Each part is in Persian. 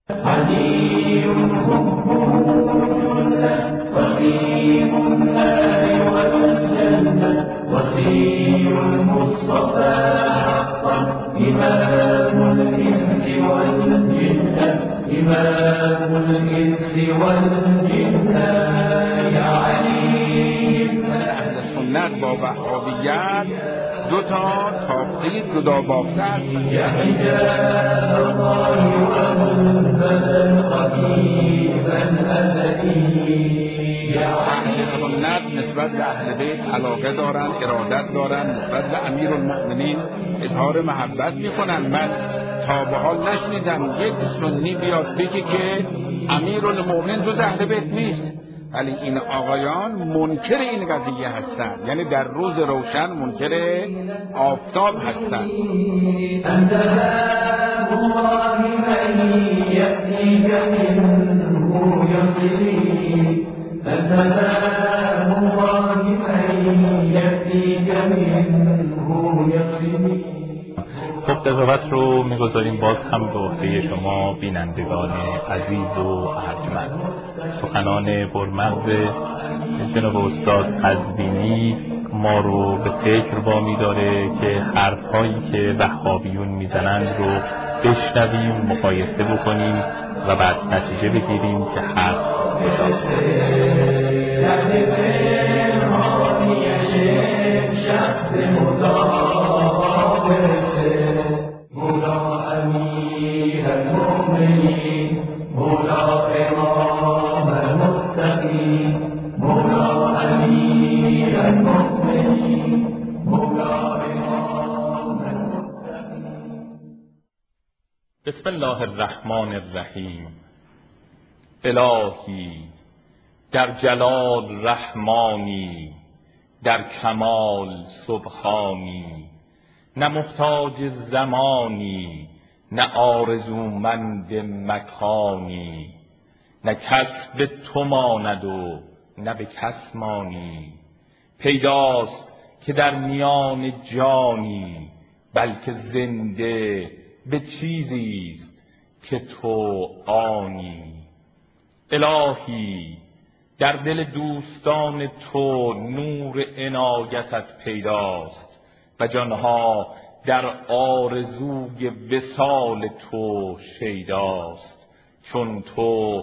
علي وسيم النار والجنة وسيم المصطفى حقا إمام الإنس والجنة إمام الإنس والجنة يا علي. اهل سنت با وهابیت دو تا تفسیر جدا بافته است. یا حجاب الله ومنبذل قدیما ازلی. اهل سنت نسبت به اهل بیت علاقه دارن، ارادت دارن، نسبت به امیرالمؤمنین اظهار محبت میکنن. من تا به حال نشنیدم یک سنی بیاد بگه که امیرالمؤمنین جز اهل بیت نیست، ولی این آقایان منکر این قضیه هستند، یعنی در روز روشن منکر آفتاب هستند. انت باب الله من یأتیک منه یصلی. انت باب الله من یأتیک منه یصلی. خب قضاوت رو میگذاریم باز هم به عهده شما بینندگان عزیز و ارجمند. سخنان پرمغز جناب استاد قزوینی ما رو به فکر وامی داره که حرفهایی که وهابیون میزنند رو بشنویم، مقایسه بکنیم و بعد نتیجه بگیریم که حق کجاست. بسم الله الرحمن الرحیم. الهی در جلال رحمانی، در کمال سبحانی، نه محتاج زمانی، نه آرزومند مکانی، نه کس به تو ماند و نه به کس مانی. پیداست که در میان جانی، بلکه زنده به چیزیست که تو آنی. الهی در دل دوستان تو نور عنایتت پیداست و جانها در آرزوی وصال تو شیداست. چون تو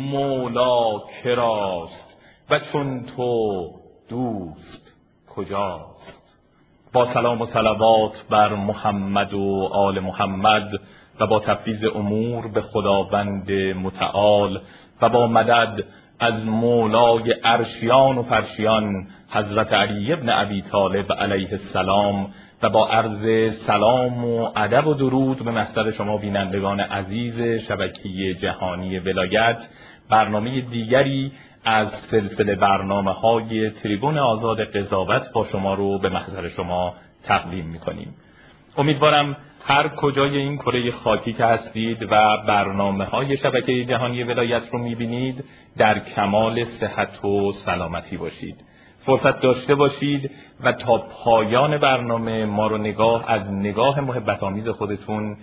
مولا کراست و چون تو دوست کجاست. با سلام و صلوات بر محمد و آل محمد و با تفویض امور به خداوند متعال و با مدد از مولای عرشیان و فرشیان حضرت علی ابن ابی طالب علیه السلام و با عرض سلام و ادب و درود به محضر شما بینندگان عزیز شبکه جهانی ولایت، برنامه دیگری از سلسله برنامه‌های تریبون آزاد قضاوت با شما رو به محضر شما تقدیم می‌کنیم. امیدوارم هر کجای این کره خاکی که هستید و برنامه‌های شبکه جهانی ولایت رو می‌بینید در کمال صحت و سلامتی باشید. فرصت داشته باشید و تا پایان برنامه ما رو از نگاه محبت‌آمیز خودتون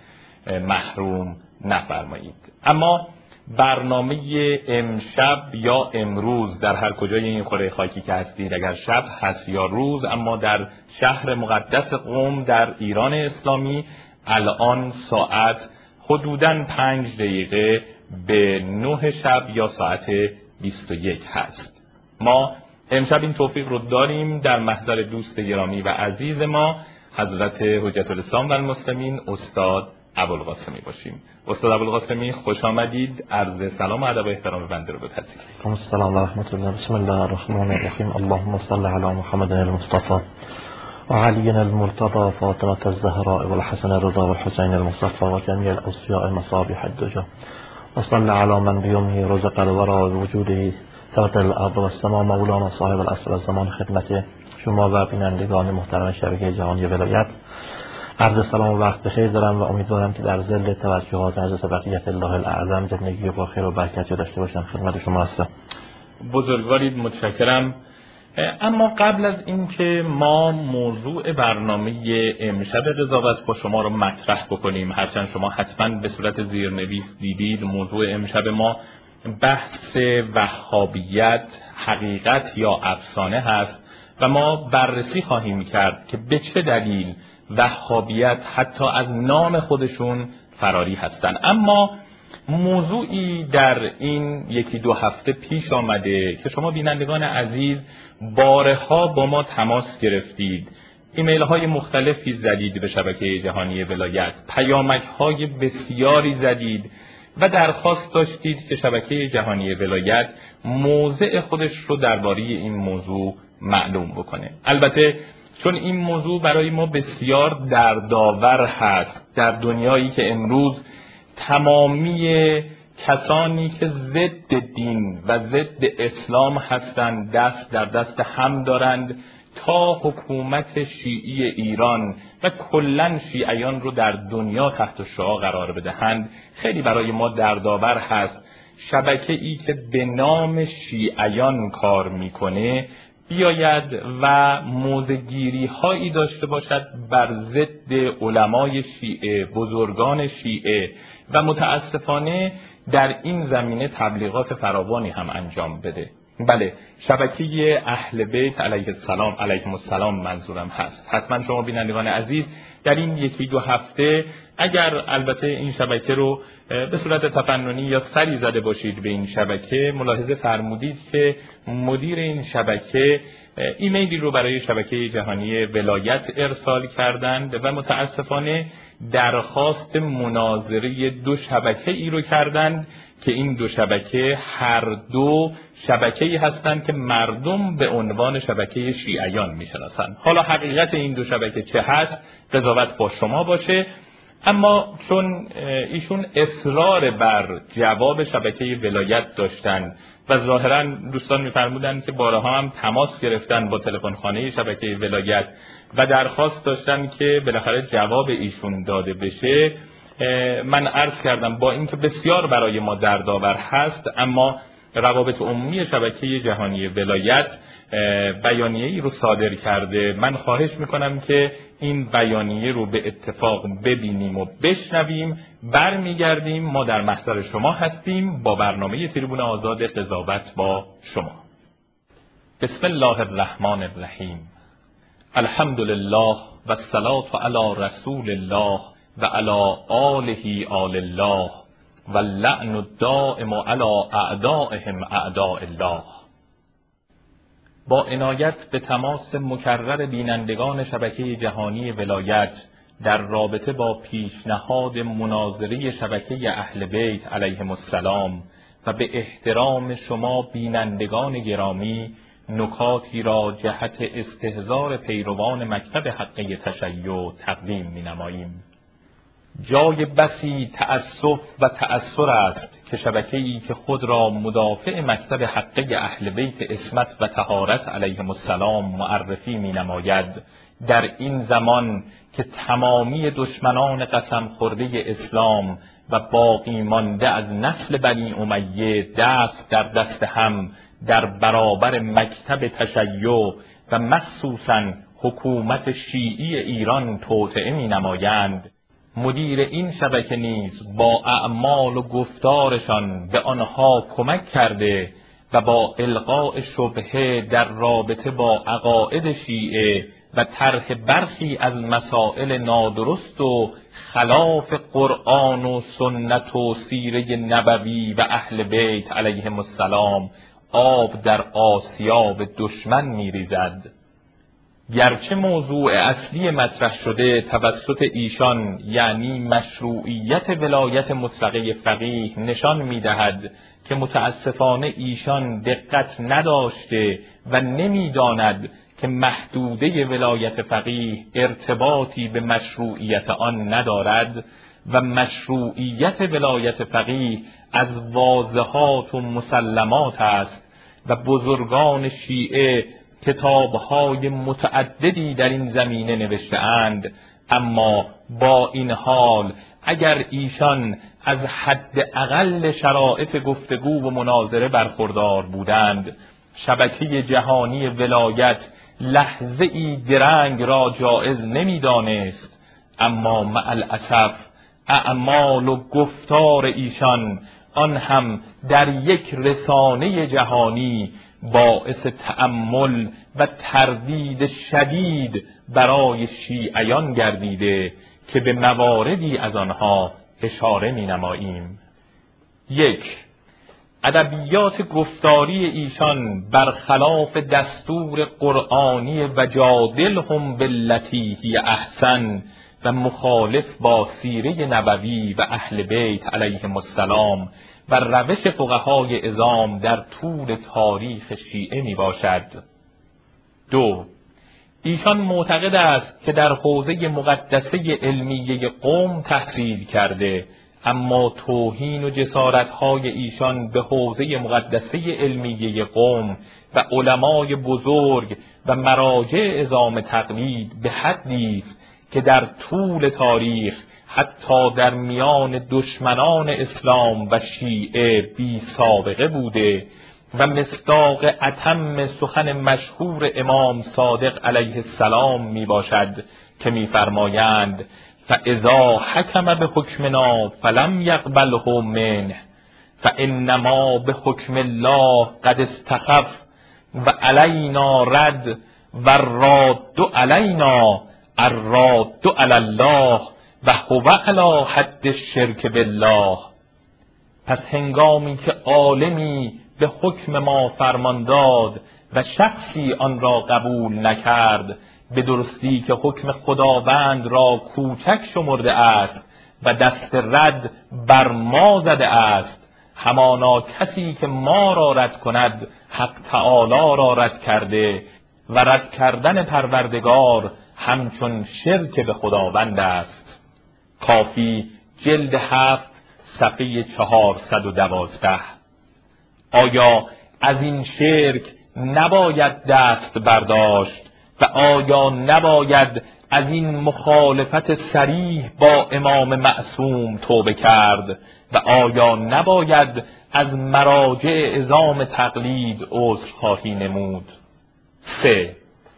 محروم نفرمایید. اما برنامه امشب یا امروز در هر کجای این کره خاکی که هستید، اگر شب هست یا روز، اما در شهر مقدس قم در ایران اسلامی الان ساعت حدوداً 5 دقیقه به 9 شب یا ساعت 21 هست. ما امشب این توفیق رو داریم در محضر دوست گرامی و عزیز ما حضرت حجت الاسلام و المسلمین استاد ابوالقاسمی باشیم. استاد ابوالقاسمی خوش آمدید. عرض سلام و ادب و احترام بنده رو بپذیرید. السلام و رحمت الله. بسم الله الرحمن الرحیم. اللهم صل علی محمد المصطفى و علی المرتضى فاطمة الزهراء و الحسن الرضا و الحسین المصطفى و جمیع الاوصیاء مصابیح الدجا و صل علی من بیومه رزق الورا وجوده ثبت الارض و السماء مولانا صاحب العصر الزمان. خدمت شما و بینندگان محترم شبکه جهانی ولایت عرض سلام و وقت بخیر دارم و امیدوارم که در ظل توجهات حضرت بقیت الله الاعظم زندگی با خیر و برکتی داشته باشم. خدمت شما هستم. بزرگوارید، متشکرم. اما قبل از اینکه ما موضوع برنامه امشب قضاوت با شما رو مطرح بکنیم، هرچند شما حتما به صورت زیرنویس دیدید، موضوع امشب ما بحث وهابیت، حقیقت یا افسانه هست و ما بررسی خواهیم کرد که به چه دلیل وهابیت حتی از نام خودشون فراری هستند. اما موضوعی در این یکی دو هفته پیش آمده که شما بینندگان عزیز بارها با ما تماس گرفتید، ایمیل های مختلفی زدید به شبکه جهانی ولایت، پیامک های بسیاری زدید و درخواست داشتید که شبکه جهانی ولایت موضع خودش رو درباره این موضوع معلوم بکنه. البته چون این موضوع برای ما بسیار دردآور هست در دنیایی که امروز تمامی کسانی که ضد دین و ضد اسلام هستند دست در دست هم دارند تا حکومت شیعی ایران و کلاً شیعیان رو در دنیا تحت شعاع قرار بدهند، خیلی برای ما دردآور هست شبکه‌ای که به نام شیعیان کار میکنه بیاید و موضع‌گیری هایی داشته باشد بر ضد علمای شیعه، بزرگان شیعه و متاسفانه در این زمینه تبلیغات فراوانی هم انجام بده. بله، شبکه اهل بیت علیهم السلام منظورم هست. حتما شما بینندگان عزیز در این یکی دو هفته اگر البته این شبکه رو به صورت تفننی یا سری زده باشید به این شبکه، ملاحظه فرمودید که مدیر این شبکه ایمیلی رو برای شبکه جهانی ولایت ارسال کردند و متاسفانه درخواست مناظره دو شبکه ای رو کردند که این دو شبکه هر دو شبکه‌ای هستند که مردم به عنوان شبکه شیعیان میشناسند. حالا حقیقت این دو شبکه چه هست قضاوت با شما باشه، اما چون ایشون اصرار بر جواب شبکه ولایت داشتن و ظاهرا دوستان می‌فرمودن که بارها هم تماس گرفتن با تلفن‌خانه شبکه ولایت و درخواست داشتن که بالاخره جواب ایشون داده بشه، من عرض کردم با اینکه بسیار برای ما دردآور هست، اما روابط عمومی شبکه جهانی ولایت بیانیه‌ای رو صادر کرده. من خواهش میکنم که این بیانیه رو به اتفاق ببینیم و بشنویم. برمیگردیم، ما در محضر شما هستیم با برنامه تریبون آزاد قضاوت با شما. بسم الله الرحمن الرحیم. الحمد لله و الصلاة علی رسول الله و علی آله آل الله و اللعن الدائم علی اعدائهم اعداء الله. با عنایت به تماس مکرر بینندگان شبکه جهانی ولایت در رابطه با پیشنهاد مناظره شبکه اهل بیت علیهم السلام و به احترام شما بینندگان گرامی، نکاتی را جهت استحضار پیروان مکتب حقه تشیع تقدیم می‌نماییم. جای بسی تأسف و تأثر است که شبکه‌ای که خود را مدافع مکتب حقه اهل بیت عصمت و طهارت علیهم السلام معرفی می‌نماید در این زمان که تمامی دشمنان قسم خورده اسلام و باقی مانده از نسل بنی امیه دست در دست هم در برابر مکتب تشیع و مخصوصاً حکومت شیعی ایران توطئه می‌نمایند، مدیر این شبکه نیز با اعمال و گفتارشان به آنها کمک کرده و با القاء شبهه در رابطه با عقاید شیعه و طرح برخی از مسائل نادرست و خلاف قرآن و سنت و سیره نبوی و اهل بیت علیهم السلام آب در آسیاب دشمن می‌ریزد. گرچه موضوع اصلی مطرح شده توسط ایشان یعنی مشروعیت ولایت مطلقه فقیه نشان می‌دهد که متاسفانه ایشان دقت نداشته و نمی‌داند که محدوده ولایت فقیه ارتباطی به مشروعیت آن ندارد و مشروعیت ولایت فقیه از واضحات و مسلمات است و بزرگان شیعه کتاب‌های متعددی در این زمینه نوشته‌اند. اما با این حال اگر ایشان از حد اقل شرایط گفتگو و مناظره برخوردار بودند، شبکه جهانی ولایت لحظه ای درنگ را جایز نمی دانست، اما مع الاسف اعمال و گفتار ایشان آن هم در یک رسانه جهانی باعث تأمل و تردید شدید برای شیعیان گردیده که به مواردی از آنها اشاره می نماییم. 1. ادبیات گفتاری ایشان برخلاف دستور قرآنی و جادلهم بالتی هی احسن و مخالف با سیره نبوی و اهل بیت علیهم السلام و روش فقهای عظام در طول تاریخ شیعه می باشد. 2. ایشان معتقد است که در حوزه مقدسه علمیه قوم تحصیل کرده، اما توهین و جسارت‌های ایشان به حوزه مقدسه علمیه قوم و علمای بزرگ و مراجع عظام تقلید به حدی است که در طول تاریخ حتی در میان دشمنان اسلام و شیعه بی سابقه بوده و مصداق اتم سخن مشهور امام صادق علیه السلام می باشد که می فرمایند فاذا حکم بحکمنا فلم یقبله منه فانما بحکم الله قد استخف و علینا رد و راد علینا الراد علی الله و هو علی حد الشرک بالله. پس هنگامی که عالمی به حکم ما فرمان داد و شخصی آن را قبول نکرد، به درستی که حکم خداوند را کوچک شمرده است و دست رد بر ما زده است، همانا کسی که ما را رد کند حق تعالی را رد کرده و رد کردن پروردگار همچون شرک به خداوند است. کافی جلد 7 صفحه 412. آیا از این شرک نباید دست برداشت و آیا نباید از این مخالفت صریح با امام معصوم توبه کرد و آیا نباید از مراجع عظام تقلید عذرخواهی نمود؟ 3.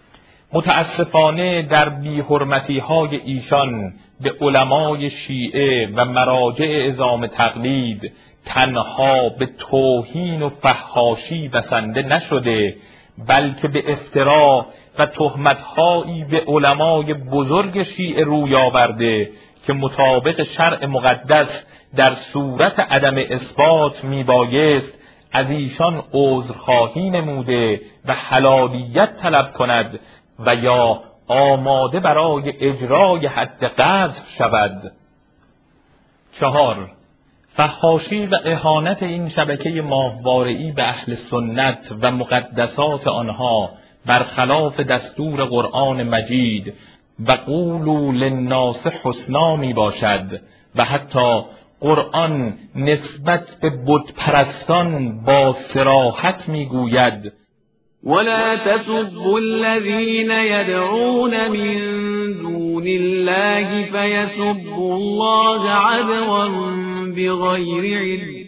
متاسفانه در بی‌حرمتی‌های ایشان به علمای شیعه و مراجع عظام تقلید تنها به توهین و فحاشی بسنده نشده، بلکه به افترا و تهمت‌هایی به علمای بزرگ شیعه روی آورده که مطابق شرع مقدس در صورت عدم اثبات میبایست از ایشان عذرخواهی نموده و حلالیت طلب کند و یا آماده برای اجرای حد قذف شود. 4. فحاشی و اهانت این شبکه ماهواره‌ای به اهل سنت و مقدسات آنها برخلاف دستور قرآن مجید و قولوا للناس حسنا می باشد و حتی قرآن نسبت به بت پرستان با صراحت می گوید ولا تسبوا الذين يدعون من دون الله فيسبوا الله عدوا بغير علم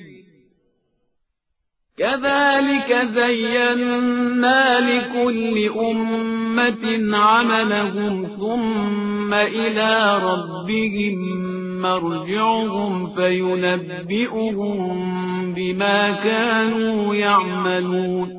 كذلك زينا لكل أمة عملهم ثم إلى ربهم مرجعهم فينبئهم بما كانوا يعملون.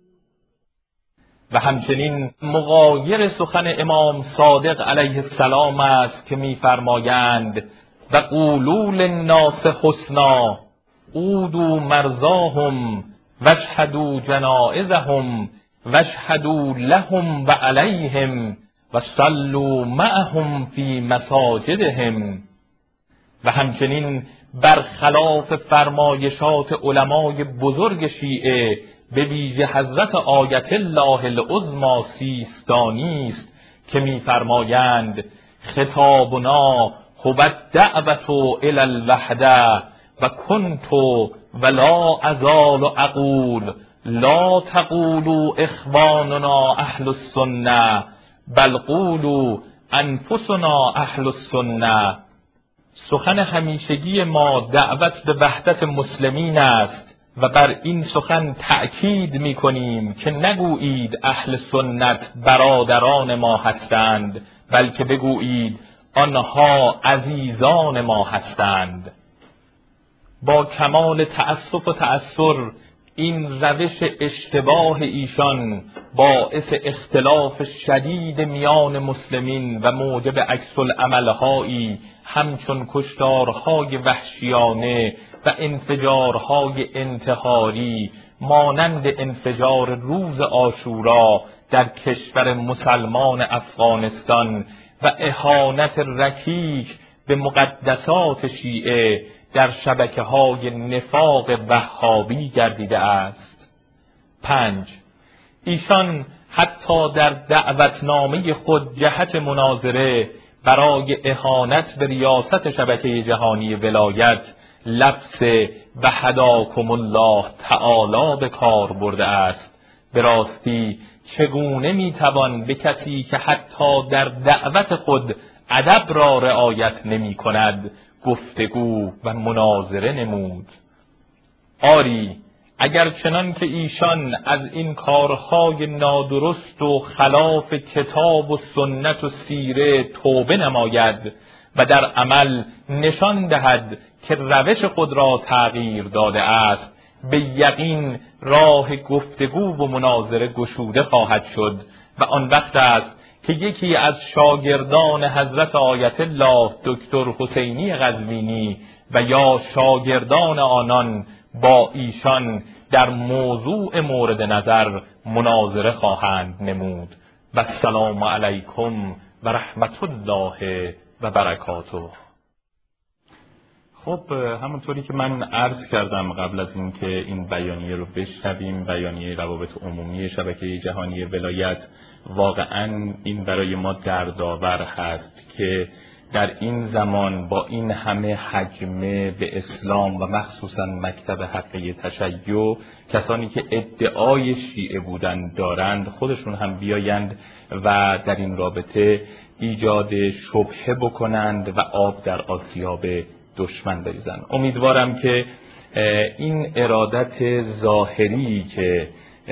و همچنین مغایر سخن امام صادق علیه السلام است که می‌فرمایند و قولوا للناس حسنا عودوا مرضاهم واشهدوا جنائزهم واشهدوا لهم و علیهم و صلوا معهم فی مساجدهم. و همچنین برخلاف فرمایشات علمای بزرگ شیعه به ویژه حضرت آیت الله العظمی سیستانی است که می‌فرمایند خطابنا هو الدعوة الی الوحده و کنت ولا ازال اقول لا تقولوا اخواننا اهل السنه بل قولوا انفسنا اهل السنه. سخن همیشگی ما دعوت به وحدت مسلمین است و بر این سخن تأکید می‌کنیم که نگویید اهل سنت برادران ما هستند، بلکه بگویید آنها عزیزان ما هستند. با کمال تأسف و تأثر این روش اشتباه ایشان باعث اختلاف شدید میان مسلمین و موجب عکس‌العمل‌هایی همچون کشتارهای وحشیانه و انفجارهای انتحاری مانند انفجار روز عاشورا در کشور مسلمان افغانستان و اهانت رکیک به مقدسات شیعه در شبکه‌های نفاق وهابی گردیده است. 5. ایشان حتی در دعوتنامه خود جهت مناظره برای اهانت به ریاست شبکه جهانی ولایت لفظ و هداکم الله تعالی به کار برده است. به راستی چگونه میتوان به کسی که حتی در دعوت خود ادب را رعایت نمی کند گفتگو و مناظره نمود؟ آری، اگر چنان که ایشان از این کارهای نادرست و خلاف کتاب و سنت و سیره توبه نماید و در عمل نشان دهد که روش خود را تغییر داده است، به یقین راه گفتگو و مناظره گشوده خواهد شد و آن وقت است که یکی از شاگردان حضرت آیت الله دکتر حسینی قزوینی و یا شاگردان آنان با ایشان در موضوع مورد نظر مناظره خواهند نمود. و السلام علیکم و رحمت الله و برکاته. خب همونطوری که من عرض کردم قبل از اینکه این بیانیه رو بشنویم، بیانیه روابط عمومی شبکه جهانی ولایت، واقعا این برای ما دردآور هست که در این زمان با این همه حجمه به اسلام و مخصوصا مکتب حقه تشیع، کسانی که ادعای شیعه بودن دارند خودشون هم بیایند و در این رابطه ایجاد شبهه بکنند و آب در آسیاب دشمن بریزند. امیدوارم که این ارادت ظاهری که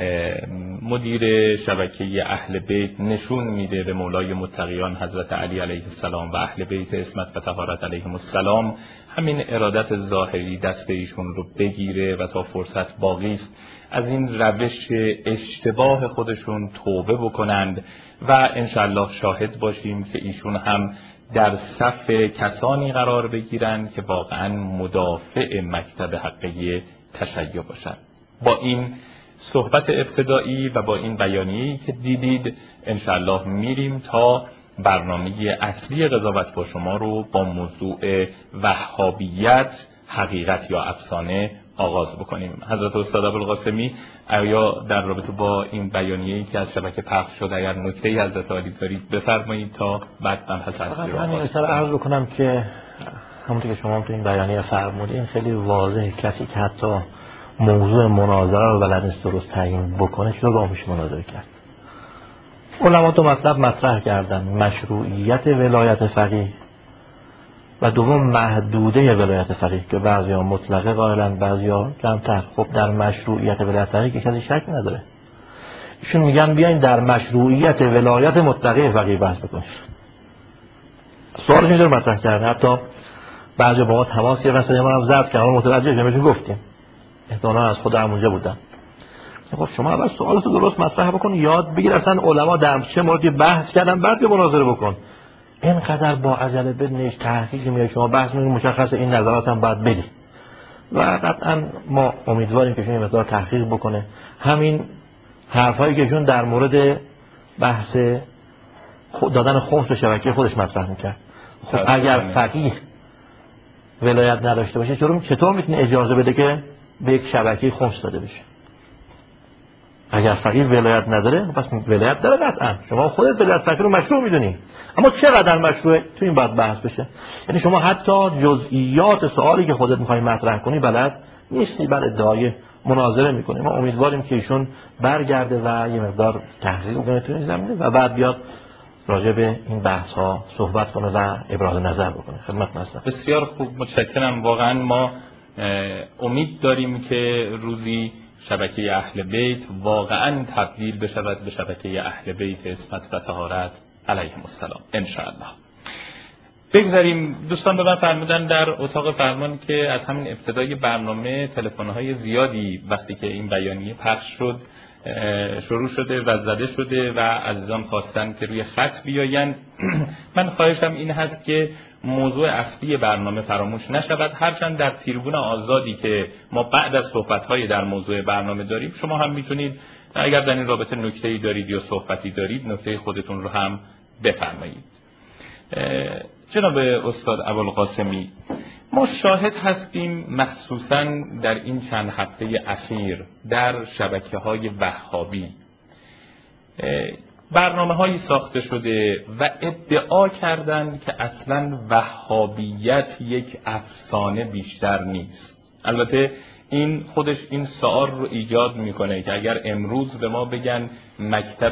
مدیر شبکه اهل بیت نشون میده به مولای متقیان حضرت علی علیه السلام و اهل بیت عصمت و طهارت علیهم السلام، همین ارادت ظاهری دست ایشون رو بگیره و تا فرصت باقی است از این روش اشتباه خودشون توبه بکنند و انشالله شاهد باشیم که ایشون هم در صف کسانی قرار بگیرند که واقعا مدافع مکتب حقه تشیع باشند. با این صحبت ابتدایی و با این بیانیه‌ای که دیدید انشالله میریم تا برنامه اصلی قضاوت با شما رو با موضوع وهابیت، حقیقت یا افسانه آغاز بکنیم. حضرت استاد ابوالقاسمی، آیا در رابطه با این بیانیه‌ای که از شبکه پخش شد اگر نکته‌ای حضرت عالی دارید بفرمایید تا بعد من پس اصلی رو آغاز کنم. عرض بکنم که همونطور که شما تو این بیانیه فرمودین خیلی واضحه کسی که حتی موضوع مناظره رو بلد نیست درست تعیین بکنه چرا راه میشه مناظره کرد. علما دو مطلب مطرح کردن: مشروعیت ولایت فقیه و دوم محدوده ولایت فقیه که بعضیا مطلقه قائلن بعضیا کمتر. خب در مشروعیت ولایت فقیه که کسی شک نداره. ایشون میگن بیاین در مشروعیت ولایت مطلقه فقیه بحث بکنیم. سوالش اینجور مطرح کردن، حتی بعضی با ما تماس گرفتن، ما هم زد که ما متوجه شدیم گفتیم احتمالاً از خود همونجا بودن. خب شما اول سوالتو درست مطرح بکن، یاد بگیر اصلا علما در چه موردی بحث کردن، بعد به مناظره بکن. اینقدر با عجله بدنش تحقیق میاد شما بحث میکنید، مشخصه این نظرات هم باید بدید و قطعا ما امیدواریم که شما مقدار تحقیق بکنه. همین حرفایی که ایشون در مورد بحث دادن خمس به شبکه خودش مطرح میکرد. خب اگر فقیه ولایت نداشته باشه چطور میتونه اجازه بده که به یک شبکه خمس داده بشه؟ اگر فقیه ولایت نداره پس ولایت داره قطعا. شما خودت ولایت فقیه رو مشروع میدونی، اما چقدر مشروعه تو این باید بحث بشه. یعنی شما حتی جزئیات سوالی که خودت میخوای مطرح کنی بلد نیستی، بل ادعای مناظره میکنی. ما امیدواریم که ایشون برگرده و یه مقدار تحقیق کنه تو این زمینه و بعد بیاد راجع به این بحث ها صحبت کنه و ابراز نظر بکنه. خدمت هستم. بسیار خوب، متشکرم. واقعا ما امید داریم که روزی شبکه اهل بیت واقعا تبدیل بشود به شبکه اهل بیت عصمت و طهارت علیهم السلام ان شاء الله. بگذاریم دوستان به من فرمودن در اتاق فرمان که از همین ابتدای برنامه تلفن‌های زیادی وقتی که این بیانیه پخش شد شروع شده و زده شده و عزیزان خواستن که روی خط بیاین. من خواهشم این هست که موضوع اصلی برنامه فراموش نشود، هرچند در تریبون آزادی که ما بعد از صحبت‌های در موضوع برنامه داریم شما هم میتونید اگر در این رابطه نکته‌ای دارید یا صحبتی دارید نکته خودتون رو هم بفرمایید. جناب استاد ابوالقاسمی، ما شاهد هستیم مخصوصاً در این چند هفته اخیر در شبکه‌های وهابی برنامه‌هایی ساخته شده و ادعا کردند که اصلاً وهابیت یک افسانه بیشتر نیست. البته این خودش این سوال رو ایجاد میکنه که اگر امروز به ما بگن مکتب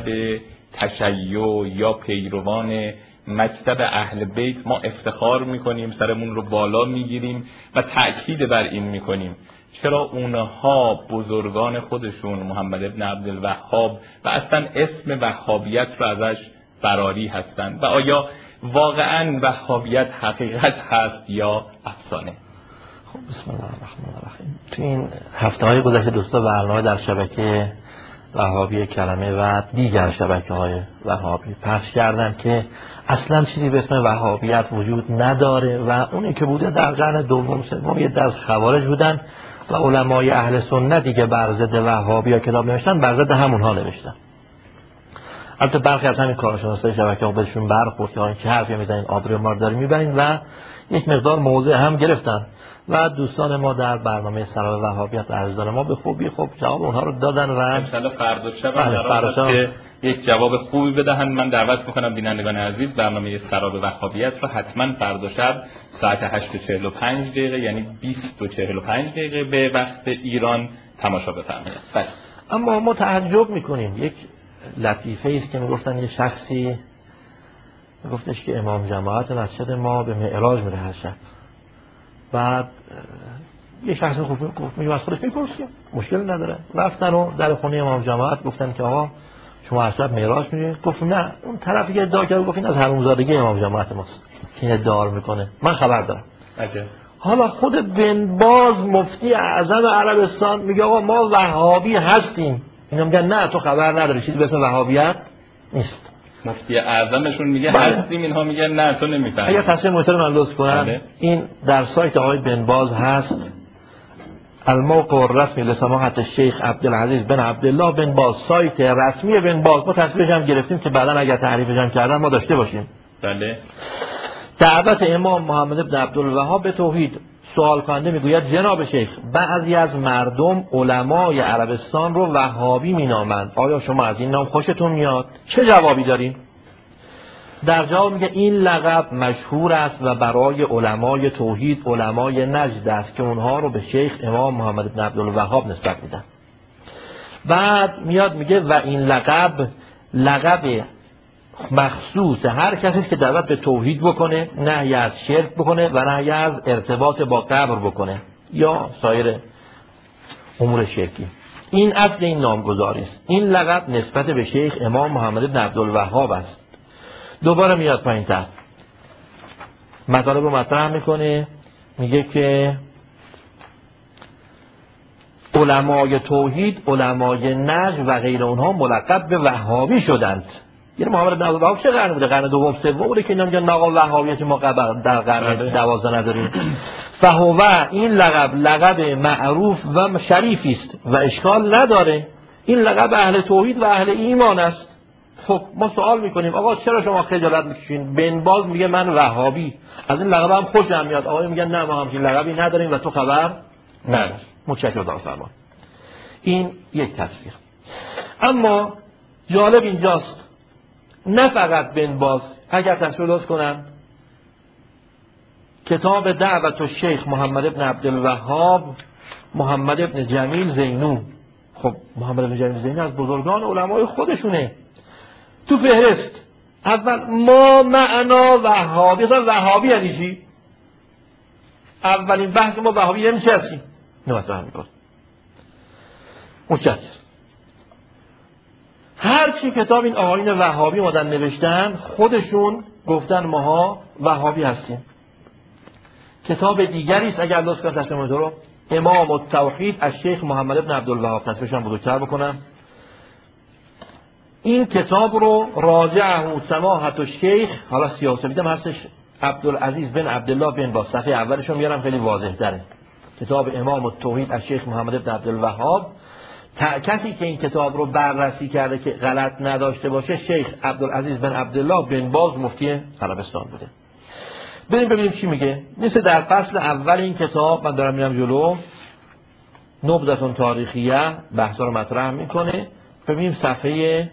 تشیع یا پیروان مکتب اهل بیت، ما افتخار میکنیم، سرمون رو بالا میگیریم و تأکید بر این میکنیم. چرا اونها بزرگان خودشون محمد ابن عبدالوهاب و اصلا اسم وهابیت رو ازش فراری هستند و آیا واقعا وهابیت حقیقت هست یا افسانه؟ خب بسم الله الرحمن الرحیم. تو این هفته‌های گذشته دوستا برنامه در شبکه وهابی کلمه و دیگر شبکه‌های وهابی پخش کردن که اصلا چیزی به اسم وهابیت وجود نداره و اونی که بوده در قرن دوم سوم یه دست خوارج بودن و علمای اهل سنت دیگه بر ضد وهابی‌ها کتاب نوشتن، بر ضد همونها نوشتن. البته برخی از همین کارشناسای شبکه‌ها بهشون برخورد که چه حرفی میزنین، آبروی ما رو دارین میبرین و یک مقدار موضع هم گرفتن و دوستان ما در برنامه سراب وهابیت عزیزان ما به خوبی خوب جواب اونها رو دادن و ان شاء الله فردا شب قراره که یک جواب خوبی بدهن. من دعوت میکنم بینندگان عزیز برنامه سراب وهابیت رو حتما فردا شب ساعت 8:45 یعنی 20:45 به وقت ایران تماشا بفرمایید. بله. اما ما تعجب میکنیم، یک لطیفه است که میگفتن یه شخصی گفتش که امام جماعت مسجد ما به معراج میره هر شب. بعد یه شخص خوب میگه از خودش میپرسید مشکل نداره، رفتن و در خونه امام جماعت گفتن که آقا شما هر شب معراج میرید؟ گفت نه. اون طرفی که ادعا کرد گفت این از حرومزادگی امام جماعت ماست که ادعا میکنه، من خبر دارم. عجب. حالا خود بن باز مفتی اعظم عربستان میگه آقا ما وهابی هستیم، اینا میگن نه تو خبر نداری، چیزی به اسم وهابیت نیست. مفتی اعظمشون میگه هستیم، اینها میگن نه تو نمیفهمی. اگر تصمیم محترم من لطف کنم این در سایت آقای بن باز هست، الموقع الرسمی لسماحت الشیخ عبدالعزیز بن عبدالله بن باز، سایت رسمی بن باز. ما تصویرش هم گرفتیم که بعدا اگر تعریفش هم کردن ما داشته باشیم. بله. دعوت امام محمد بن عبدالوهاب به توحید. سوال کننده میگوید جناب شیخ بعضی از مردم علمای عربستان رو وهابی مینامند، آیا شما از این نام خوشتون میاد؟ چه جوابی دارین؟ در جواب میگه این لقب مشهور است و برای علمای توحید علمای نجد است که اونها رو به شیخ امام محمد بن عبدالوهاب نسبت میدن. بعد میاد میگه و این لقب مخصوص هر کسی که دعوت به توحید بکنه، نهی از شرک بکنه و نهی از ارتباط با قبر بکنه یا سایر امور شرکی. این اصل این نامگذاری است. این لقب نسبت به شیخ امام محمد بن عبدالوهاب است. دوباره میاد پایین تر مطالب رو مطرح میکنه، میگه که علمای توحید علمای نجد و غیر اونها ملقب به وهابی شدند. یعنی محمد بن عبدالوهاب چه قرن بوده؟ قرن دوم سوم بوده که اینا میگن ناقل وهابیت ما در قرن 12 نداریم. فهو این لقب معروف و شریفی است و اشکال نداره. این لقب اهل توحید و اهل ایمان است. خب ما سوال میکنیم آقا چرا شما خجالت میکشین؟ بن باز میگه من وهابی، از این لقب هم خوشم میاد. آقا میگن نه ما همچین لقبی نداریم و تو خبر نداری. متشکرم فرمان. این یک تصویر. اما جالب اینجاست نه فقط بن باز، اگر تصویر کنم کتاب دعوت الشیخ محمد ابن عبدالوهاب محمد ابن جمیل زینو. خب محمد ابن جمیل زینو از بزرگان علمای خودشونه. تو فهرست اول ما معنا وهابی، اصلا وهابی یعنی چی؟ اولین بحث ما وهابی یعنی چی هستیم؟ نه مطرح میکنه. متشکرم. هر چی کتاب این آقایون وهابی مدن نوشتن خودشون گفتن ماها وهابی هستیم. کتاب دیگری است اگر لطف کنید ترجمه رو امام التوحید از شیخ محمد ابن عبدالوهاب تصویرشون بزرگتر بکنم. این کتاب رو راجعه سماحت الشیخ حالا سیاسی بیدم هستش عبدالعزیز بن عبدالله بن باز صفحه اولش رو میارم خیلی واضح تره. کتاب امام التوحید از شیخ محمد ابن عبدالوهاب کسی که این کتاب رو بررسی کرده که غلط نداشته باشه شیخ عبدالعزیز بن عبدالله بن باز مفتی عربستان بوده. بریم ببینیم چی میگه. مثل در فصل اول این کتاب من دارم میرم جلو نبذه تاریخیه بحثا رو مطرح میکنه. ببینیم صفحه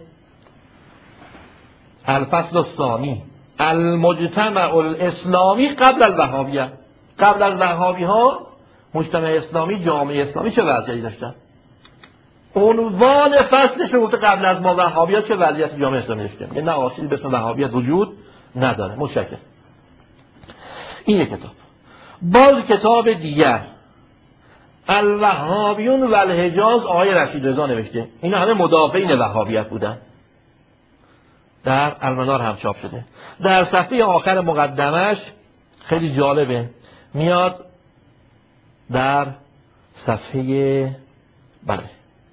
الفصل الثانی المجتمع الاسلامی قبل الوهابیه. قبل از وهابی ها مجتمع اسلامی جامعه اسلامی چه وضعیتی داشتن؟ عنوان فصلش گفته قبل از ما وهابیت چه وضعیت جامعه اسلامی داشتن. یعنی نه آسیبی به اسم وهابیت وجود نداره. متشکرم. این یک کتاب. باز کتاب دیگر الوهابیون و الحجاز آقای رشید رضا نوشته. اینا همه مدافعین وهابیت بودن. در المنار هم چاپ شده. در صفحه آخر مقدمش خیلی جالبه میاد در صفحه بله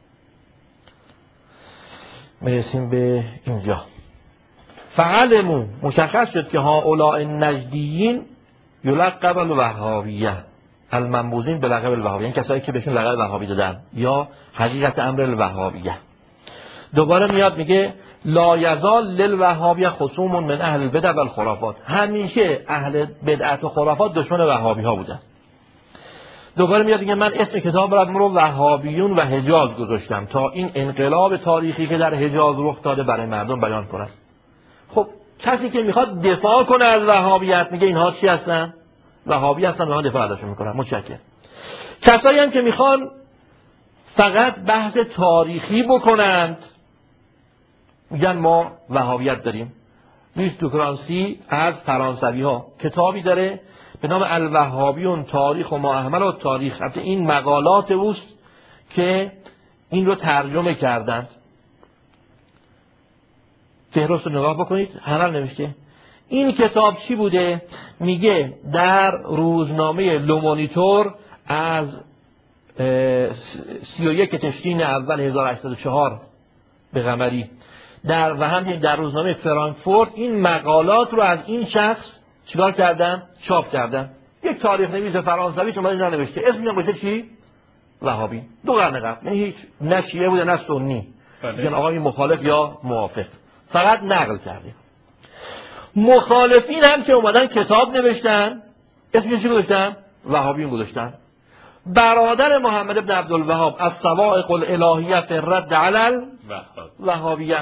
میرسیم به اینجا. فعلمو مشخص شد که هؤلاء النجدیین یلقب الوهابیه المنبوذین به لقب الوهابیه، این کسایی که بهشون لقب وهابی دادن یا حقیقت امر الوهابیه. دوباره میاد میگه لا یزال للوهابیه خصوم من اهل البدع و الخرافات. همیشه اهل بدعت و خرافات دشمن وهابی ها بودن. دوباره میاد میگه من اسم کتاب رو وهابیون و حجاز گذاشتم تا این انقلاب تاریخی که در حجاز رخ داده برای مردم بیان کنم. خب کسی که میخواد دفاع کنه از وهابیت میگه اینها چی هستن؟ وهابی هستن و من دفاع ازشون میکنم. متشکرم. کسایی هم که میخوان فقط بحث تاریخی بکنند میگن ما وهابیت داریم. لیس دوکرانسی از فرانسوی ها کتابی داره به نام الوهابیون تاریخ و ما احمل و تاریخ. حتی این مقالات اوست که این رو ترجمه کردند. فهرست رو نگاه بکنید همه نوشته. این کتاب چی بوده؟ میگه در روزنامه لومونیتور از 31 تشرین اول 1804 به قمری و همچنین در روزنامه فرانکفورت این مقالات رو از این شخص چیکار کردن؟ چاپ کردن. یک تاریخ نویس فرانسوی که اومده نوشته اسمش گذاشته چی؟ وهابی. 2 قرن قبل. یعنی هیچ نه شیعه بوده نه سنی. میگن آقا این مخالف یا موافق. فقط نقل کرده. مخالفین هم که اومدن کتاب نوشتن اسمش چی گذاشتن؟ وهابیون گذاشتن. برادر محمد ابن عبدالوهاب از صواعق الالهیه فی الرد علی الوهابیه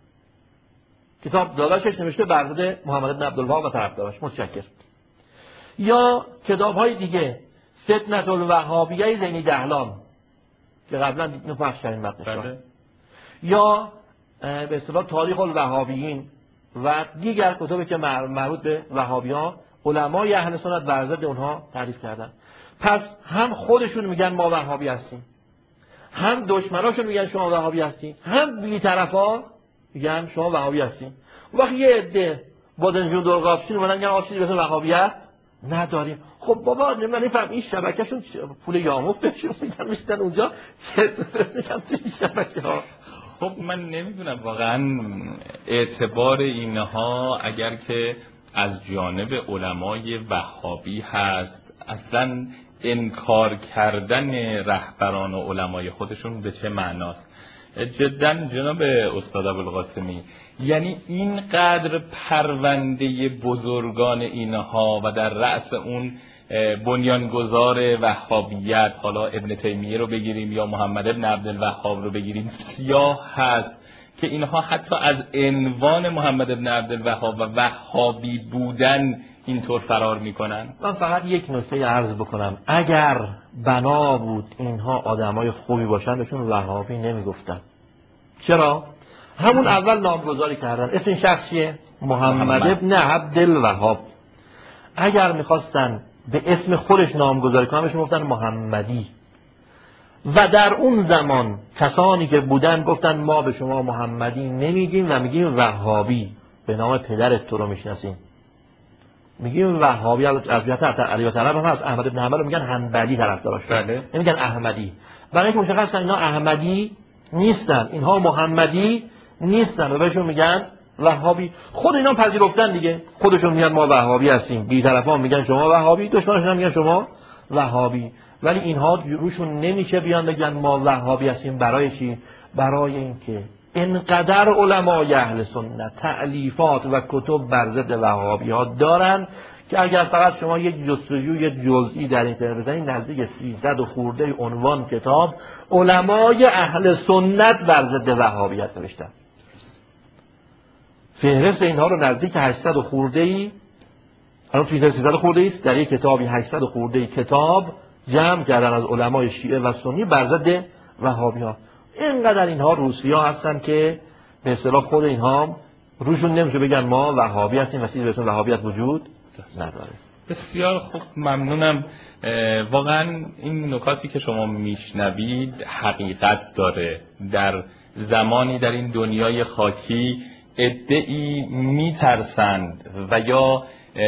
کتاب داداشش نوشته برادر محمد ابن عبدالوهاب و طرفداراش. متشکر. یا کتاب های دیگه فتنة الوهابیه زینی دهلان که قبلا دیدن پخش کردیم متنش. یا به اصطلاح تاریخ الوهابیین و دیگر کتابی که مربوط به وهابیان علمای اهل سنت بر ضد اونها تعریف کردن. پس هم خودشون میگن ما وهابی هستیم، هم دشمناشون میگن شما وهابی هستین، هم بی‌طرفا میگن شما وهابی هستین. وقتی یه عده بادنجون درگافتین اومدن میگن آشتی به وهابیت نداریم. خب بابا نمیفهم این شبکهشون پول یاموف بهشون میدن میشتن اونجا چه میگن این شبکه ها. خب من نمیدونم واقعا اعتبار اینها اگر که از جانب علمای وهابی هست اصلا انکار کردن رهبران و علمای خودشون به چه معناست؟ جدا جناب استاد ابوالقاسمی، یعنی اینقدر پرونده بزرگان اینها و در رأس اون بنیانگذار وهابیت، حالا ابن تیمیه رو بگیریم یا محمد ابن عبدالوهاب رو بگیریم، سیاه هست که اینها حتی از عنوان محمد ابن عبدالوهاب و وهابی بودن اینطور فرار میکنن. من فقط یک نکته عرض بکنم، اگر بنا بود اینها آدمای خوبی باشن بهشون وهابی نمیگفتن. چرا؟ همون اول نامگذاری کردن. اسم این شخص چیه؟ محمد ابن عبدالوهاب. اگر میخواستن به اسم خودش نامگذاری کنن بهش گفتن محمدی. و در اون زمان کسانی که بودن گفتن ما به شما محمدی نمیگیم و میگیم وهابی، به نام پدرت تو رو میشناسیم، میگیم وهابی. البته علی طلب هم از احمد بن حنبل میگن حنبلی طرفداراش، بله، نمیگن احمدی. برای اینکه مشخص کنن اینا احمدی نیستن، اینها محمدی نیستن و بهشون میگن وهابی. خود اینا پذیرفتن دیگه، خودشون میگن ما وهابی هستیم، بی طرفان میگن شما وهابی، دشمنشون میگن شما وهابی. ولی اینها روشون نمیشه بیان بگن ما وهابی هستیم. برای چی؟ برای اینکه اینقدر علمای اهل سنت تألیفات و کتب بر ضد وهابی ها دارن که اگر فقط شما یک جستجوی جزئی در اینترنت بزنید نزدیک 300 و خورده عنوان کتاب علمای اهل سنت بر ضد وهابیت نوشتن. فهرست اینها رو نزدیک 800 و خورده ای، الان توی 300 خورده است، در یک کتابی 800 خورده کتاب جمع کردن از علمای شیعه و سنی بر ضد وهابی‌ها. اینقدر اینها روسی‌ها هستن که به اصطلاح خود اینها روشون نمیشه بگن ما وهابی هستیم و چیزی به اسم وهابیت وجود نداره. بسیار خوب، ممنونم. واقعا این نکاتی که شما میشنوید حقیقت داره. در زمانی در این دنیای خاکی عده‌ای میترسند و یا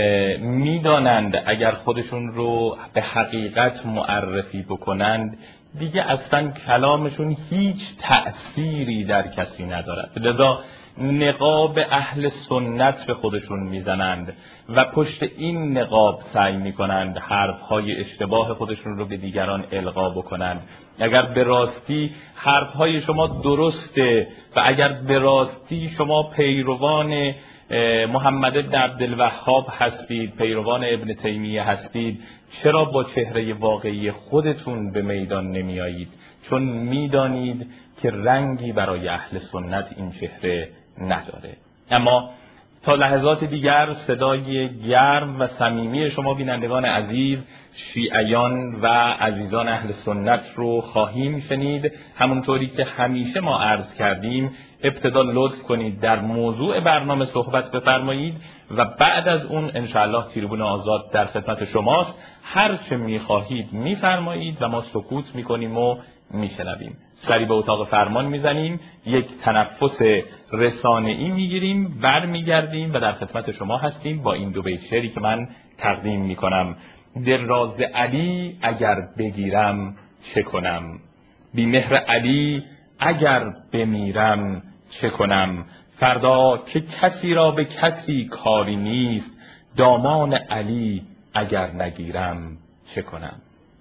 میدانند اگر خودشون رو به حقیقت معرفی بکنند دیگه اصلا کلامشون هیچ تأثیری در کسی ندارد، لذا نقاب اهل سنت به خودشون میزنند و پشت این نقاب سعی میکنند حرفهای اشتباه خودشون رو به دیگران القا بکنند. اگر به راستی حرفهای شما درسته و اگر به راستی شما پیروان محمد بن عبدالوهاب هستید، پیروان ابن تیمیه هستید، چرا با چهره واقعی خودتون به میدان نمی آیید؟ چون میدانید که رنگی برای اهل سنت این چهره نداره. اما تا لحظات دیگر صدای گرم و صمیمی شما بینندگان عزیز، شیعیان و عزیزان اهل سنت رو خواهیم شنید. همونطوری که همیشه ما عرض کردیم، ابتدا لطف کنید در موضوع برنامه صحبت بفرمایید و بعد از اون انشاءالله تریبون آزاد در خدمت شماست. هر چه میخواهید میفرمایید و ما سکوت میکنیم و میشنویم. سری به اتاق فرمان میزنیم، یک تنفس رسانه‌ای میگیریم، برمیگردیم و در خدمت شما هستیم با این دو بیت شعری که من تقدیم میکنم. در راز علی اگر بگیرم چه کنم، بی مهر علی اگر بمیرم چه کنم، فردا که کسی را به کسی کاری نیست، دامان علی اگر نگیرم چه کنم.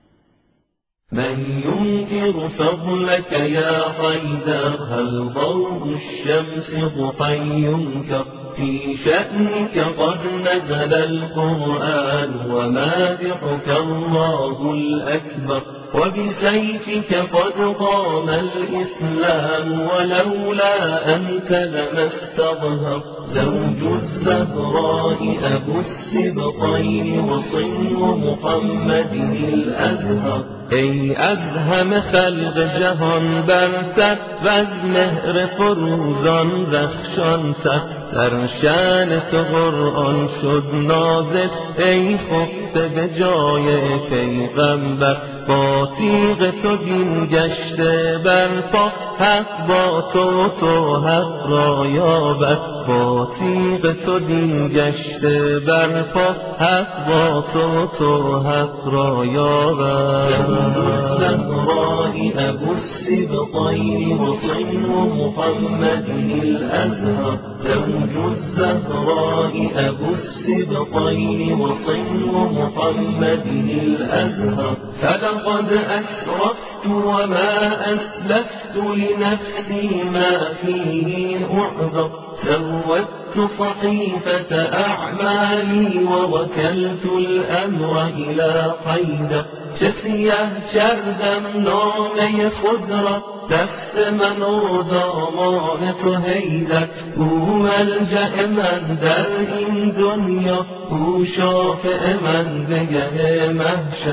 من ينكر فضلك يا حيدر، هل ضوء الشمس ضحى ينكر، في شأنك قد نزل القرآن ومادحك الله الأكبر، وبسيفك قد قام الإسلام ولولا أنت لما استظهر، زوج الزهراء أبو السبطين وصن محمد الأزهر. ای از همه خلق جهان برتر و از مهر فروزان رخشان تر، در شأن تو قرآن شد نازل، ای خفته به جای پیغمبر، با تیغ تو دین گشته برپا، حق با تو حق را یابد، با تیغ تو دین گشته برپا، حق با تو حق را یابد. الزهراء ابو السبطين وصن محمد الازهر، زوج الزهراء ابو السبطين وصن محمد الازهر. فلقد أسرفت وما أسلفت لنفسي ما فيه أعذر، سودت صحيفة أعمالي ووكلت الأمر إلى حيدر، چسیه کردم نامه خود را، دست من و دامان تو حیدر، او ملجأ من در این دنیا، او شافع من به گه محشر.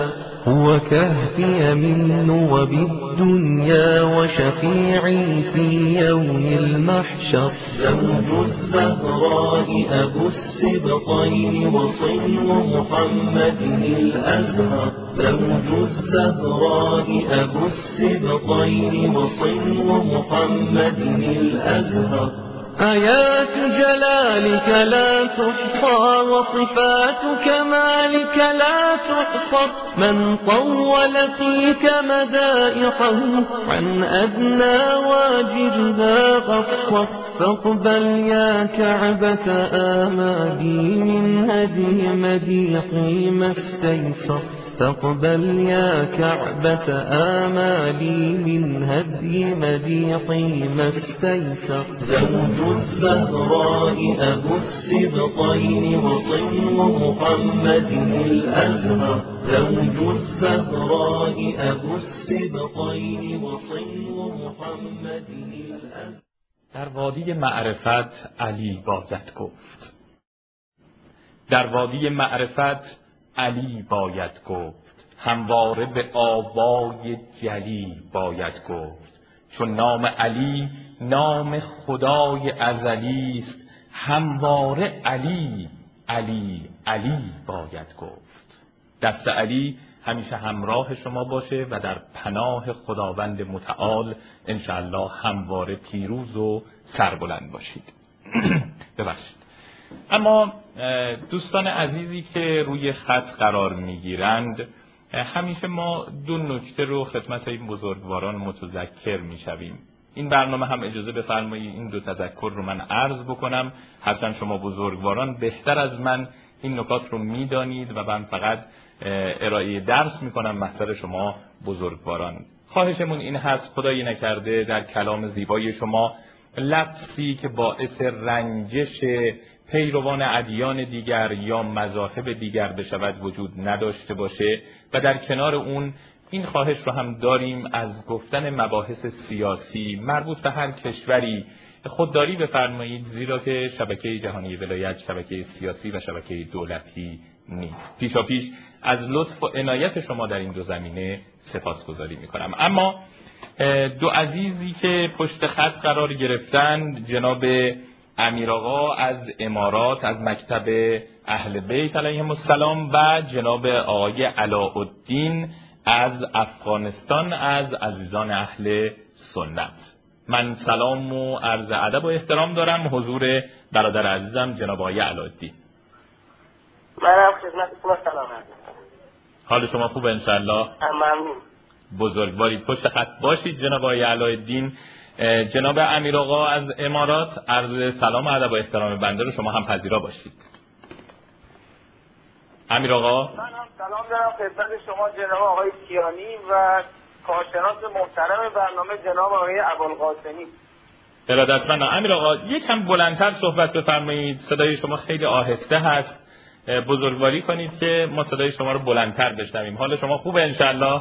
هو كهفي من وبالدنيا وشفيعي في يوم المحشر زوج الزهراء أبو السبطين وصنو محمد الأزهر زوج الزهراء أبو السبطين وصنو محمد الأزهر آيات جلالك لا تحصى وصفات كمالك لا تحصى من طول فيك مدائحه عن أدنى واجرها غصة فاقبل يا كعبة آمالي من هدي مديحي ما استيسر فاقبل يا كعبة آمالي من هدي مديحي ما استيسر زوج الزهراء أبو السبطين وصنو محمد الأزهر زوج الزهراء أبو السبطين وصنو محمد الأزهر. در وادی معرفت علی باید گفت، در وادی معرفت علی باید گفت، همواره به آوای جلی باید گفت. چون نام علی نام خدای ازلی است، همواره علی علی علی باید گفت. دست علی همیشه همراه شما باشه و در پناه خداوند متعال انشاءالله همواره پیروز و سربلند باشید. ببخشید. اما دوستان عزیزی که روی خط قرار میگیرند، همیشه ما دو نکته رو خدمت این بزرگواران متذکر میشویم. این برنامه هم اجازه بفرمایید این دو تذکر رو من عرض بکنم، هرچند شما بزرگواران بهتر از من این نکات رو میدانید و من فقط ارائه درس میکنم محضر شما بزرگواران. خواهشمون این هست خدایی نکرده در کلام زیبای شما لفظی که باعث رنجش پیروان ادیان دیگر یا مذاهب دیگر بشود وجود نداشته باشه و در کنار اون این خواهش رو هم داریم از گفتن مباحث سیاسی مربوط به هر کشوری خودداری بفرمایید، زیرا که شبکه جهانی ولایت شبکه سیاسی و شبکه دولتی نیست. پیشاپیش از لطف و عنایت شما در این دو زمینه سپاسگزاری میکنم. اما دو عزیزی که پشت خط قرار گرفتن، جناب امیر آقا از امارات از مکتب اهل بیت علیهم السلام و جناب آقای علاءالدین از افغانستان از عزیزان اهل سنت، من سلام و عرض ادب و احترام دارم حضور برادر عزیزم جناب آقای علاءالدین. منم خدمتتون سلام عرض می‌کنم. حال شما خوبه انشاءالله؟ ممنون. بزرگوارید، پشت خط باشید جناب آقای علاءالدین. جناب امیر آقا از امارات عرض سلام و ادب و احترام بنده رو شما هم پذیرا باشید. امیر آقا من هم سلام دارم خدمت شما جناب آقای کیانی و کارشناس محترم برنامه جناب آقای ابوالقاسمی. ارادتمندم. امیر آقا یکم بلندتر صحبت بفرمایید، صدای شما خیلی آهسته هست، بزرگواری کنید که ما صدای شما رو بلندتر بشنویم. حال شما خوبه انشالله؟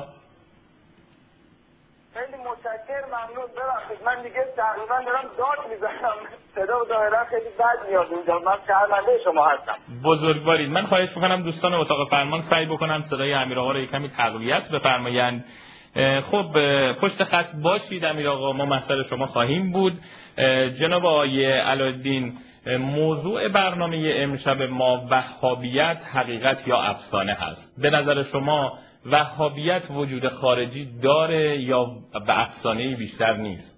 خیلی متشکرم، ممنون. ببخشید من دیگه تقریبا دارم داد میزنم، صدا و ظاهرا خیلی بد میاد اینجا. من شرمنده شما هستم. بزرگوارید. من خواهش میکنم دوستان اتاق فرمان سعی بکنم صدای امیر آقا رو کمی تقویت بفرمایند. خب پشت خط باشید امیر آقا، ما محضر شما خواهیم بود. جناب آقای علاءالدین، موضوع برنامه امشب ما وهابیت حقیقت یا افسانه هست. به نظر شما وهابیت وجود خارجی داره یا به افسانه‌ای بیشتر نیست؟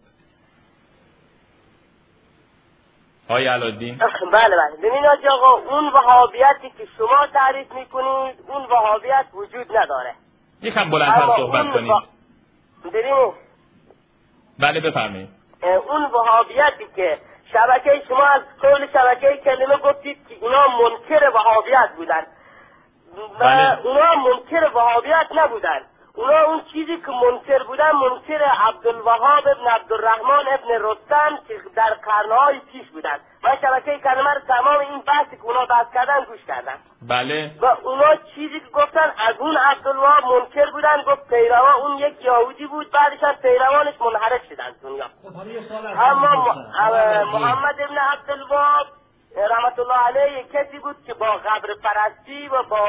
آقای علاءالدین. بله. ببین آقا، اون وهابیتی که شما تعریف میکنید اون وهابیت وجود نداره. یکم بلندتر صحبت کنید. ببینید. بله بفرمایید. اون وهابیتی که شبکه شما از کل شبکه کلمه گفتید که اینا منکر وهابیت بودن. بله. اونا منکر وهابیت نبودن. اونا اون چیزی که منکر بودن منکر عبدالوهاب ابن عبدالرحمن ابن رستم که در قرنهای پیش بودن. من شبکه کلمه رو تمام این بحثی که اونا بحث کردن گوش کردم. بله. و اونا چیزی که گفتن از اون عبدالوهاب منکر بودن، گفت پیروان اون یک یهودی بود، بعدش از پیروانش منحرف شدن دنیا. اما محمد ابن عبدالوهاب رحمت الله علیه کسی بود که با قبر پرستی و با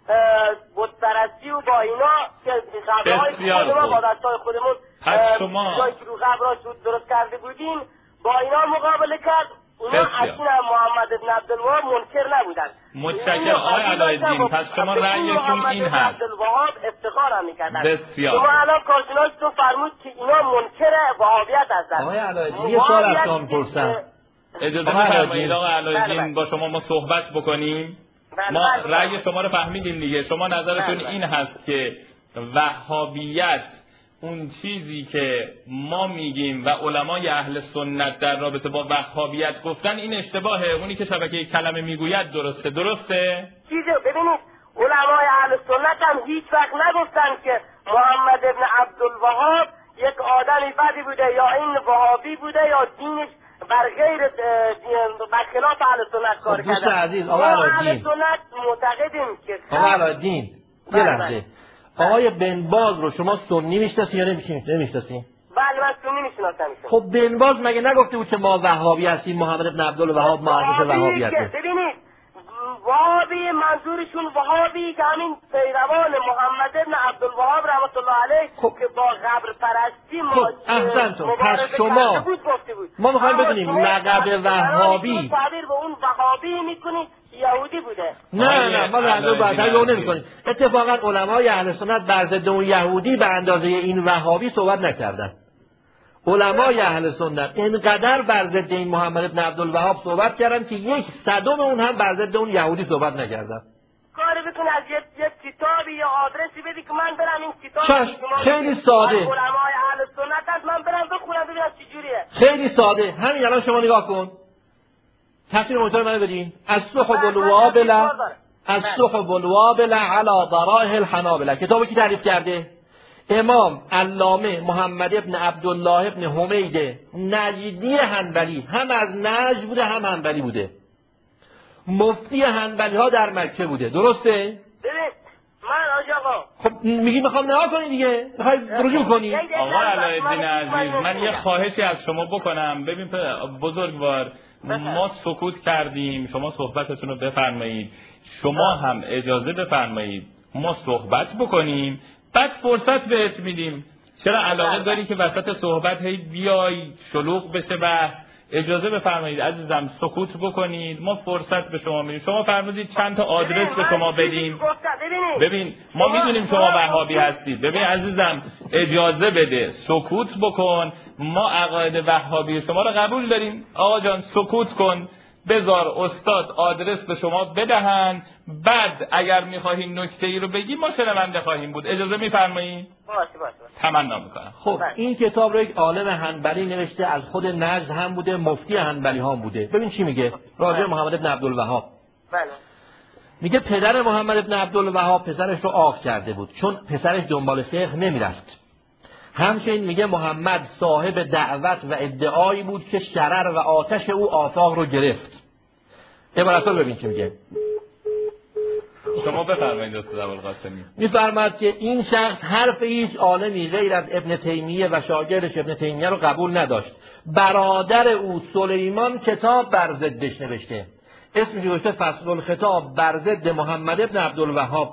بتپرستی و با اینا که قبرهای خودمون با دستای خودمون پس شما جایی که رو قبرها درست کرده بودیم با اینا مقابله کرد. اونا اصلا محمد ابن عبدالوهاب منکر نبودن. متشکرم آقای علایالدین. پس شما رأیتون این هست. عبدالوهاب افتخار هم میکردن. بسیار. شما الان کارشناستون فرمود که اینا منکر وهابیت هستن. آقای علایالدین یه سوال از شما می‌پرسم. اجازه بفرمایید آقای علایالدین با شما ما صحبت بکنیم. ما رأی شما رو فهمیدیم دیگه. شما نظرتون این هست که وهابیت اون چیزی که ما میگیم و علمای اهل سنت در رابطه با وهابیت گفتن این اشتباهه، اونی که شبکه کلمه میگوید درسته؟ چیزی ببینید علمای اهل سنت هم هیچ وقت نگفتن که محمد ابن عبدالوهاب یک آدمی بدی بوده یا این وهابی بوده یا دینش بر غیر برخلاف اهل سنت کار کرده. دوست عزیز آقای علایالدین، اهل سنت معتقدیم که آقای علایالدین یه لحظه، آقای بن باز رو شما سنی میشناسین یا نمیشناسین؟ بله من سنی میشناسم. خب بن باز مگه نگفته بود که ما وهابی هستیم، محمد ابن عبدالوهاب مؤسس وهابیته؟ ببینید وهابی منظورشون وهابی که همین پیروان محمد ابن عبدالوهاب رحمت الله علیه که با قبر پرستی احسنتون. پس شما ما میخوایم بدونیم لقب وهابی تعبیر به اون وهابی میکنید یهودی بوده. نه ما در اون بعدا رو نمی‌کنیم. اتفاقا علمای اهل سنت بر ضد اون یهودی به اندازه این وهابی صحبت نکردن. علمای اهل سنت اینقدر بر ضد این محمد ابن عبدالوهاب صحبت کردن که 1/100 اون هم بر ضد اون یهودی صحبت نکردن. کاری بکن از یک کتابی یا آدرسی بدی که من برم این کتاب خیلی ساده. علمای اهل سنت هست من برم بخونم ببینم چه جوریه. خیلی ساده. همین الان شما نگاه کن. تفسیر مونتور منو بدین. الصحب الوابل علی ضرائح الحنابلة. کتابی که تعریف کرده امام علامه محمد ابن عبدالله ابن حمید نجدی حنبلی، هم از نجد بوده هم حنبلی بوده، مفتی حنبلی ها در مکه بوده. درسته؟ ببین من آقا خب میگی میخوام نها کنی دیگه، میخوای رجوع کنی. آقا علایالدین عزیز من یه خواهشی از شما بکنم. ببین بزرگوار ما سکوت کردیم، شما صحبتتون رو بفرمایید، شما هم اجازه بفرمایید ما صحبت بکنیم، بعد فرصت بهت میدیم. چرا علاقه داری که وسط صحبت هی بیای شلوغ بشه بحث؟ اجازه بفرمایید عزیزم سکوت بکنید، ما فرصت به شما میدیم. شما فرمودید چند تا آدرس به شما بدیم. ببین ما میدونیم شما وهابی هستید. ببین عزیزم اجازه بده سکوت بکن، ما عقاید وهابی شما رو قبول داریم. آقا جان سکوت کن، بذار استاد آدرس به شما بدهن، بعد اگر میخواهیم نکته ای رو بگیم ما شنونده خواهیم بود. اجازه میفرمایید؟ باشه. تمنا میکنم. خب این کتاب رو یک عالم حنبلی نوشته، از خود نجد هم بوده، مفتی حنبلی هم بوده. ببین چی میگه راجع محمد ابن عبدالوهاب. بله. میگه پدر محمد ابن عبدالوهاب پسرش رو عاق کرده بود چون پسرش دنبال فقه نمیرفت. همچنین میگه محمد صاحب دعوت و ادعایی بود که شرر و آتش او آفاق رو گرفت. عبارت رو ببین چی میگه. شما بفرمایید استاد ابوالقاسمی. میفرماد که این شخص حرف هیچ عالمی غیر از ابن تیمیه و شاگردش ابن تیمیه رو قبول نداشت. برادر او سلیمان کتاب بر ضدش نوشته، اسمش گذاشته فصل الخطاب بر ضد محمد ابن عبدالوهاب.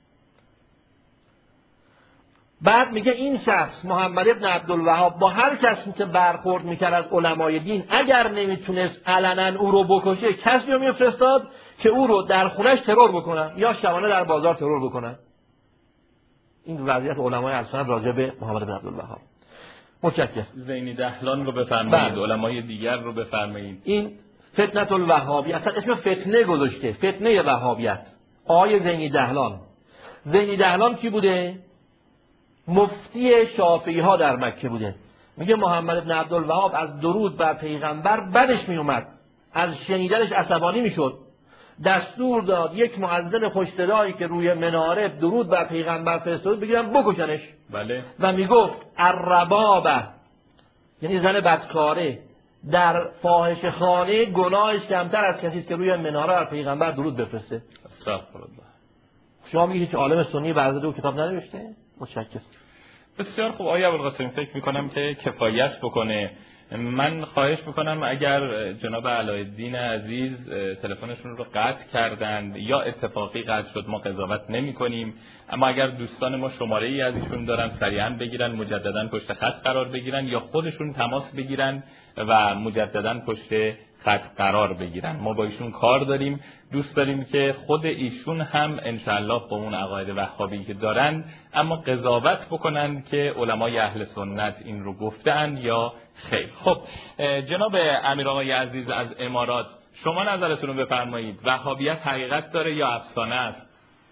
بعد میگه این شخص محمد ابن عبدالوهاب با هر کسی که برخورد میکرد از علمای دین اگر نمیتونست علنا او رو بکشه کسی رو میفرستاد که او رو در خونش ترور بکنن یا شبانه در بازار ترور بکنن. این وضعیت علمای اهل سنت راجع به محمد ابن عبدالوهاب. متشکرم. زینی دهلان رو بفرمایید، علمای دیگر رو بفرمایید. این فتنه الوهابی اصلا اسم فتنه گذاشته، فتنه وهابیت. آقای زینی دهلان. زینی دهلان کی بوده؟ مفتی شافعی ها در مکه بوده. میگه محمد بن عبدالوهاب از درود بر پیغمبر بدش میومد، از شنیدنش عصبانی میشد. دستور داد یک مؤذن خوش صدایی که روی مناره درود بر پیغمبر فرستاد بگیرن بکشنش. بله. و میگفت الربابه یعنی زن بدکاره در فاحش خانه گناهش کمتر از کسی که روی مناره بر پیغمبر درود بفرسته. استغفرالله. شما میگید که عالم سنی برزده و کتاب ننوشته؟ متشکرم. بسیار خوب. آقای ابوالقاسمی فکر میکنم که کفایت بکنه. من خواهش میکنم اگر جناب علایالدین عزیز تلفنشون رو قطع کردند یا اتفاقی قطع شد ما قضاوت نمی کنیم، اما اگر دوستان ما شماره ای از ایشون دارن سریعا بگیرن، مجددا پشت خط قرار بگیرن یا خودشون تماس بگیرن و مجددا پشت خط قرار بگیرن. ما با ایشون کار داریم، دوست داریم که خود ایشون هم انشاءالله با اون عقاید وهابی که دارن اما قضاوت بکنن که علمای اهل سنت این رو گفتن یا خیر. خب جناب امیر آقای عزیز از امارات، شما نظرتون رو بفرمایید. وهابیت حقیقت داره یا افسانه است؟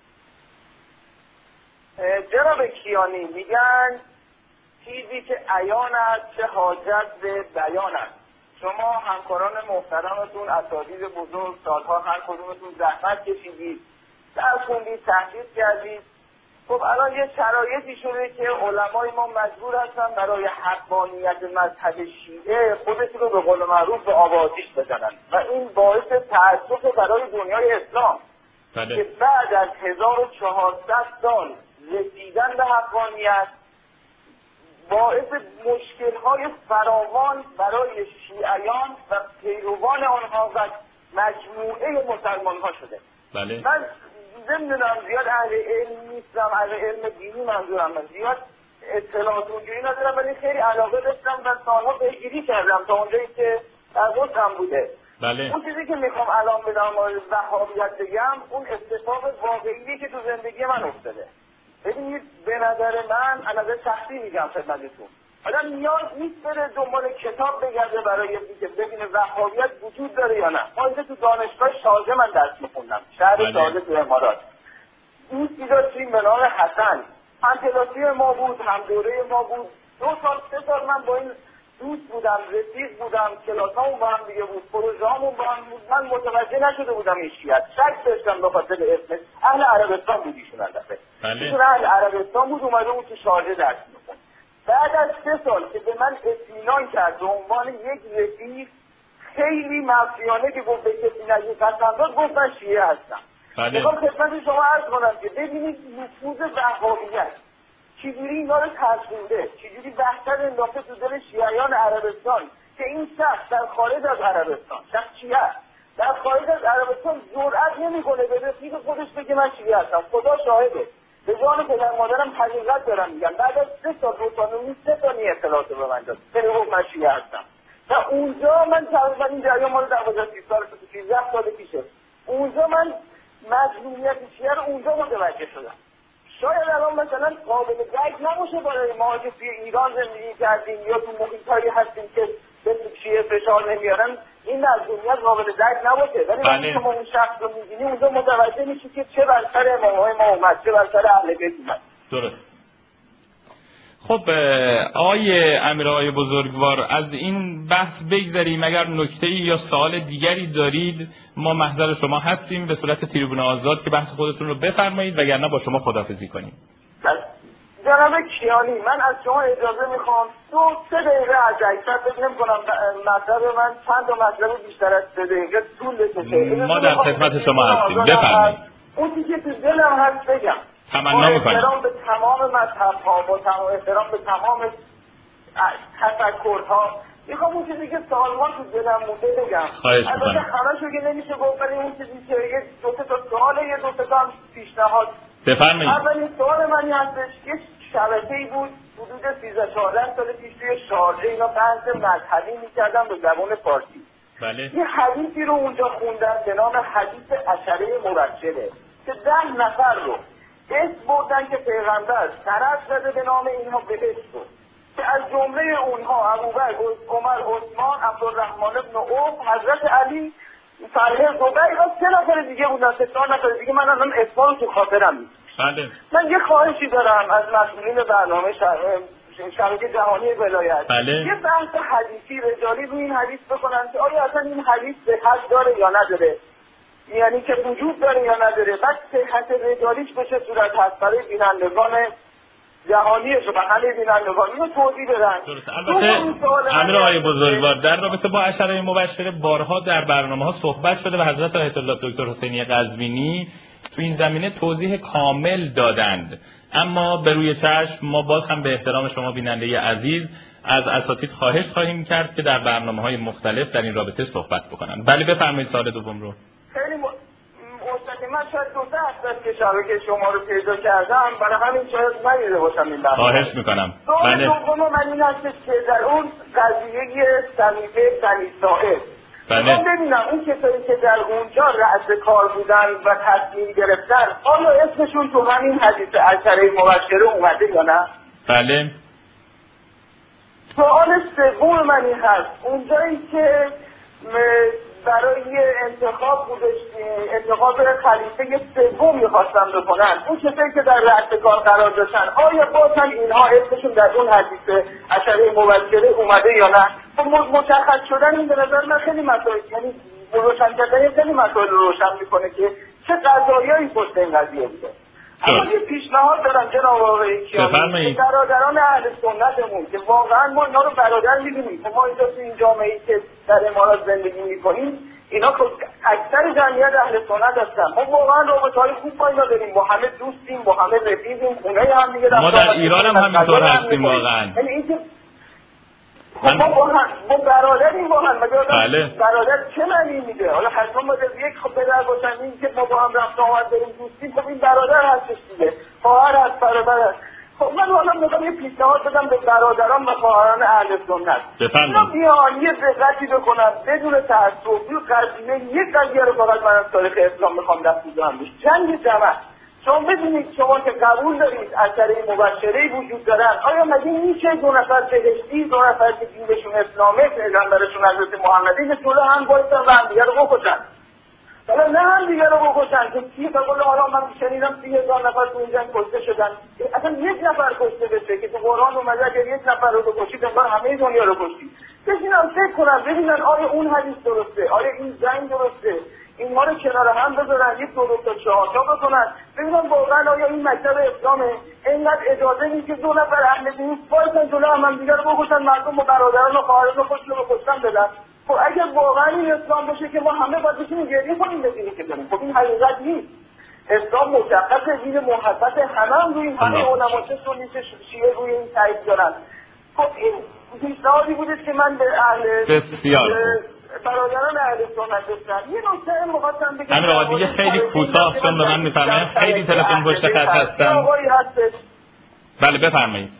جناب کیانی میگن چیزی که عیان است چه حاجت به بیان است. شما همکاران محترمتون، اساتید بزرگ، سالها هر کدومتون زحمت کشیدید، درس خوندید، تحقیق کردید. خب الان یه شرایطی شده که علمای ما مجبور هستن برای حقانیت مذهب شیعه خودشون رو به قول معروف به آب آتیش بزنن و این باعث تأسف برای دنیای اسلام که بعد از 1400 سال رسیدن به حقانیت باعث مشکل‌های فراوان برای شیعیان و پیروان آنها و مجموعه مسلمان‌ها شده. بله. من نمیدونم زیاد اهل علم نیستم، اهل علم دینی منظورم، من زیاد اطلاعات اونجوری ندارم، ولی خیلی علاقه داشتم و سالها پیگیری کردم تا اونجایی که در وسعم بوده. بله. اون چیزی که میخوام الان به مورد وهابیت بگم اون اتفاق واقعیه که تو زندگی من افتاده. ببینید به نظر من، از نظر شخصی میگم خدمتتون، آدم نیاز نیست بره دنبال کتاب بگرده برای اینکه ببینه وهابیت وجود داره یا نه. ما اینجا تو دانشگاه شارجه من درس میخوندم، شهر شارجه تو امارات. دوستی داشتیم به نام حسن، هم کلاسی ما بود، هم دوره ما بود. 2 سال 3 سال من با این دوست بودم، رفیق بودم، کلاسامون با هم دیگه بود، پروژه‌هامون با هم بود. من متوجه نشده بودم این شیعه، شک داشتم به خاطر اسم. اهل عربستان بود ایشون البته. ایشون اهل عربستان بود، اومده بود تو شارجه درس می‌خوند. بعد از 3 سال که به من اطمینان کرد به عنوان یک رفیق خیلی معصیانه که گفت به کسی نگید پسنداد، گفت من شیعه هستم. میخوام خدمت شما عرض کنم که ببینید نفوذ وهابیت چجوری اینا رو ترسونده، چجوری وحشت انداخته تو دل شیعیان عربستان که این شخص در خارج از عربستان، شخص شیعه در خارج از عربستان جرئت نمیکنه به رفیق خودش بگه من شیعه هستم. خدا شاهده، به جان پدر مادرم حقیقت دارم میگم. بعد از 3 سال 2 سال و نیم 3 تا اطلاعات به من داد که من شیعه هستم. و اونجا من تقریبا این جریان مال 12 سال 13 سال پیشه، اونجا من مظلومیت شیعه رو اونجا متوجه شدم. شاید الان مثلا قابل درک نباشه برای ما که توی ایران زندگی کردیم یا تو محیطایی هستیم که به شیعه فشار نمیارن، این مظلومیت قابل درک نباشه، ولی وقتی شما اون شخص رو می‌بینی اونجا متوجه میشی که چه بر سر امام‌های ما اومد، چه بر سر اهل بیت اومد. درست. خب آقای امیرآقای بزرگوار، از این بحث بگذریم. اگر نکته‌ای یا سوال دیگری دارید ما محضر شما هستیم به صورت تریبون آزاد که بحث خودتون رو بفرمایید، وگرنه با شما خداحافظی کنیم. جناب کیانی، من از شما اجازه میخوام 2-3 دقیقه از اکثر فکر نمی‌کنم مطلب من چند تا مطلب بیشتر از 3 دقیقه طول بکشه. ما در خدمت شما هستیم، بفرمایید. اون که تو دلم هست بگم. تمنا می‌کنم. احترام به تمام مذهب‌ها، با احترام به تمام تفکرها، میخوام اون چیزی که سال‌ها تو دلم مونده بگم. البته همه‌شو که نمیشه گفت، ولی اون چیزی که یه 2 تا سوال، یه 2 تا پیشنهاد. بفرمایید. اولین سوال من هستش که شبکه‌ای بود حدود 13-14 سال پیش توی شارجه اینا بحث مذهبی می‌کردن به زبان فارسی. بله. یه حدیثی رو اونجا خوندن به نام حدیث عشره مبشره که 10 نفر رو اسم بردن که پیغمبر طرف زده به نام اینها بهشت بود که از جمله اونها ابوبکر، عمر، عثمان، عبدالرحمن بن عوف، حضرت علی، طلحه، زبیر و 3 نفر دیگه بودن، 4 نفر دیگه من الان اسما رو تو خاطرم نیست. بله. من یه خواهشی دارم از مسئولین برنامه شبکه جهانی ولایت. بله. یه بحث حدیثی رجالی روی این حدیث بکنن که آیا اصلا این حدیث صحت داره یا نداره، یعنی که وجود داره یا نداره، بعد صحت رجالیش به چه صورت هست برای بینندگان جهانیش و همه بینندگان اینو توضیح بدن. درست. البته امیرآقای بزرگوار در رابطه با عشره مبشره بارها در برنامه‌ها صحبت شده و حضرت آیت الله دکتر حسینی قزوینی تو این زمینه توضیح کامل دادند. اما به روی چشم ما باز هم به احترام شما بیننده عزیز از اساتید خواهش خواهیم کرد که در برنامه‌های مختلف در این رابطه صحبت بکنن. بله بفرمایید سوال دوم رو. خیلی من شاید 2 هفته است که شبکه شما رو پیدا کردم، برای همین شاید ندیده باشم این برنامه. خواهش میکنم. بله. دوم من این هستش که در اون قضیه صحیفه بنی اسرائیل من ببینم اون کسایی که در اونجا رأس کار بودن و تصمیم گرفتن آیا اسمشون تو همین حدیث عشره مبشره اومده یا نه؟ بله. سوال سوم من این هست، اونجایی که برای انتخاب خلیفه سوم می‌خواستن بکنن، اون کسایی که در رأس کار قرار داشتن آیا باز هم اینها اسمشون در اون حدیث عشره مبشره اومده یا نه؟ مشخص شدن این به نظر من خیلی مسائل، یعنی روشن کردن خیلی مسائل رو روشن میکنه که چه قضایایی پشت این قضیه بوده. اما یه پیشنهاد دارم جناب آقای کیانی، برادران اهل سنتمون که واقعا ما اینا رو برادر می‌دونیم که ما اینجا تو این جامعه‌ای که در امارات زندگی می‌کنیم اینا اکثر جمعیت اهل سنت هستن، ما واقعا رابطه‌های خوب با اینا داریم، با همه دوستیم، با همه رفیقیم، خونه هم دیگه ما در ایران هم همینطور هستیم واقعا. یعنی اینکه ما برادریم واقعا، مگه برادر چه معنی میده؟ حالا حتما ما یک پدر باشن این که ما با هم رفت آمد داریم دوستیم، خب این برادر هستش دیگه، خواهر هست، برادر هست. خب من حالا میخوام یه پیشنهاد بدم به برادران و خواهران اهل سنت، اینا بیان یه دقتی بکنن بدون تعصب روی قضیه، یک قضیه رو فقط من از تاریخ اسلام میخوام دست بزنم بهش، جنگ جمل. شما بدونید شما که قبول دارید عشره مبشره‌ای وجود دارن، آیا مگه میشه 2 نفر بهشتی، 2 نفر که دینشون اسلامه، پیغمبرشون حضرت محمدی به طول هم بایستن و همدیگه رو بکشن؟ حالا نه همدیگه رو بکشن که کی بقول حالا من شنیدم 30,000 نفر تو این جنگ کشته شدن، اصلا 1 نفر کشته بشه که تو قرآن اومده اگر 1 نفر رو بکشید انگار همه دنیا رو کشید. بشینم فکر کنم ببینن آیا اون حدیث درسته، آیا این جنگ درسته، اینها رو کنار هم بذارن، یک 2 تا 4 تا بکنن، ببینن واقعا آیا این مکتب اسلامه اینقدر اجازه نیست که 2 نفر اهل دین وایسن جلو هم دیگه رو بکشن، مردم و برادران و خواهران خودشون رو کشتن بدن. خب اگر واقعا این اسلام باشه که ما همه باید بشینیم گریه کنیم به دینی که داریم، خب این حقیقت نیست. اسلام مشخصه، دین محبت همه روی همه علما چه سنی چه شیعه روی این تایید دارن. خب این پیشنهادی بودش که من به اهل برادران اهل سنت داشتم. یه نکته مخواستم بگم امیر آقا دیگه خیلی کوتاه چون به من میفرمایید خیلی تلفن پشت خط هستم. بله بفرمایید.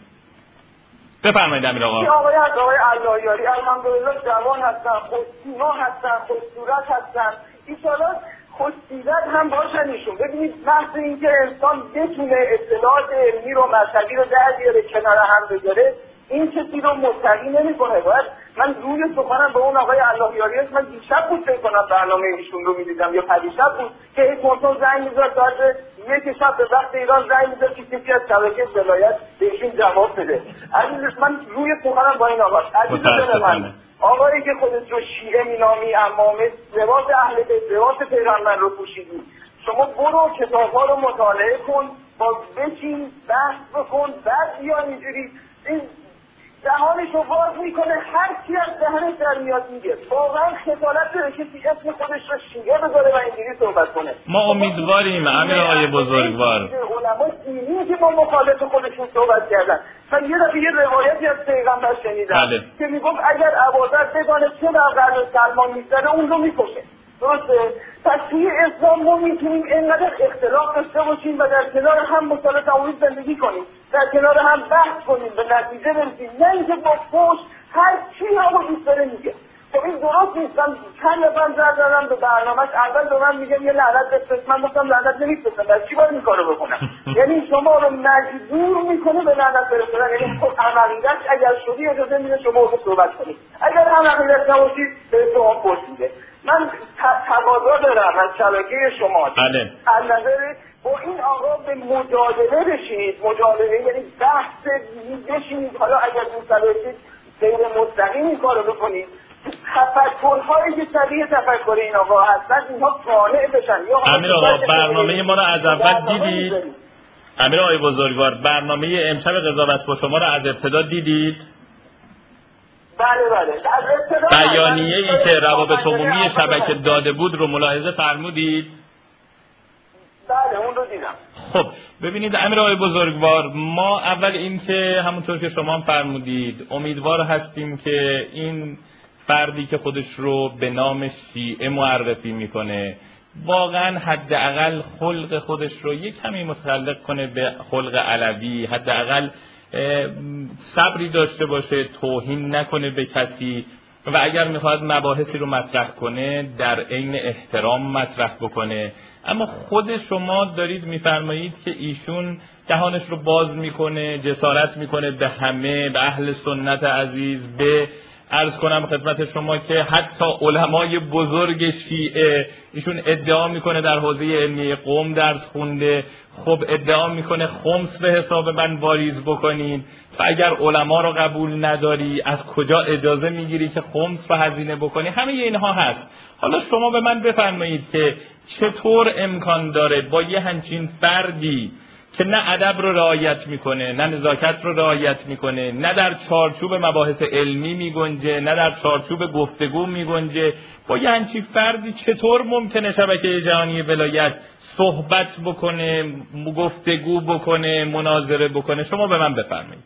بفرمایید امیر آقا. آقای اللهیاری الحمدلله جوان هستن، خوش‌سیما هستن، خوش‌صورت هستن، ایشالا خوش‌سیرت هم باشن ایشون. ببینید محض اینکه انسان بتونه اطلاعات علمی رو مذهبی رو در بیاره کنار هم بذاره این کسی رو مستقیم نمی‌کنه. باید من روی سخنم به اون آقای اللهیاری است، من دیشب بود فکر کنم برنامه ایشون رو می‌دیدم یا پریشب بود که یک مرتون زنگ می‌زد ساعت 1 شب به وقت ایران زنگ می‌زد که کسی از شبکه ولایت به ایشون جواب بده. عزیز من روی سخنم با این آقا عزیز من آقایی که خودت رو شیعه می‌نامی، امامه، لباس اهل بیت، لباس پیغمبر رو پوشیدی، شما برو کتاب‌ها رو مطالعه کن، با بچین بحث بکن، بعد بیا اینجوری این دهانش رو باز میکنه، هر کی از دهنش در میاد میگه. واقعا خجالت داره کسی اسم خودش رو شیعه بذاره و اینجوری صحبت کنه. ما امیدواریم امیر آقای بزرگوار علمای دینی که با مخالف خودشون صحبت کردن. من یه دفعه یه روایتی از پیغمبر شنیدم که میگفت اگر ابوذر بدانه چه در قلب سلمان میگذره اون رو میکشه. درسته؟ پس توی اسلام ما میتونیم اینقدر اختلاف داشته باشیم و در کنار هم مصالحه تعاملی زندگی کنیم، در کنار هم بحث کنیم، به نتیجه برسیم، نه اینکه با فحش هر چی همو دوست داره میگه. خب این درست نیست. من چند نفر زر دارم به برنامه‌اش، اول به من میگم یه لعنت بفرست، من گفتم لعنت نمیفرستم، برای چی باید این کارو بکنم؟ یعنی شما رو مجبور میکنه به لعنت فرستادن. یعنی خب عملیاتش اگر شدی اجازه میده شما رو صحبت کنید، اگر عملیات نباشید به شما پرسیده. من تقاضا دارم از شبکه شما از نظر با این آقا به مجادله بشینید. مجادله یعنی بحث بشینید، حالا اگر دوست دارید غیر مستقیم این کارو بکنید، تفکرهایی که شبیه تفکر این آقا هستن اینها قانع بشن. امیر آقا برنامه ما رو از اول دیدید؟ امیر آقای بزرگوار برنامه امشب قضاوت با شما رو از ابتدا دیدید؟ بله. بیانیه ای که روابط عمومی شبکه داده بود رو ملاحظه فرمودید؟ بله خب ببینید امیرآقای بزرگوار، ما اول این که همونطور که شما هم فرمودید امیدوار هستیم که این فردی که خودش رو به نام شیعه معرفی میکنه واقعا حداقل خلق خودش رو یک کمی متعلق کنه به خلق علوی، حداقل صبری داشته باشه، توهین نکنه به کسی و اگر میخواد مباحثی رو مطرح کنه در عین احترام مطرح بکنه. اما خود شما دارید میفرمایید که ایشون دهانش رو باز میکنه، جسارت میکنه به همه، به اهل سنت عزیز، به عرض کنم خدمت شما که حتی علمای بزرگ شیعه ایشون ادعا میکنه در حوزه علمیه قم درس خونده، خب ادعا میکنه خمس به حساب من واریز بکنین، تو اگر علما رو قبول نداری از کجا اجازه میگیری که خمس و هزینه بکنی؟ همه اینها هست. حالا شما به من بفرمایید که چطور امکان داره با یه همچین فردی که نه ادب رو رعایت میکنه، نه نزاکت رو رعایت میکنه، نه در چارچوب مباحث علمی میگنجه، نه در چارچوب گفتگو میگنجه، با یه همچین فردی چطور ممکنه شبکه جهانی ولایت صحبت بکنه، گفتگو بکنه، مناظره بکنه؟ شما به من بفرمایید.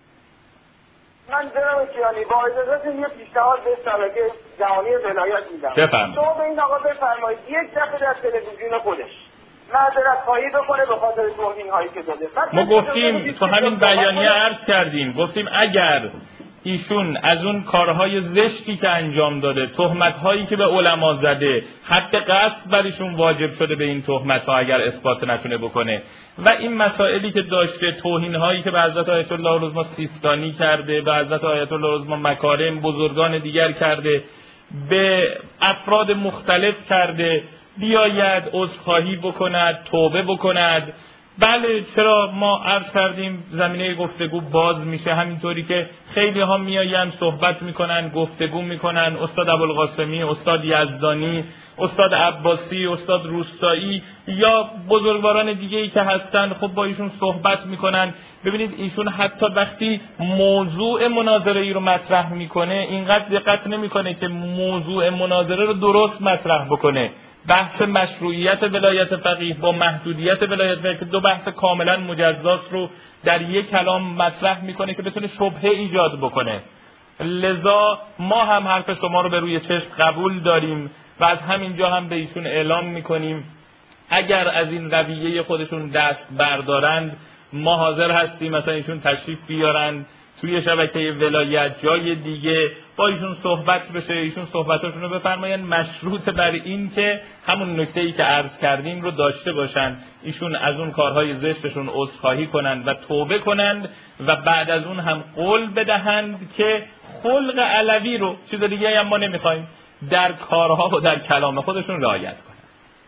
من جناب کیانی با اجازهتون یه پیشنهاد به شبکه جهانی ولایت میدم. بفرمایید. شما به این آقا بفرمایید یک دفعه در تلویزیون خودش معذرت خواهی بکنه به خاطر توهین هایی که داده. ما گفتیم تو همین بیانیه عرض کردیم، گفتیم اگر ایشون از اون کارهای زشتی که انجام داده، تهمت‌هایی که به علما زده، حد قصد بر ایشون واجب شده به این تهمت‌ها اگر اثبات نتونه بکنه و این مسائلی که داشته، توهین‌هایی که به حضرت آیت الله العظمی سیستانی کرده، به حضرت آیت الله العظمی مکارم بزرگان دیگر کرده، به افراد مختلف کرده، بیاید عذرخواهی بکند، توبه بکند. بله چرا ما عرض کردیم زمینه گفتگو باز میشه، همینطوری که خیلی ها میاین صحبت میکنن، گفتگو میکنن، استاد ابوالقاسمی، استاد یزدانی، استاد عباسی، استاد روستایی یا بزرگواران دیگه ای که هستن، خب با ایشون صحبت میکنن. ببینید ایشون حتی وقتی موضوع مناظره ای رو مطرح میکنه اینقدر دقت نمیکنه که موضوع مناظره رو درست مطرح بکنه. بحث مشروعیت ولایت فقیه با محدودیت ولایت فقیه که دو بحث کاملا مجزاست رو در یک کلام مطرح میکنه که بتونه شبهه ایجاد بکنه. لذا ما هم حرف شما رو به روی چشم قبول داریم و از همینجا هم به ایشون اعلام میکنیم اگر از این رویه خودشون دست بردارند ما حاضر هستیم مثلا ایشون تشریف بیارند توی شبکه ولایت جای دیگه با ایشون صحبت بشه، ایشون صحبتاشون رو بفرماین مشروط بر این که همون نکته‌ای که عرض کردیم رو داشته باشن، ایشون از اون کارهای زشتشون عذرخواهی کنند و توبه کنند و بعد از اون هم قول بدهند که خلق علوی رو، چیز دیگه هم ما نمیخوایم، در کارها و در کلام خودشون رعایت کنند.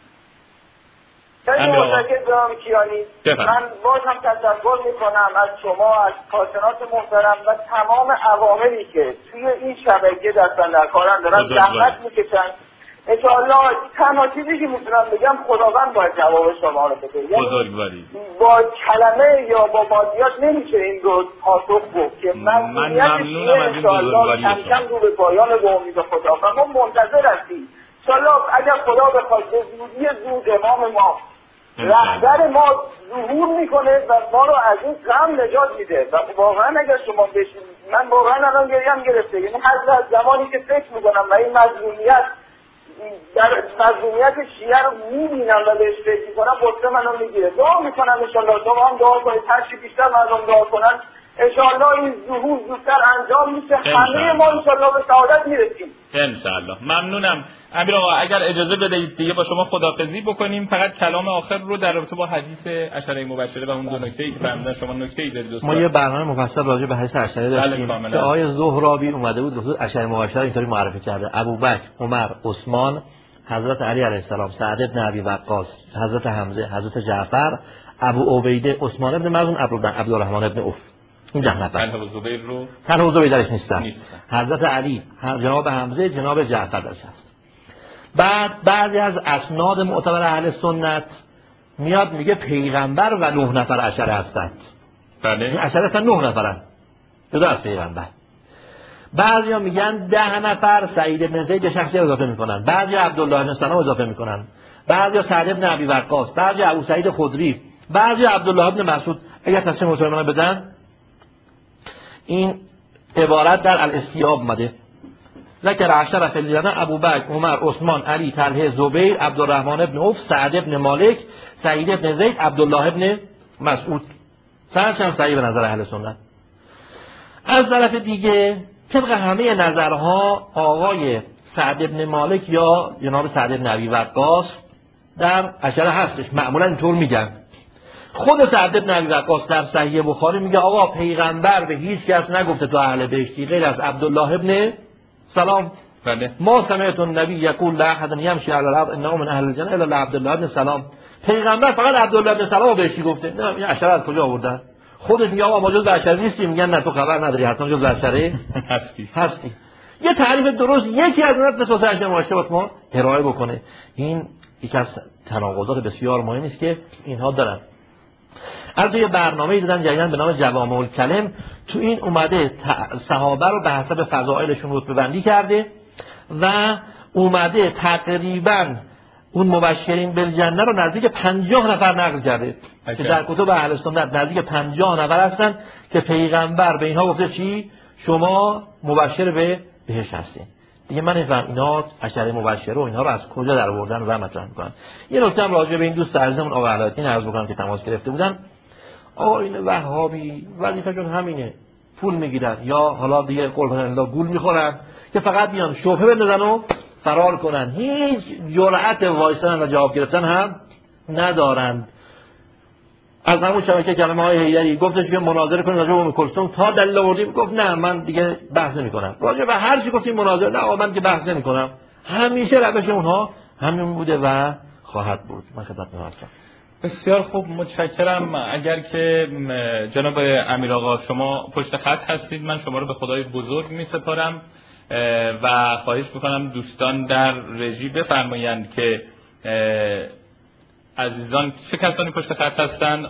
خیلی متشکرم کیانی. من باز هم تشکر میکنم از شما، از کارشناس محترم و تمام عواملی که توی این شبکه دستن در کارن دارن زحمت میکشن. انشاءالله تنها چیزی که میتونم بگم خداوند باید جواب شما رو بده. بزرگواری با کلمه یا با مادیات نمیشه این رو پاسخ گفت که من ممنونم از این بزرگواری کم کم رو به پایان به امید خدا و ما منتظر هستیم. انشاءالله اگر خدا بخواد به زودی زود امام ما رهبر ما ظهور میکنه و ما رو از این غم نجات میده و واقعا اگر شما بشید، من واقعا الان گریم گرفته، یعنی از زمانی که فکر میکنم و این مظلومیت در مظلومیت شیعه رو میبینم و بهش فکر میکنم بطه منو میگیره. دعا میکنم انشالله شما هم دعا کنید هرچی بیشتر مردم دعا کنن انشالله این ظهور زودتر انجام میشه، همه ما انشالله به سعادت میرسیم انشالله. ممنونم امیر آقا، اگر اجازه بدهید دیگه با شما خداحافظی بکنیم، فقط کلام آخر رو در رابطه با حدیث عشره مبشره و اون دو نکته‌ای که فرمودن شما نکته‌ای دارید دوستان. ما یه برنامه مفصل راجع به حدیث عشره داشتیم که آیه زهرابی اومده بود گفت عشره مبشره اینطوری معرفی کرده: ابوبکر، عمر، عثمان، حضرت علی علیه السلام، سعد بن ابی وقاص، حضرت حمزه، حضرت جعفر، ابو عبیده، عثمان بن مظعون، عبدالرحمن بن عوف. این 10 نفر. تنها زبیر درش نیستن. حضرت علی، جناب حمزه، جناب جعفر درش هست. بعد بعضی از اسناد معتبر اهل سنت میاد میگه پیغمبر و 9 نفر عشره هستند. بله. این عشره هستن 9 نفرن. جدا از پیغمبر. بعضیا میگن 10 نفر سعید بن زید شخصی اضافه میکنن. بعضیا عبدالله بن سلام اضافه میکنن. بعضیا سعد بن ابی وقاص، بعضیا ابو سعید خدری، بعضی عبدالله ابن مسعود اگر تصمیم مطمئنانه بدن، این عبارت در الاستیاب اومده: ذکر عشر فی الجنه ابوبکر، عمر، عثمان، علی، طلحه، زبیر، عبدالرحمن ابن عوف، سعد ابن مالک، سعید ابن زید، عبدالله ابن مسعود. سندش هم صحیح به نظر اهل سنت. از طرف دیگه طبق همه نظرها آقای سعد ابن مالک یا جناب سعد ابن ابی وقاص در عشره هستش، معمولا اینطور میگن. خود سعد ابن ابی وقاص در صحیح بخاری میگه آقا پیغمبر به هیچ کس نگفته تو اهل بهشتی غیر از عبدالله ابن سلام. بله. ما سمعت النبی یقول لا احد یمشی علی الارض انه من اهل الجنه الا عبدالله ابن سلام. پیغمبر فقط عبدالله ابن سلام بهشتی گفته. نه این عشره از کجا آوردن؟ خودش میگه آقا ما جز عشره نیستیم. میگن نه تو خبر نداری، حتما جز عشره هستی. یه تعریف درست یکی از اونات مثل واسه ماشته ما ارائه بکنه. این یکی از تناقضات بسیار مهمی است که اینها دارن. از یه برنامه‌ای دادن جدیداً به نام جوامع الکلم، تو این اومده صحابه رو به حسب فضائلشون رتبه بندی کرده و اومده تقریباً اون مبشرین بالجنه رو نزدیک 50 نفر نقل کرده که در کتب اهل سنت نزدیک 50 نفر هستن که پیغمبر به اینها گفته چی؟ شما مبشر به بهشت هستین. دیگه من نمی‌فهم اینا عشره مبشره و اینها رو از کجا در آوردن و مطرح می‌کنن. یه نکته هم راجع به این دوست عزیزمون آقا علایالدین عرض بکنم که تماس گرفته بودن. آقا این وهابی وظیفه‌شون همینه، پول میگیرن یا حالا دیگه قول الله گول میخورن که فقط بیان شبهه بندازن و فرار کنن. هیچ جرأت وایسادن و جواب گرفتن هم ندارند. از همون شبکه کلمه های حیدری گفتش که مناظره کنید راجع به ام کلثوم، تا دلیل آوردیم گفت نه من دیگه بحث نمی‌کنم. راجع به هر چی گفتیم مناظره، نه من دیگه بحث نمی‌کنم. همیشه روش اونها همین بوده و خواهد بود. من خدمتتون هستم. بسیار خوب، متشکرم. اگر که جناب امیر آقا شما پشت خط هستید، من شما رو به خدای بزرگ می‌سپارم و خواهش می‌کنم دوستان در رژی بفرمایند که عزیزان چه کسانی پشت خط هستند.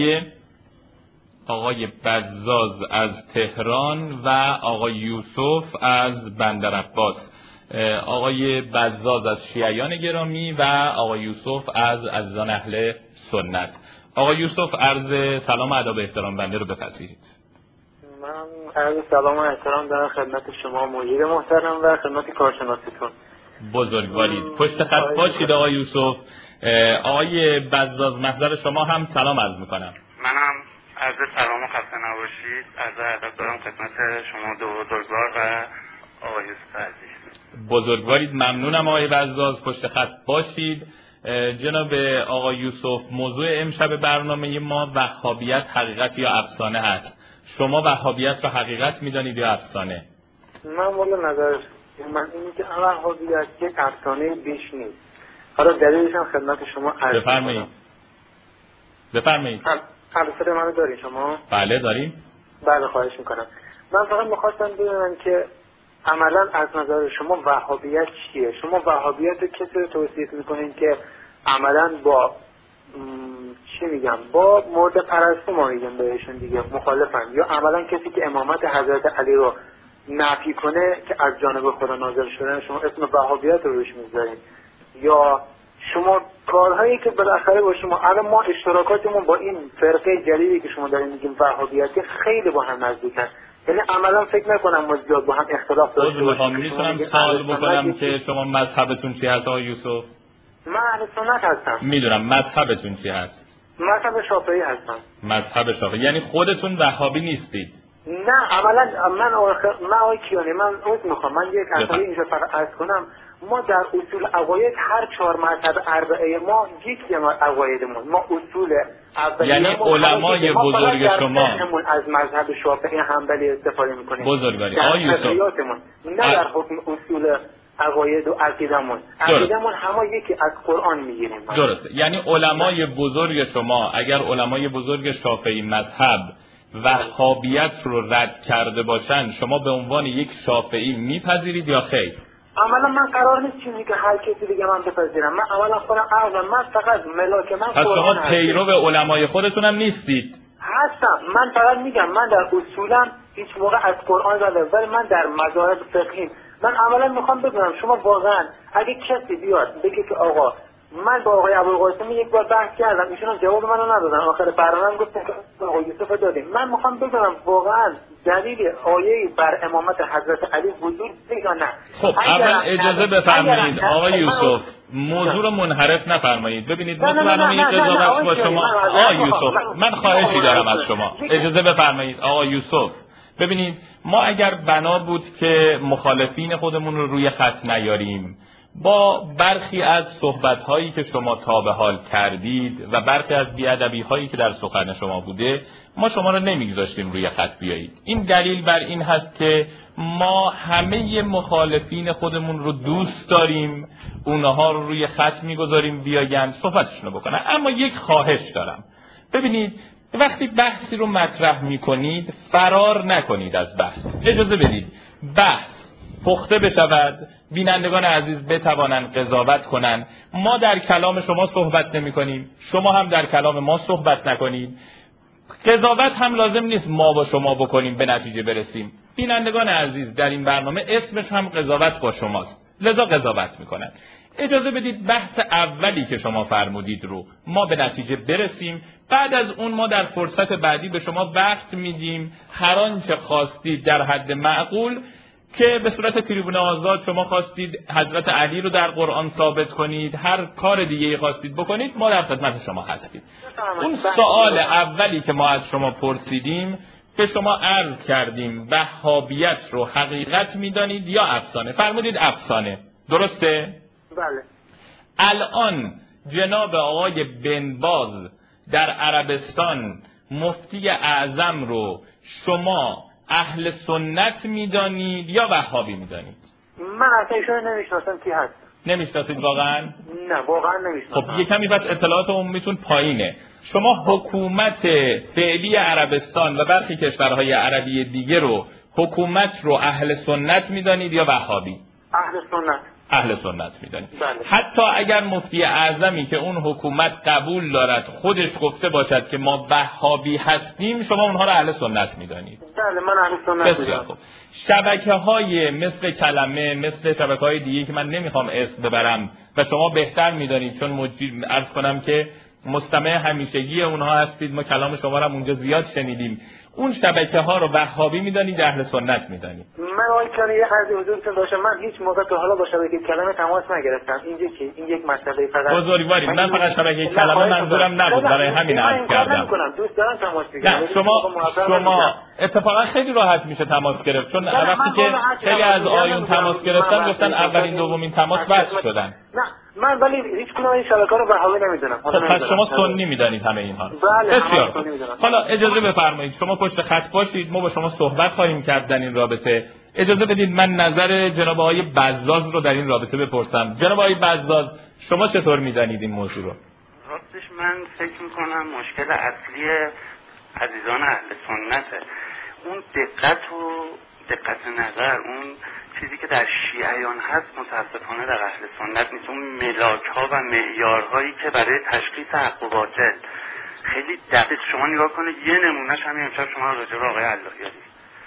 آقای بزاز از تهران و آقای یوسف از بندرعباس. آقای بزاز از شیعیان گرامی و آقای یوسف از عزیزان اهل سنت. آقای یوسف عرض سلام و ادب احترام بنده رو بپذیرید. من عرض سلام و احترام دارم خدمت شما مدیر محترم و خدمت کارشناسیتون. بزرگوارید. پشت خط باشید آقای یوسف. آقای بزاز محضر شما هم سلام عرض میکنم. منم عرض سلام و خسته نباشید. عرض ادب دارم خدمت شما دو بزرگوار و آقای یوسف عزیز. بزرگوارید، ممنونم آقای بزاز. پشت خط باشید. جناب آقای یوسف، موضوع امشب برنامه ما وهابیت حقیقت یا افسانه هست. شما وهابیت رو حقیقت میدانید یا افسانه؟ من والا نظر من اینه که وهابیت یک افسانه بیش نیست. حالا دلیلش هم خدمت شما عرض بفرمایید. حرف منو دارین شما؟ بله داریم. بله خواهش میکنم. من فقط میخواستم بدونم که عملا از نظر شما وهابیت چیه؟ شما وهابیت رو کسی رو توصیف میکنین که عملا با با مورد پرستو ما میگیم بهشون دیگه مخالفن، یا عملا کسی که امامت حضرت علی رو نفی کنه که از جانب خدا نازل شدن شما اسم وهابیت رو روش میذارین، یا شما کارهایی که بالاخره با شما الان ما اشتراکاتمون با این فرقه جدیدی که شما دارین میگیم وهابیت خیلی با هم نزدیکن، یعنی عملا فکر نکنم ما زیاد با هم اختلاف داشته باشیم. میتونم سوال بکنم که شما مذهبتون چی هست آقای یوسف؟ من اهل سنت هستم. میدونم. مذهبتون چی هست؟ مذهب شافعی هستم. مذهب شافعی، یعنی خودتون وهابی نیستید؟ نه عملا من آقای کیانی من میخوام من یک اصلی اینجا فقط عرض کنم. ما در اصول عقاید هر 4 مذهب اربعه ما یکی عقایدمون، ما اصول اولیه یعنی علمای بزرگ شما از مذهب شافعی حنبلی استفاده میکنیم بزرگواری آقای یوسف، نه در حکم اصول عقاید و عقیدمون همه یکی از قرآن میگیریم. درسته. یعنی علمای بزرگ شما اگر علمای بزرگ شافعی مذهب وهابیت رو رد کرده باشن، شما به عنوان یک شافعی میپذیرید یا خیر؟ عملا من قرار نیست چیزی که هر کسی دیگه من بپذیرم. من اولا خودم من فقط ملاک من پس شما پیرو به علمای خودتونم نیستید؟ هستم. من فقط میگم من در اصولم هیچ موقع از قرآن زده، ولی من در مذاهب فقهی من عملا میخوام بدونم شما واقعا اگه کسی بیاد بگه که آقا من با آقای ابوالقاسمی یک بار بحث کردم، ایشون هم جواب منو ندادن. آخر برنامه گفتم که آقای یوسف دادیم. من میخوام بدونم واقعا دلیل آیه‌ای بر امامت حضرت علی وجود داره یا نه. خب اول اجازه بفرمایید آقای یوسف موضوع رو منحرف نفرمایید. ببینید ما تو برنامه قضاوت با شما آقای یوسف من خواهشی دارم از شما، اجازه بفرمایید آقای یوسف. ببینید ما اگر بنا بود که مخالفین خودمون رو روی خط نیاریم، با برخی از صحبت‌هایی که شما تا به حال کردید و برخی از بی‌ادبی‌هایی که در سخن شما بوده، ما شما رو نمی‌گذاشتیم روی خط بیایید. این دلیل بر این هست که ما همه مخالفین خودمون رو دوست داریم، اونها رو روی خط می‌گذاریم بیاین صحبتشون رو بکنن. اما یک خواهش دارم، ببینید وقتی بحثی رو مطرح می‌کنید فرار نکنید از بحث. اجازه بدید بحث پخته بشود، بینندگان عزیز بتوانند قضاوت کنند. ما در کلام شما صحبت نمی کنیم، شما هم در کلام ما صحبت نکنید. قضاوت هم لازم نیست ما با شما بکنیم به نتیجه برسیم. بینندگان عزیز در این برنامه اسمش هم قضاوت با شماست، لذا قضاوت میکنن. اجازه بدید بحث اولی که شما فرمودید رو ما به نتیجه برسیم، بعد از اون ما در فرصت بعدی به شما وقت میدیم هر آنچه خواستید در حد معقول که به صورت تریبون آزاد شما خواستید حضرت علی رو در قرآن ثابت کنید، هر کار دیگه‌ای خواستید بکنید، ما در خدمت شما هستیم. اون سوال اولی که ما از شما پرسیدیم که شما عرض کردیم وهابیت رو حقیقت میدانید یا افسانه؟ فرمودید افسانه، درسته؟ بله. الان جناب آقای بن باز در عربستان مفتی اعظم رو شما اهل سنت میدانید یا وهابی میدانید؟ من اصلا ایشون نمیشناسم کی هست. نمیشناسید واقعا؟ نه واقعا نمیشناسم. خب یکمی پس اطلاعات عمومیتون پایینه. شما حکومت فعلی عربستان و برخی کشورهای عربی دیگه رو حکومت رو اهل سنت میدانید یا وهابی؟ اهل سنت. اهل سنت میدانید. بله. حتی اگر مفتی اعظمی که اون حکومت قبول دارد خودش گفته باشد که ما وهابی هستیم، شما اونها رو اهل سنت میدانید؟ بله من اهل سنت بسیار خوب. شبکه‌های مثل کلمه، مثل شبکه‌های دیگه که من نمیخوام اسم ببرم و شما بهتر میدانید چون عرض کنم که مستمع همیشگی اونها هستید، ما کلام شما رو اونجا زیاد شنیدیم. اون شبکه‌ها رو وهابی میدانید اهل سنت میدانید؟ من آقای کنی یه عرضی حضورتون داشتم، من هیچ موقع تا حالا با شبکه کلمه تماس نگرفتم. این یک مسئله فقط بزرگواری. من فقط شبکه کلمه منظورم نبود، برای همین عرض کردم. دوست دارم تماس بگیرم. نه شما اتفاقا خیلی راحت میشه تماس گرفت، چون وقتی که خیلی از آیون تماس گرفتن گفتن اولین دومین تماس وصل شدن. نه من ولی هیچ کدوم این شبکه‌ها رو وهابی نمیدونم. پس شما سنی میدانید همه اینها. بله بسیار. حالا اجازه بفرمایید شما پشت خط باشید، ما با شما صحبت خواهیم کرد در این رابطه. اجازه بدید من نظر جناب آقای بزاز رو در این رابطه بپرسم. جناب آقای بزاز شما چطور میدانید این موضوع رو؟ راستش من فکر میکنم مشکل اصلی عزیزان اهل سنته اون دقت نظر، اون چیزی که در شیعیان هست متاسفانه در اهل سنت نیست. اون ملاک ها و معیارهایی که برای تشخیص حق و باطل خیلی دقیق. شما نگاه کنید یه نمونهش همین امشب شما راجع به آقای اللهیاری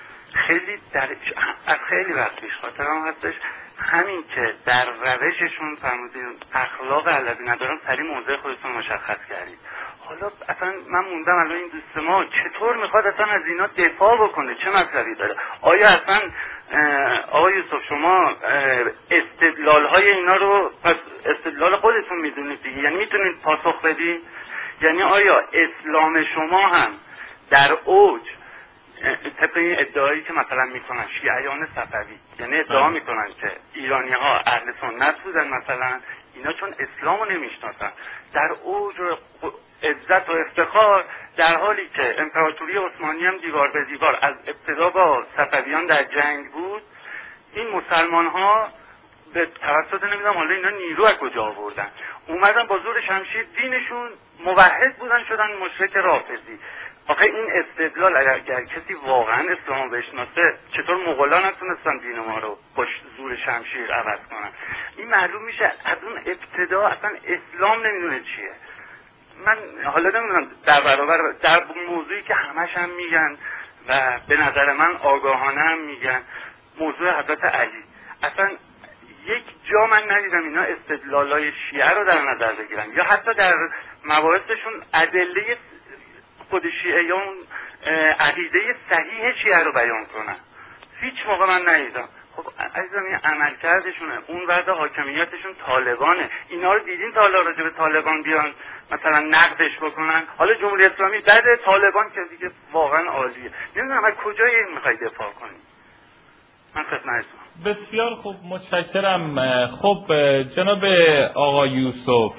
خیلی وقت پیش خاطرم هستش، همین که در روششون فرمودین اخلاق علوی ندارن، سریع موضع خودتون مشخص کردید. حالا اصلا من موندم الان این دوست ما چطور میخواد اصلا از اینا دفاع بکنه، چه مطلبی داره؟ آیا اصلا آقای یوسف شما استدلال های اینا رو پس استدلال خودتون میدونید دیگه، یعنی میتونید پاسخ بدید؟ یعنی آیا اسلام شما هم در اوج طبق این ادعایی که مثلا میکنن شیعیان صفوی، یعنی ادعا میکنن که ایرانی ها اهل سنت بودن مثلا، اینا چون اسلام رو نمیشناسن در اوج عزت و افتخار، در حالی که امپراتوری عثمانی هم دیوار به دیوار از ابتدا با صفویان در جنگ بود، این مسلمان ها به توسط نمیدونم حالا اینا نیرو از کجا آوردن، اومدن با زور شمشیر دینشون موحد بودن شدن مشرک رافضی. آخه این استدلال اگر کسی واقعا اسلام بشناسه، چطور مغولان نتونستن دین ما رو با زور شمشیر عوض کنن؟ این معلوم میشه از اون ابتدا اصلا اسلام نمیدونه چیه. من حالا نمیدونم در برابر در موضوعی که همش هم میگن و به نظر من آگاهانه هم میگن، موضوع حضرت علی، اصلا یک جا من ندیدم اینا استدلالای شیعه رو در نظر بگیرن یا حتی در مباحثشون ادله خود شیعه یا اون عقیده صحیح شیعه رو بیان کنن. هیچ موقع من ندیدم. خب عزیزم این عملکردشونه، اون وضع حاکمیتشون طالبانه. اینا رو دیدین تا حالا راجع به طالبان بیان مثلا نقدش بکنن؟ حالا جمهوری اسلامی بعد طالبان که دیگه واقعا عالیه. نمیدونم از کجای این میخوای دفاع کنی؟ من خدمتتون. بسیار خوب، متشکرم. خب جناب آقا یوسف،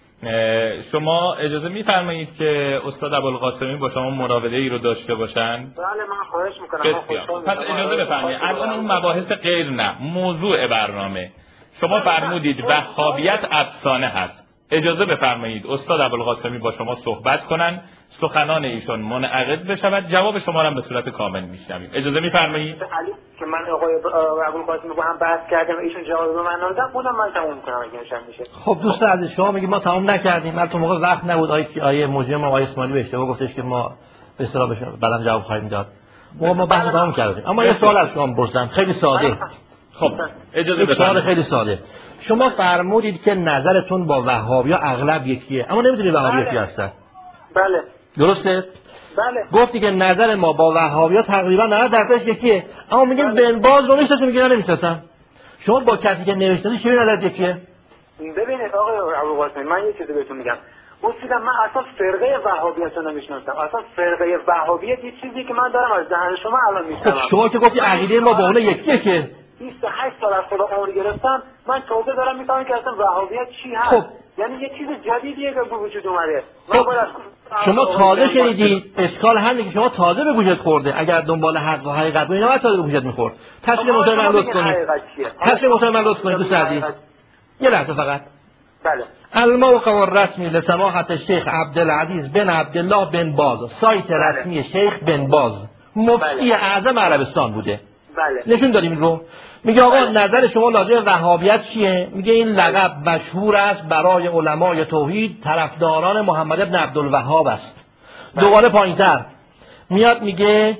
شما اجازه میفرمایید که استاد ابوالقاسمی با شما مراوده ای رو داشته باشن؟ بله من خواهش میکنم. بسیار. پس اجازه بفرمایید الان اون مباحث غیر نه موضوع برنامه. شما فرمودید وهابیت افسانه هست. اجازه بفرمایید استاد ابوالقاسمی با شما صحبت کنن، سخنان ایشون منعقد بشود، جواب شما رو به صورت کامل میشنویم. اجازه میفرمایید؟ علی که من آقای ابوالقاسمی با هم بحث کردم و ایشون جواب به من ندادن، خودم من تموم می‌کنم اگه نشه میشه. خب دوست عزیز شما میگید ما تمام نکردیم، من تو موقع وقت نبود. آیه مجرم آقای اسماعیلی به اشتباه گفتش که ما به اصطلاح بعدم جواب خواهیم داد. ما بحث تمام کردیم. اما یه سوال از شما پرسیدم خیلی ساده. خب اجازه بدید. سوال خیلی ساده. شما فرمودید که نظرتون با وهابی‌ها اغلب یکیه، اما نمیدونید وهابی کی هستن. بله. درسته؟ بله. گفتی که نظر ما با وهابی‌ها تقریبا 90% یکیه، اما میگن بن باز رو میشناسم، میگن نمیشناسم. شما با کسی که نمیشناسی چه نظر یکیه؟ ببینید آقای ابوالقاسمی من یه چیزی بهتون میگم. اصولا من اصلا فرقه وهابیت رو نمیشناسم. اصلا فرقه وهابیت یه چیزی که من دارم از دهن شما الان میشنوم. خب شما که گفتی عقیده ما با اون یکیه که 28 سال از خدا عمر گرفتم، من تازه دارم میفهمم که اصلا وهابیت چی هست. خب. یعنی یه چیز جدیدیه که به وجود اومده. خب. شما تازه شنیدید، اشکال همینه که شما تازه به گوشت خورده. اگر دنبال حق و حقیقت بود اینا تازه به گوشت میخورد. تصویر محترم من لطف کنید. تصویر محترم من لطف کنید دوست عزیز. یه لحظه فقط. بله. الموقع الرسمی لسماحت الشیخ عبدالعزیز بن عبدالله بن باز، سایت رسمی شیخ بن باز مفتی اعظم عربستان بوده. بله. نشون دادیم رو. میگه آقا نظر شما راجع به وهابیت چیه؟ میگه این لقب مشهور است برای علمای توحید طرفداران محمد ابن عبدالوهاب است. دوباره پایینتر میاد میگه،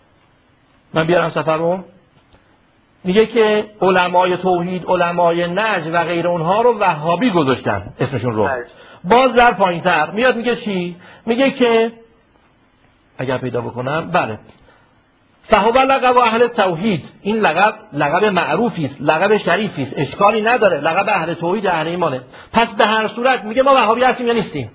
من بیارم سفر رو، میگه که علمای توحید، علمای نجم و غیر اونها رو وهابی گذاشتن اسمشون رو. باز در پایینتر میاد میگه چی؟ میگه که اگر پیدا بکنم، بله، فهو لقب اهل توحید، این لقب معروفی است، لقب شریفی است، اشکالی نداره، لقب اهل توحید، اهل ایمانه. پس به هر صورت میگه ما وهابی هستیم یا نیستیم؟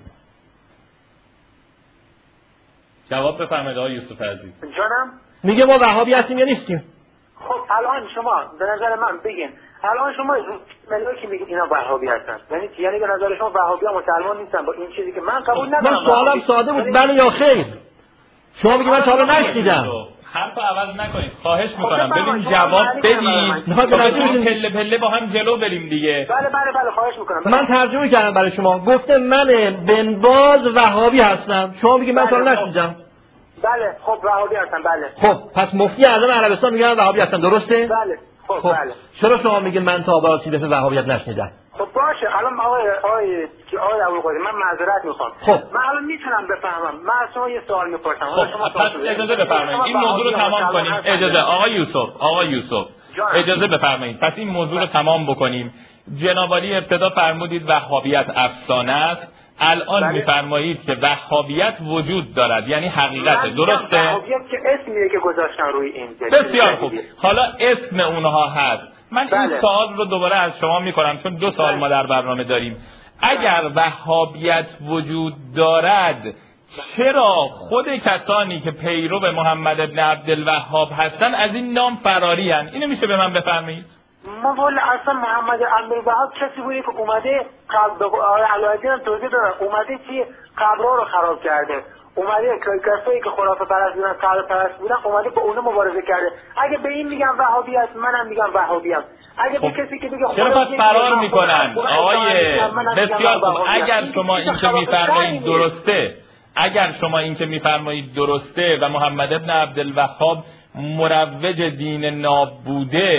جواب بفرمایید آقای یوسف عزیز. جانم میگه ما وهابی هستیم یا نیستیم؟ خب الان شما به نظر من بگین، الان شما ملایی که میگید اینا وهابی هستن، یعنی به نظر شما وهابی ها مسلمان نیستن با این چیزی که من قبول ندارم؟ من سوالم ساده بود، بله یا خیر. شما میگی من تا حالا نشنیدم. حرف عوض نکنید، خواهش میکنم. ببین جواب بدید، میخواد پله پله با هم جلو بریم دیگه. بله خواهش میکنم. من ترجمه کردم برای شما، گفته من بن باز وهابی هستم، شما میگی من تا حالا نشنیدم. بله خب وهابی هستم. بله خب پس مفتی اعظم عربستان میگه من وهابی هستم، درسته؟ بله. خب بله. چرا شما میگید من تا حالا چیزی به وهابیت نشنیدم؟ خب باشه، الان آقای ابوالقاسمی من معذرت میخوام. خب من الان میتونم بفهمم. من از شما یه سوال میپرسم. خب پس اجازه بفرمایید این موضوع رو تمام کنیم. اجازه آقای یوسف اجازه بفرمایید پس این موضوع رو تمام بکنیم. جناب عالی ابتدا فرمودید وهابیت افسانه است، الان میفرمایید که وهابیت وجود دارد، یعنی حقیقته، درسته؟ وهابیت که اسمیه که گذاشتن روی این. بسیار خوب، حالا اسم اونها هست. من این سوال رو دوباره از شما میکنم چون 2 سال ما در برنامه داریم. اگر وهابیت وجود دارد، چرا خود کسانی که پیرو محمد ابن عبدالوهاب هستن از این نام فراری هستند؟ اینو میشه به من بفرمایید؟ ما والا اصلا محمد عبدالوهاب کسی بودی که اومده علایالدین هم توضیح دادن، اومده چی قبرها رو خراب کرده، اومده کسایی که خرافه پرست بودن، قبر پرست بودن، اومده با اونها مبارزه کرده. اگه به این میگم وهابی است، منم میگم وهابی ام. اگه به کسی که بگه چرا پس فرار میکنن؟ آقای بسیار خوب، اگر شما این که میفرمایید درسته، اگر شما این که میفرمایید درسته و محمد ابن عبدالوهاب مروج دین ناب بوده،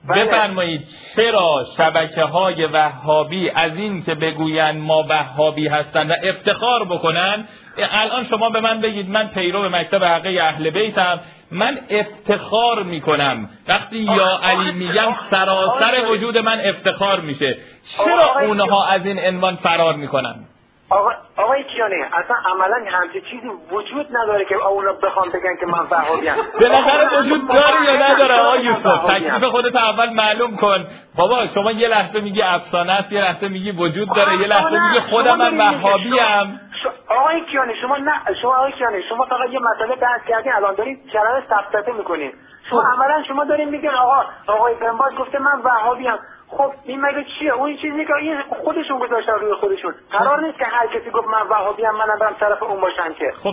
بفرمایید چرا شبکه‌های وهابی از این که بگویند ما وهابی هستند و افتخار بکنن، الان شما به من بگید من پیرو مکتب حقه اهل بیتم، من افتخار میکنم وقتی یا علی میگم سراسر وجود من افتخار میشه، چرا اونها از این عنوان فرار میکنن؟ آقای کیانی اصلا عملا همچین چیزی وجود نداره که اونا بخوام بگن که من وهابی ام. بالاخره وجود داره یا نداره آقای یوسف؟ تکلیف خودت اول معلوم کن. بابا شما یه لحظه میگی افسانه است، یه لحظه میگی وجود داره، یه لحظه میگی خودم من وهابی ام. آقای کیانی شما فقط یه مسئله بحث کردین، الان دارید چرا سفسطه میکنین. شما دارین میگین آقای بنباز گفته من وهابی ام. خب این مگه چیه؟ اون چیزی که این خودشون گذاشتن روی خودشون. قرار نیست که هر کسی گفت من وهابی ام منم برم طرف اون باشن که. خب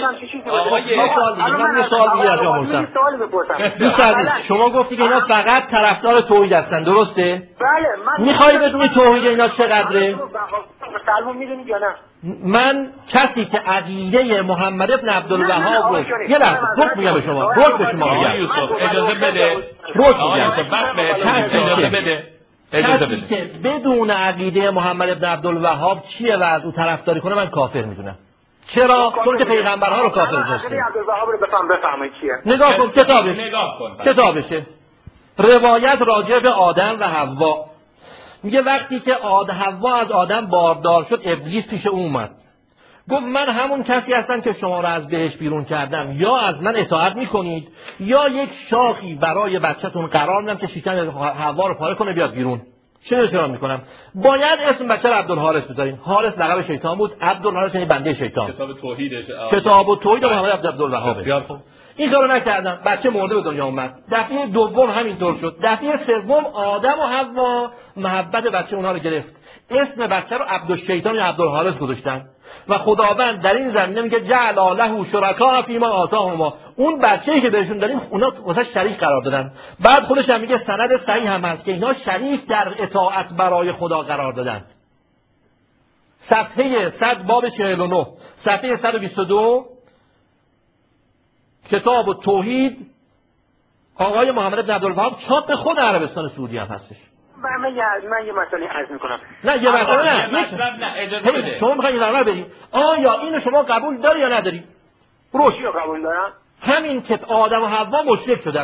من سوال دیگه از بپرسم. شما گفتی که اینا فقط طرفدار توحید هستن، درسته؟ بله. میخوای بدونی توحید اینا چقدره؟ سلمون میدونی یا نه؟ من کسی که عقیده محمد ابن عبدالوهاب رو یه لحظه رک میگم به شما، رک به شما میگم. یوسف اجازه بده. رک میگم. اجازه بده. کسی که بدون عقیده محمد ابن عبدالوهاب چیه و از او طرفداری کنه من کافر میدونم. چرا؟ چون که پیغمبرها رو کافر داشته. عبدالوهاب رو بفهمید چیه. نگاه کن کتابشه. روایت راجع به آدم و حوا میگه وقتی که حوا از آدم باردار شد ابلیس پیش او اومد، گفت من همون کسی هستم که شما را از بهشت بیرون کردم، یا از من اطاعت میکنید یا یک شاخی برای بچه‌تون قرار میدم که شکم حوا رو پاره کنه بیاد بیرون. چه اجرا میکنم؟ باید اسم بچه رو عبدالحارث بذارین. حارث لقب شیطان بود، عبدالحارث یعنی بنده شیطان. کتاب توحید محمد عبدالوهاب. این کارو نکردم، بچه مرده به دنیا اومد. دفعه دوم همینطور شد. دفعه سوم آدم و حوا محبت بچه اونها رو گرفت، اسم بچه رو عبدالشیطان یا عبدالحارث گذاشتن و خداوند در این زمینه میگه جعل له شرکا فیما آتاهما. اون بچه‌ای که بهشون دادیم اونا واسه شریک قرار دادن. بعد خودش هم میگه سند صحیح هم هست که اینا شریک در اطاعت برای خدا قرار دادن. صفحه 100 باب 49 صفحه 122 کتاب و توحید آقای محمد بن عبدالوهاب چاپ خود عربستان سعودی هم هستش. من یه مسئله عرض میکنم. نه یه مسئله نه اجازه بده. شما میخواین این برنامه برید. آیا اینو شما قبول داری یا نداری؟ روش قبول دارم. همین که آدم و حوا مشرک شدن.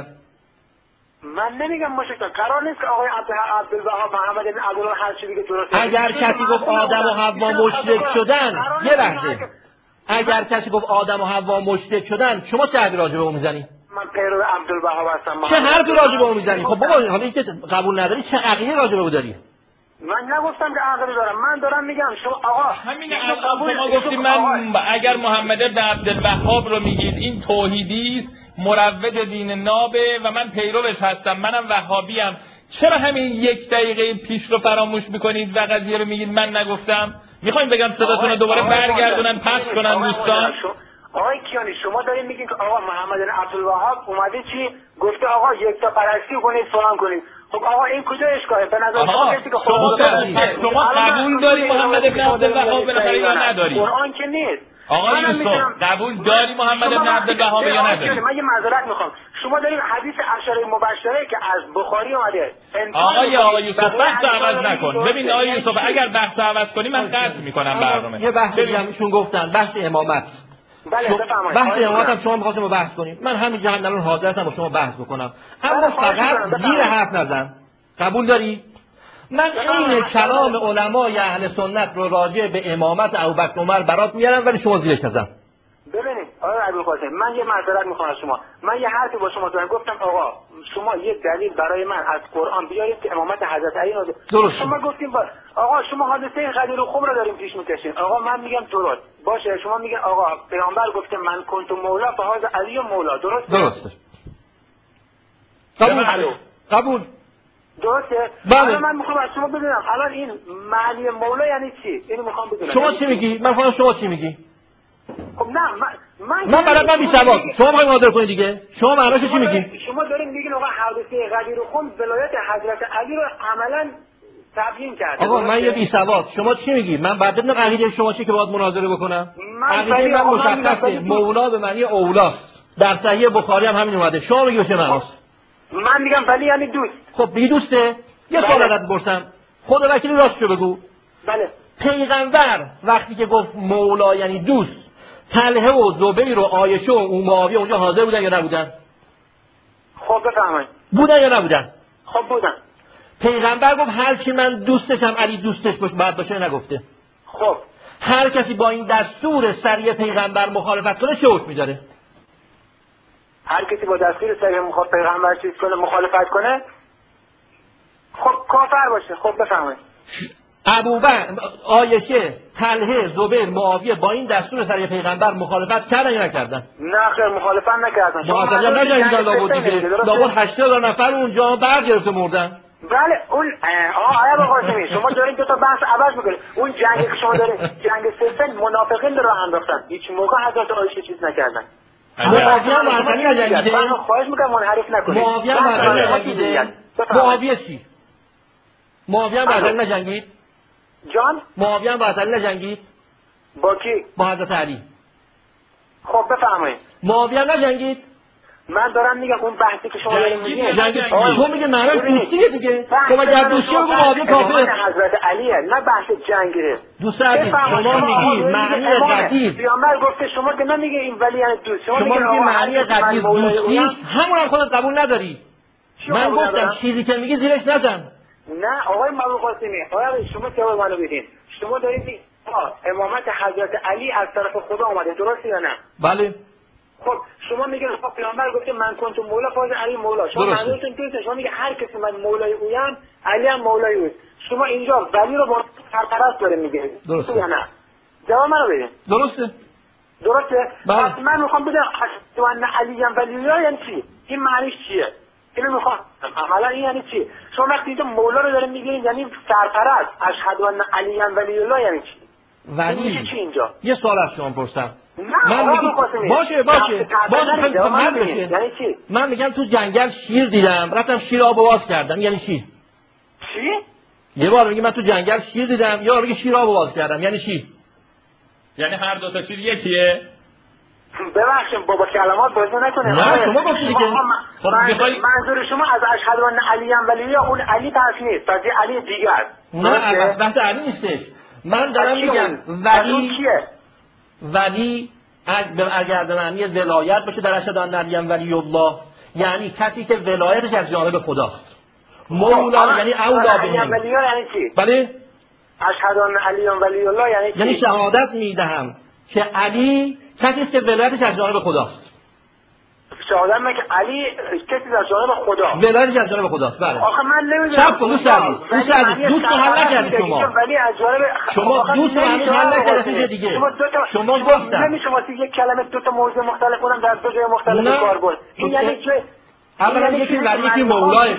من نمیگم مشرک، قرار نیست که آقای عبدالوهاب محمد بن عبدالوهاب هر چیزی که درست. اگر کسی گفت آدم و حوا مشرک شدن، یه لحظه. اگر کسی گفت آدم و حوا مشرک شدن، شما چه حرفی راجع به اون میزنی؟ من پیرو عبدالوهاب هستم. چه حرفی راجع به اون میزنی؟ خب بابا حالا اینکه قبول نداری چه عقیده راجع به اون داری؟ من نگفتم که عقیده دارم، من دارم میگم شما آقا همین الان شما گفتید من اگر محمد بن عبدالوهاب رو میگید این توحیدی است، مروج دین نابه و من پیروش هستم، منم وهابی ام، چرا همین یک دقیقه پیش رو فراموش میکنید و قضیه رو میگید من نگفتم؟ میخوایم بگم صداتون رو دوباره برگردونن پخش کنن دوستان؟ آقای کیانی شما دارین میگین که آقا محمد بن عبدالوهاب اومده چی گفته آقا یکتا پرستی کنید فلان کنید. خب آقا این کجا اشکاله؟ به نظر شما کسی که شما قبول داری محمد بن عبدالوهاب بالاخره یا نداری؟ قرآن که نیست. آقا یوسف قبول داری محمد بن عبدالوهاب یا نداری؟ من یه معذرت میخوام، شما دارین حدیث عشره مبشره که از بخاری اومده. آقا یوسف بحث عوض نکن. ببین آقا یوسف اگر بحث عوض کنی من قطع میکنم برنامه. یه بحث دیگه همشون گفتن بحث امامت. بحث امامت هم شما می‌خواستیم بحث کنیم، من همینجا الان حاضر هستم با شما بحث بکنم، اما فقط زیر حرف نزن. قبول داری؟ من این کلام علمای اهل سنت رو راجع به امامت ابوبکر عمر برات میارم ولی شما زیرش نزن. ببینید آقای ابوالقاسم من یه معذرت میخوام از شما، من یه حرفی با شما زدم، گفتم آقا شما یه دلیل برای من از قرآن بیارید که امامت حضرت علی رو درست. شما گفتیم آقا شما حادثه غدیر الخم رو داریم پیش میکشین. آقا من میگم درست باشه، شما میگن آقا پیامبر گفته من کنت مولا فهذا علی مولا، درسته؟ قبول درسته؟ بله. من میخوام از شما بدونم الان این معنی مولا یعنی چی؟ اینو میخوام بدونم. شما چی میگی؟ من فهمیدم شما چی میگی؟ خب نه من برای من بی‌سواد. شما میخواید مادر کنید دیگه. شما معناش چی میگی؟ شما دارین میگین آقا حادثه غدیر الخم ولایت حضرت علی رو عملاً تبیین کرده. آقا من یه بی‌سواد. شما چی میگی؟ من بعد بدون عقیده شما چی که باید مناظره بکنم؟ عقیده من مشخصه. مولا به معنی اولاست. در صحیح بخاری هم همین اومده. شما میگی چه معناست؟ من میگم ولی یعنی دوست. خب بی دوسته؟ یه سوال ازت بپرسم، خدا وکیلی راستشو بگو. بله. پیغمبر وقتی که گفت مولا یعنی دوست، طلحه و زبیر و عایشه و معاویه اونجا حاضر بودن یا نبودن؟ خب بفرمایید. بودن یا نبودن؟ خب بودن. پیغمبر گفت هر کی من دوستشم علی دوستش باید باشه، نگفته؟ خب هر کسی با این دستور سریع پیغمبر مخالفت کنه چه حکمی داره؟ هر کسی با دستور سریع پیغمبر چیز کنه، مخالفت کنه، خب کافر باشه. خب بفرمایید. ابوبکر، عایشه، طلحه، زبیر، معاویه با این دستور سریع پیغمبر مخالفت کردن یا نکردن؟ نه خیر مخالفت نکردن. معتزله نجنگیدن لابد دیگه. لابد 80,000 نفر اونجا برگرفته مردن. بله اون آیا قاسمی شما دارید دو تا بحث عوض میکنید. اون جنگی که شما دارید جنگ سفن منافقین رو انداختن، هیچ موقع حضرت عایشه چیز نکردن. معاویه معتزله نجنگیده. من خواهش میکنم منحرف نکنید. معاویه معتزله نجنگیده. معاویه چی؟ معاویه معتزله نجنگید؟ جان؟ معاویه معتزله نجنگید؟ با کی؟ با حضرت علی. خب بفرمایید. معاویه نجنگید؟ من دارم میگم اون بحثی که شما دارید میگید تو میگه معنی دوستیه دیگه. خب اگر دوستی بگو معاویه کافره. حضرت علیه نه بحث جنگه. دوست عزیز شما میگی معنی قدیر. پیامبر گفته شما که نمیگه این ولی یعنی دوست. شما میگی معنی قدیر دوستی همون هم خودت قبول نداری. من گفتم چیزی که میگی زیرش نزن. نه آقای مولا قاسمی، آقای شما جواب منو بدین. شما دارید امامت حضرت علی از طرف خدا اومده، درسته یا نه؟ بله. خب شما میگه پیامبر گفته من کنتم مولا فاز علی مولا. شما منظورتون چیه؟ شما میگه هر کسی من مولای اویم علی هم مولای اوست. شما اینجا ولی رو با سرپرست داره میگه. درسته یا نه؟ جواب منو بدین. درسته؟ بله. من میخوام بدم اشهد علی هم ولی الله یعنی چی؟ این معنیش چیه؟ اینو میخوام عملا این یعنی چی؟ شما وقتی اینجا مولا رو داره میگه یعنی سرپرست، اشهد ان علی هم ولی الله یعنی چی؟ ولی چی اینجا؟ یه سوال از شما پرسم. من میگم باشه یعنی چی؟ من میگم تو جنگل شیر دیدم، رفتم شیر آب باز کردم، یعنی چی؟ چی؟ یه بار میگه من تو جنگل شیر دیدم، یه بار میگه شیر آب باز کردم، یعنی چی؟ یعنی هر دو تا چیز یکیه؟ ببخشید بابا کلمات بازی نکنه. نه شما گفتی دیگه. منظور شما از اشهد ان علی هم ولی الله اون علی پس نیست، پس علی دیگه است. نه بحث علی نیستش. من دارم میگم ولی اگر به معنی ولایت باشه در اشهد ان علی ولی الله یعنی کسی که ولایتش از جانب خداست. مولا یعنی اولا به ولی یعنی چی؟ بله اشهد ان علی ولی الله یعنی چی؟ یعنی شهادت میدهم که علی کسی است که ولایتش از جانب خداست. شهادت میگه که علی کسی از جانب خدا. ولایتش از جانب خداست. بله. آخه من نمیدونم. شب کن دوست عزیز دوست حل نکردی شما. ولی از جانب شما دوست هنوز حل نکردی دیگه. شما گفتم نمیشه واسه یک کلمه دو تا موضوع مختلف کنم در دو جای مختلف کار برد. این یعنی چه؟ اولا یکی ولی یکی مولاه.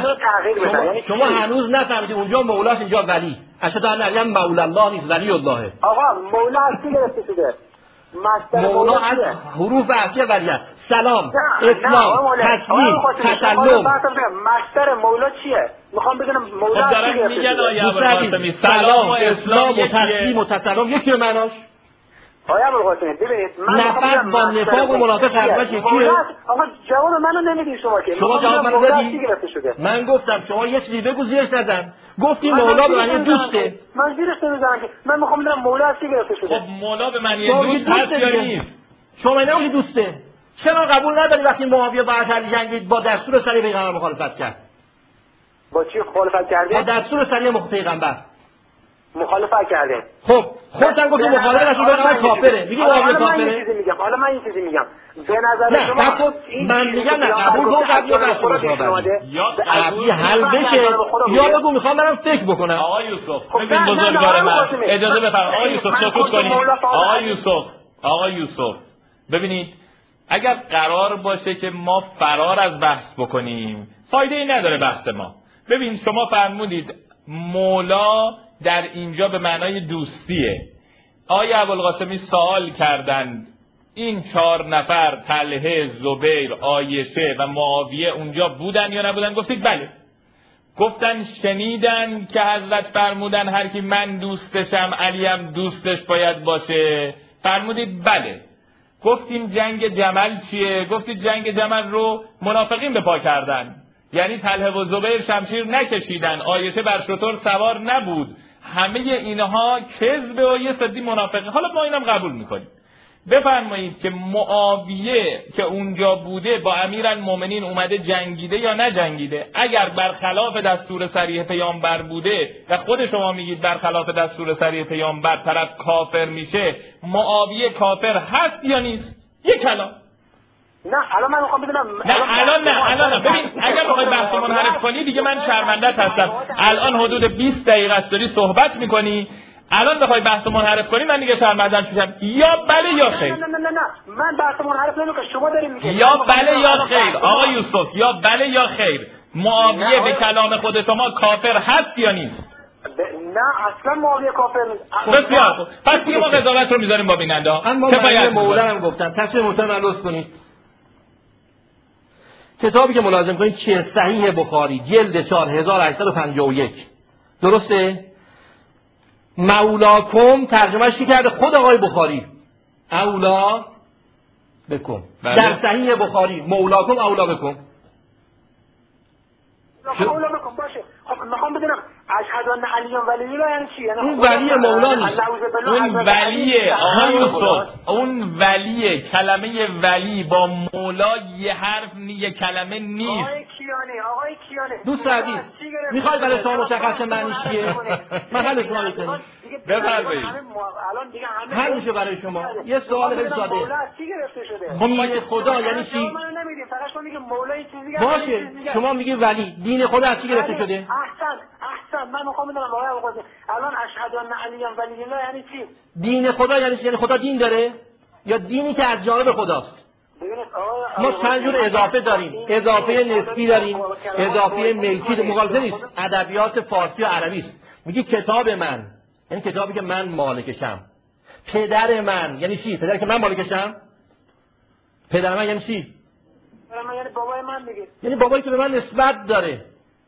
شما هنوز نفهمیدید اونجا مولاست اینجا ولی. اشهد ان علی مولا الله نیست ولی الله. آقا مولا از چی گرفته شده؟ مولا از حروف اصلی ولیت. سلام، اسلام، تسلیم، تسلم. مصدر مولا چیه؟ میخوام بدونم مولا از چی گرفته شده؟ سلام، اسلام و تسلیم و تسلم یکی معناش. آیا ابوالقاسم ببینید من نفر با نفاق و منافق حرفش یکیه. آقا جواب منو نمیدید شما که. شما جواب منو دادی؟ من گفتم شما یه چیزی بگو زیرش نزن. گفتی مولا به معنی دوسته. من زیرش نمیزنم که من میخوام بدونم مولا از چی گرفته شده. خب مولا به معنی دوست هست یا نیست؟ شما نمیگی دوسته. چرا قبول نداری وقتی معاویه با علی جنگید با دستور سریع پیغمبر مخالفت کرد؟ با چی مخالفت کرده؟ با دستور سریع پیغمبر مخالفت کرده. خب خودت گفتی مخالفت دستور پیغمبر کافره. میگی معاویه کافره؟ حالا من این چیزی میگم. به نظر شما من میگم نه قبول کن قبلی بحث قبلی حل بشه یا بگو میخوام برم فکر بکنم. آقا یوسف ببین بزرگوار من اجازه بفرمایید. آقا یوسف سکوت کنید. آقا یوسف ببینید اگر قرار باشه که ما فرار از بحث بکنیم فایده ای نداره بحث ما. ببین شما فرمودید مولا در اینجا به معنای دوستیه. آقای ابوالقاسمی سوال کردند این 4 نفر طلحه، زبیر، عایشه و معاویه اونجا بودن یا نبودن؟ گفتید بله. گفتن شنیدن که حضرت فرمودن هر کی من دوستشم علی هم دوستش باید باشه؟ فرمودید بله. گفتیم جنگ جمل چیه؟ گفتید جنگ جمل رو منافقین به پا کردن. یعنی طلحه و زبیر شمشیر نکشیدن، عایشه بر شتر سوار نبود، همه اینها کذب و یه سری منافقه. حالا ما اینم قبول میکنیم. بفرمایید که معاویه که اونجا بوده با امیرالمومنین اومده جنگیده یا نجنگیده؟ اگر برخلاف دستور صریح پیامبر بوده و خود شما میگید برخلاف دستور صریح پیامبر طرف کافر میشه، معاویه کافر هست یا نیست؟ یک کلام. نه الان من میخوام بدونم. الان ببین اگر بخوای بحث منحرف کنی دیگه من شرمنده‌ت هستم. الان حدود 20 دقیقه است داری صحبت میکنی، الان بخوای بحث منحرف کنی من دیگه شرمنده‌ام میشم. یا بله یا خیر. نه من بحث منحرف نمیکنم، شما دارید میگید یا بله یا خیر. آقا یوسف یا بله یا خیر. معاویه به کلام خود شما کافر هست یا نیست؟ نه اصلا معاویه کافر نیست. بسیار خوب. پس دیگه ما قضاوت رو میذاریم با بیننده ها. کفایت مولا هم گفتم. تصویر محترم لطف کنید. کتابی که ملازم کنید چیه؟ صحیح بخاری جلد 4851. درسته؟ مولاکم ترجمهش کی کرده؟ خود آقای بخاری. اولا بکن. در صحیح بخاری مولاکم اولا بکن. اولا بکن باشه. خب میخوام بدونم اشهد ان علی ولی الله یعنی چی؟ یعنی اون ولی مولا نیست. اون ولیه آقای یوسف. اون ولیه. کلمه ولی با مولا یه حرف یه کلمه نیست. آقای کیانه دوست عزیز میخوای برای شما مشخص معنیش چیه؟ من حل شما میکنم. بفرمایید. الان دیگه همه حل میشه برای شما. یه سوال خیلی ساده. دین خدا یعنی چی؟ باشه شما میگی ولی دین خدا از چی گرفته شده؟ احسن من میخوام بدونم آقای ابوالقاسم الان اشهد ان علی ولی الله یعنی چی؟ دین خدا یعنی چی؟ یعنی خدا دین داره یا دینی که از جانب خداست؟ ما چند جور اضافه داریم. اضافه نسبی داریم، اضافه ملکی. مغالطه نیست، ادبیات فارسی و عربی است. میگی کتاب من یعنی کتابی که من مالکشم. پدر من یعنی چی؟ پدری که من مالکشم. پدر من یعنی چی؟ پدر من یعنی بابای من دیگه. یعنی بابایی که به من نسبت داره.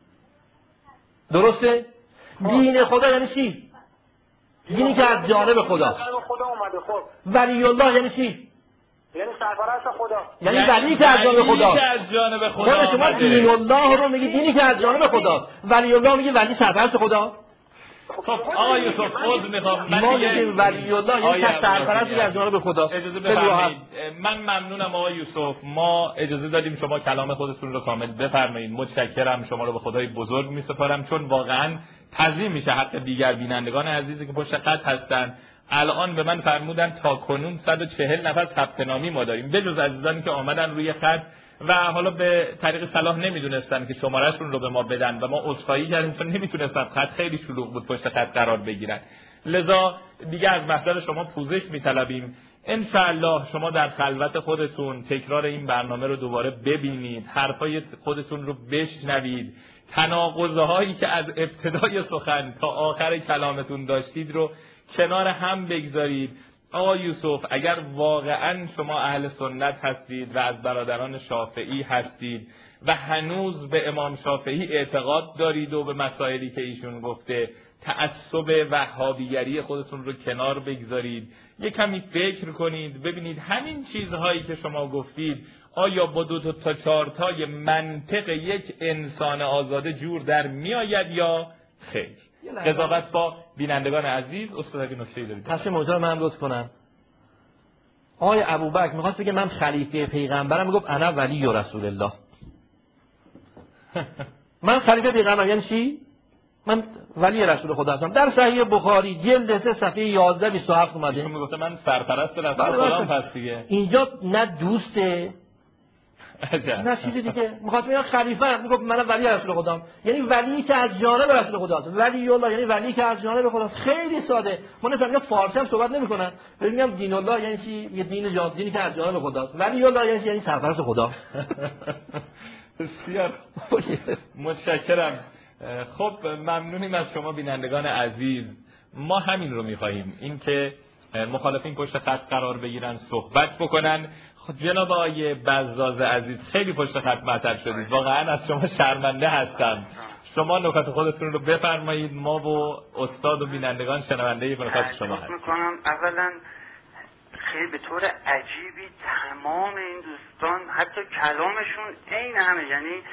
درسته؟ دین خدا یعنی چی؟ دینی که از جانب خداست. خدا اومده. خب ولی الله یعنی چی؟ یعنی سرپرست خدا. یعنی ولی که از جانب خداست. خود شما دین الله رو میگی دینی که از جانب خداست، ولی الله میگی ولی سرپرست خدا. خب آقا یوسف خود میخوام ما میگیم ولی الله یعنی سرپرستی از جانب خدا. اجازه بفرمایید. من ممنونم آقا یوسف. ما اجازه دادیم شما کلام خودتون رو کامل بفرمایید. متشکرم. شما رو به خدای بزرگ میسپارم چون واقعا تضمین میشه حق دیگر بینندگان عزیزی که پشت خط هستن. الان به من فرمودن تا کنون 140 نفر ثبت نامی ما داریم بجز عزیزانی که آمدن روی خط و حالا به طریق صلاح نمیدونستن که شمارهشون رو به ما بدن و ما عذرخواهی کردیم چون نمیتونستن، خط خیلی شلوغ بود، پشت خط قرار بگیرن. لذا دیگه از محضر شما پوزش میطلبیم. انشاءالله شما در خلوت خودتون تکرار این برنامه رو دوباره ببینید، حرفای خودتون رو بشنوید، تناقض‌هایی که از ابتدای سخن تا آخر کلامتون داشتید رو کنار هم بگذارید. آقا یوسف اگر واقعا شما اهل سنت هستید و از برادران شافعی هستید و هنوز به امام شافعی اعتقاد دارید و به مسائلی که ایشون گفته تعصب وهابیگری خودتون رو کنار بگذارید، یک کمی فکر کنید ببینید همین چیزهایی که شما گفتید آیا با 2 تا 4 تای منطق یک انسان آزاده جور در میآید یا خیر. قضاوت با بینندگان عزیز. استاد اگه نکته‌ای دارید تصمیم موضوع من لطف کنم. آقای ابوبکر می‌خواست بگه من خلیفه پیغمبرم، میگفت انا ولی رسول الله. من خلیفه پیغمبرم یعنی چی؟ من ولی رسول خدا هستم. در صحیح بخاری جلد 3 صفحه 1127 اومده. شما میگفت من سرپرست رسول خدا پس دیگه. اینجا نه دوسته نه چیزی دیگه. میخواد بگه خلیفه، میگفت من ولی رسول خدام، یعنی ولی که از جانب رسول خداست. ولی الله یعنی ولی که از جانب خداست. خیلی ساده. ما نمی‌فهمیم فارسی هم صحبت نمی‌کنن. میگم دین الله یعنی چی؟ یه دینی که از جانب خداست. ولی الله یعنی سرپرست خدا. بسیار متشکرم. خب ممنونیم از شما بینندگان عزیز. ما همین رو می‌خواهیم، این که مخالفین پشت خط قرار بگیرن، صحبت بکنن. جناب آقای بزاز عزیز خیلی پشت خط مطرح شدید، واقعا از شما شرمنده هستم. شما نکات خودتون رو بفرمایید، ما و استاد و بینندگان شنونده نکات شما هستیم. اولا خیلی به طور عجیبی تمام این دوستان حتی کلامشون عین همه، یعنی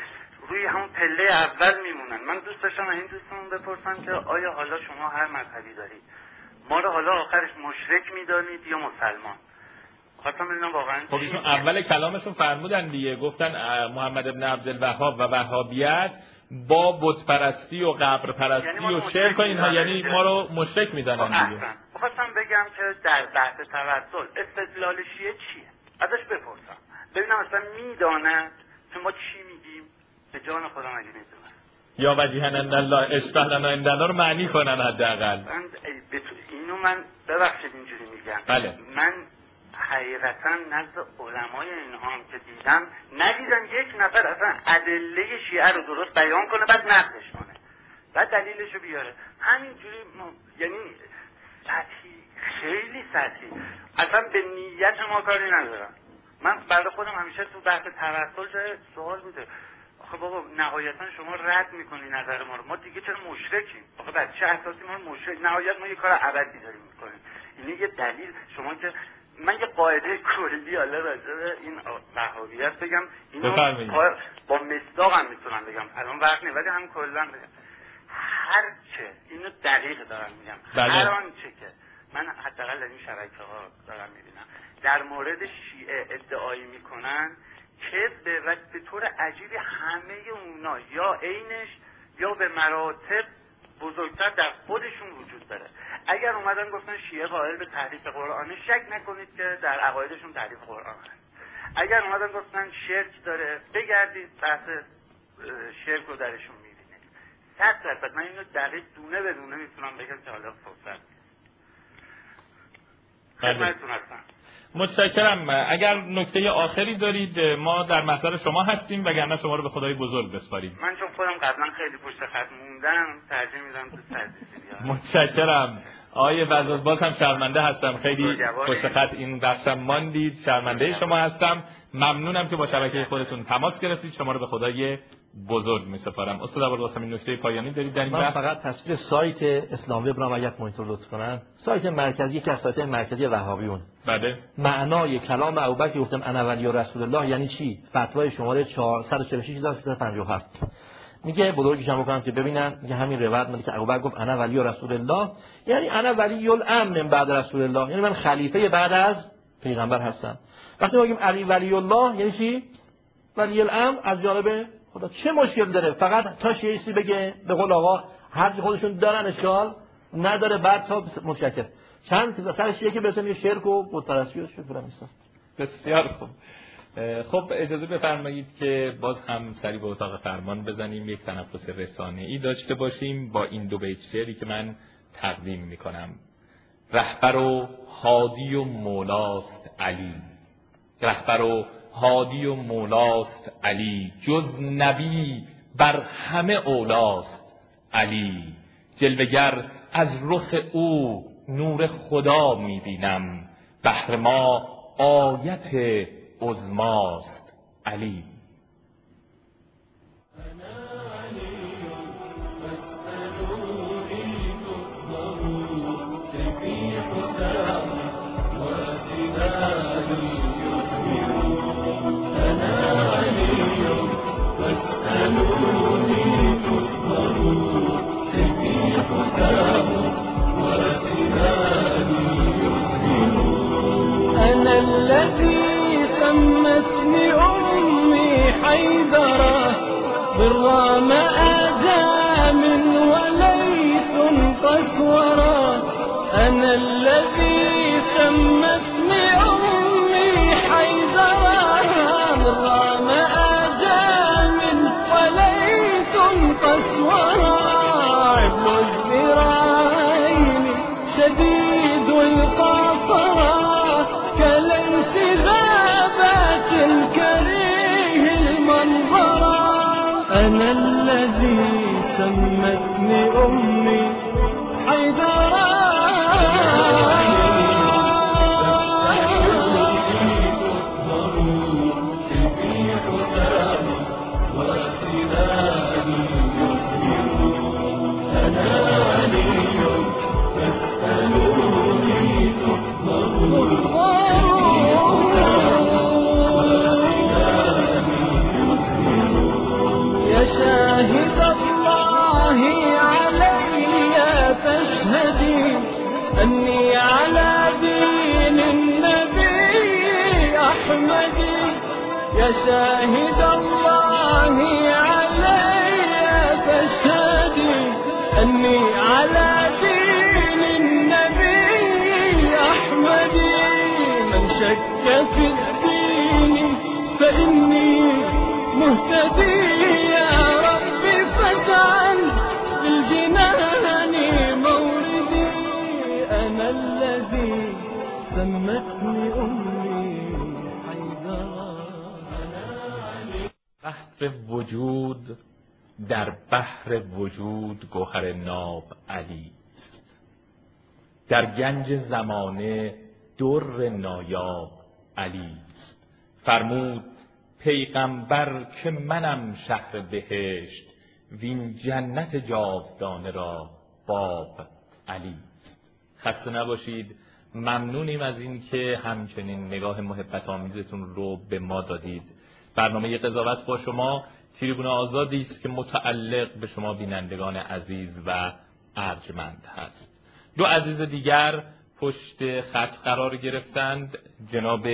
روی همون پله اول میمونن. من دوست داشتم این دوستمون بپرسم که آیا حالا شما هر مذهبی دارید ما رو حالا آخرش مشرک میدانید یا مسلمان؟ خواستم ببینم واقعا خب ایشون اول کلامشون فرمودن دیگه، گفتن محمد ابن عبدالوهاب و وهابیت با بت پرستی و قبر پرستی یعنی و شرک و اینها یعنی ما رو مشرک میدانن دیگه. خواستم بگم که در بحث توسل استدلال شیعه چیه؟ ازش بپرسم ببینم اصلا میداند که ما چی میگیم، به جان خدا مگه میدونه یا وجیهن ان الله اشتهلنا عندنا رو معنی کنن حداقل. اینو من ببخشید اینجوری میگم. بله. من حقیقتا نزد علمای اینها هم که دیدم ندیدم یک نفر اصلا ادله شیعه رو درست بیان کنه بعد نقدش کنه بعد دلیلشو بیاره. همینجوری یعنی سطحی، خیلی سطحی، اصلا به نیت ما کاری ندارم. من برای خودم همیشه تو بحث توسل جای سوال بوده آخه بابا نهایتا شما رد میکنی نظر ما رو، ما دیگه چرا مشرکیم؟ آخه بر چه اساسی ما رو مشرک؟ نهایت ما یه کار ابدی داریم میکنیم. این یه دلیل. شما که من یه قاعده کلی حالا راجع به این وهابیت بگم اینو با مصداق هم میتونم بگم الان وقت نیست ولی هم کلا بگم هر چه اینو دقیق دارم میگم هر آنچه که من حداقل در این شبکه‌ها دارم میبینم در مورد شیعه ادعایی میکنن که به طور عجیبی همه اونا یا عینش یا به مراتب بزرگتر در خودشون وجود داره. اگر اومدن گفتن شیعه قائل به تحریف قرآنه شک نکنید که در عقایدشون تحریف قرآن هست. اگر اومدن گفتن شرک داره بگردید بحث شرک رو درشون میبینید. 100% من اینو دقیق دونه به دونه میتونم بگم که حالا فرصت خدمتتون هستم. متشکرم. اگر نکته آخری دارید ما در محضر شما هستیم وگرنه شما رو به خدای بزرگ بسپاریم. من چون خودم قبلا خیلی پشت خط موندم ترجیح میدم تو سررسیدی. متشکرم. آیه وزاد باز هم شرمنده هستم خیلی پشت خط این بخشم ماندید. شرمنده شما هستم. ممنونم که با شبکه خودتون تماس گرفتید. شما رو به خدای بزرگ میسپارم. استاد ابوالقاسم این نکته پایانی دارید در این من فقط تصویر سایت اسلامی برام اگر مونیتور لطف کنن. سایت مرکزی که سایت مرکزی وهابیون. بله. معنای کلام ابوبکر گفتم انا ولی رسول الله یعنی چی؟ فتوای شماره 446 میگه بزرگشم بکنم که ببینن میگه همین روایت میگه که ابوبکر گفت انا ولی رسول الله یعنی انا ولی الامر من بعد رسول الله یعنی من خلیفه بعد از پیغمبر هستم. وقتی میگیم علی ولی الله یعنی چی؟ ولی الامر از جانب خدا. چه مشکل داره؟ فقط تا شیعی بگه به قول آقا هر خودشون دارن اشکال نداره. بعد تا متشکر چند سر شیعه که برسه میگه شرک و بت پرستی و شکر میسن. بسیار خوب. خب اجازه بفرمایید که باز هم سری به اتاق فرمان بزنیم یک تنفس رسانه‌ای داشته باشیم با این دو بیت شعری که من تقدیم میکنم. رهبر و هادی و مولاست علی، رهبر و هادی و مولاست علی، جز نبی بر همه اولاست علی. جلوگر از رخ او نور خدا میبینم، بهر ما آیت عظماست علی. أنا الذي سمتني أمي حيدرة بالرام آجام وليث قسورة. أنا الذي سمتني أمي حيدرة بالرام آجام وليث قسورة. عبد الذراعين شديد القاصرة كليث غابات كريه المنظرة. أنا الذي سمتني أمي حيدرة. أني على دين النبي أحمد يا شاهد الله علي فاشهدي أني على دين النبي أحمد من شك في الدين فإني مهتدي يا ربي فاجعل بالجنان موردي أنا الذي سمتني أمي حيدرا. بحر وجود در بحر وجود گوهر ناب علی است، در گنج زمانه در نایاب علی است. فرمود پیغمبر که منم شهر بهشت، وین جنت جاودانه را باب علی است. خسته نباشید. ممنونیم از این که همچنین نگاه محبت آمیزتون رو به ما دادید. برنامه قضاوت با شما تریبون آزادی است که متعلق به شما بینندگان عزیز و ارجمند هست. دو عزیز دیگر پشت خط قرار گرفتند. جناب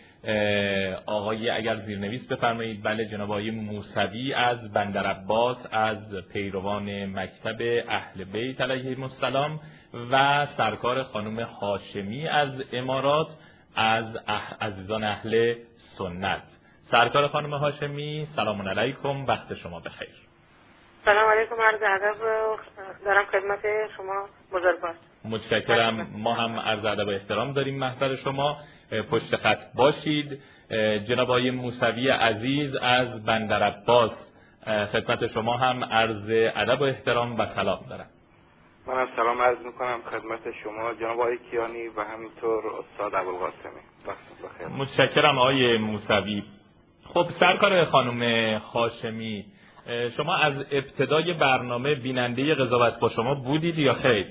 آقای اگر زیرنویس بفرمایید. بله، جناب آقای موسوی از بندرعباس از پیروان مکتب اهل بیت علیهم السلام و سرکار خانم هاشمی از امارات از عزیزان اهل سنت. سرکار خانم هاشمی، سلام علیکم، وقت شما بخیر. سلام علیکم، عرض ادب دارم خدمت شما بزرگوار. متشکرم. ما هم عرض ادب و احترام داریم محضر شما. پشت خط باشید. جناب آقای موسوی عزیز از بندرعباس، خدمت شما هم عرض ادب و احترام و سلام دارم. من سلام عرض میکنم خدمت شما جناب آقای کیانی و همینطور استاد ابوالقاسمی. وقت بخیر. متشکرم آقای موسوی. خب سرکار خانم هاشمی، شما از ابتدای برنامه بیننده قضاوت با شما بودید یا خیر؟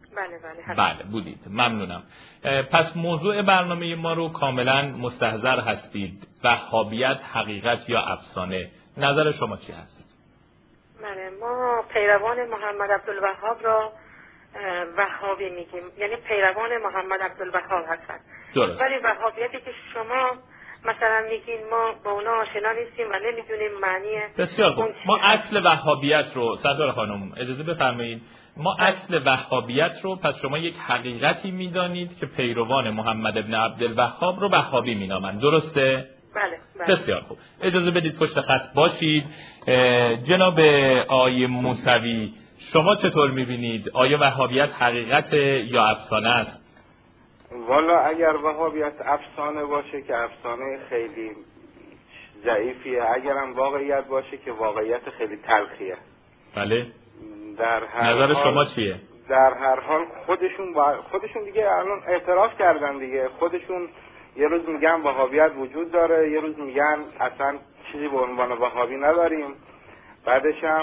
بله بودید. ممنونم. پس موضوع برنامه ما رو کاملا مستحضر هستید. وهابیت حقیقت یا افسانه، نظر شما چی هست؟ بله، ما پیروان محمد عبدالوهاب را وهابی میگیم، یعنی پیروان محمد عبدالوهاب هستند. درست. ولی وهابیتی که شما مثلا میگین ما با اونا آشنا نیستیم و نمیدونیم معنی. بسیار خوب. ما اصل وهابیت رو سردار خانم اجازه بفرمایید، ما اصل وهابیت رو، پس شما یک حقیقتی میدانید که پیروان محمد ابن عبدالوهاب رو وهابی مینامند، درسته؟ بله. بسیار خوب. اجازه بدید پشت خط باشید. جناب آقای موسوی، شما چطور میبینید؟ آیا وهابیت حقیقت یا افسانه است؟ والا اگر وهابیت افسانه باشه که افسانه خیلی ضعیفیه، اگرم واقعیت باشه که واقعیت خیلی تلخیه. بله. در هر نظر حال شما چیه؟ در هر حال خودشون دیگه الان اعتراف کردن دیگه. خودشون یه روز میگن وهابیت وجود داره، یه روز میگن اصلا چیزی به عنوان وهابی نداریم. بعدش هم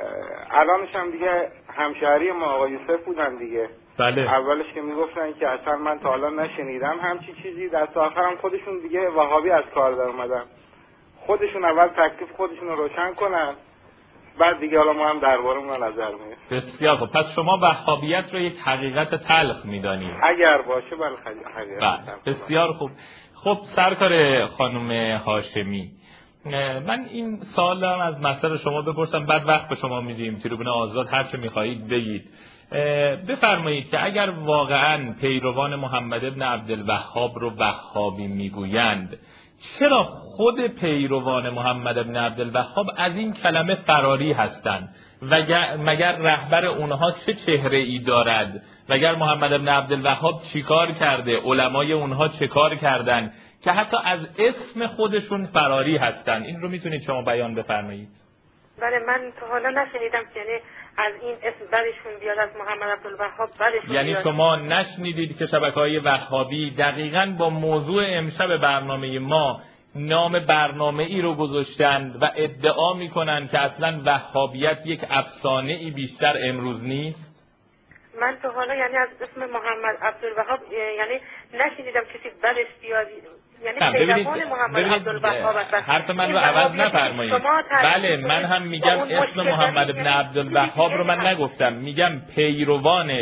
الانش هم دیگه همشهری ما آقای یوسف بودن دیگه. بله. اولش که میگفتن که اصلا من تا حالا نشنیدم همچی چیزی، دست آخرم خودشون دیگه وهابی از کار در اومدن. خودشون اول تکلیف خودشون رو روشن کنن، بعد دیگه حالا ما هم دربارمون نظر میدیم. بسیار خوب. پس شما وهابیت رو یک حقیقت تلخ میدانید؟ اگر باشه بله حقیقت. بسیار خوب. خب سرکار خانم هاشمی، من این سوال دارم از مصدر شما بپرسم، بعد وقت به شما میدیم، تریبون آزاد هر چه میخواهید بگید. بفرمایید که اگر واقعا پیروان محمد ابن عبدالوهاب رو وهابی میگویند، چرا خود پیروان محمد ابن عبدالوهاب از این کلمه فراری هستند؟ مگر رهبر اونها چه چهره ای دارد؟ مگر محمد ابن عبدالوهاب چیکار کرده؟ علمای اونها چه کار کردن که حتی از اسم خودشون فراری هستند؟ این رو میتونید شما بیان بفرمایید؟ بله، من تا حالا نشنیدم که یعنی از این اسم برشون بیاد، از محمد عبدالوهاب برشون یعنی بیاد. شما نشنیدید که شبکه‌های وهابی دقیقاً با موضوع امشب برنامه ما نام برنامه ای رو گذاشتند و ادعا میکنن که اصلا وهابیت یک افسانه ای بیشتر امروز نیست؟ من تا حالا یعنی از اسم محمد عبدالوهاب یعنی نشنیدم کسی برش بیاد، یعنی پیروان محمد عبدالوهاب. حرف من رو عوض نفرمایید. بله، من هم میگم اسم محمد ابن عبدالوهاب رو من نگفتم، میگم پیروانش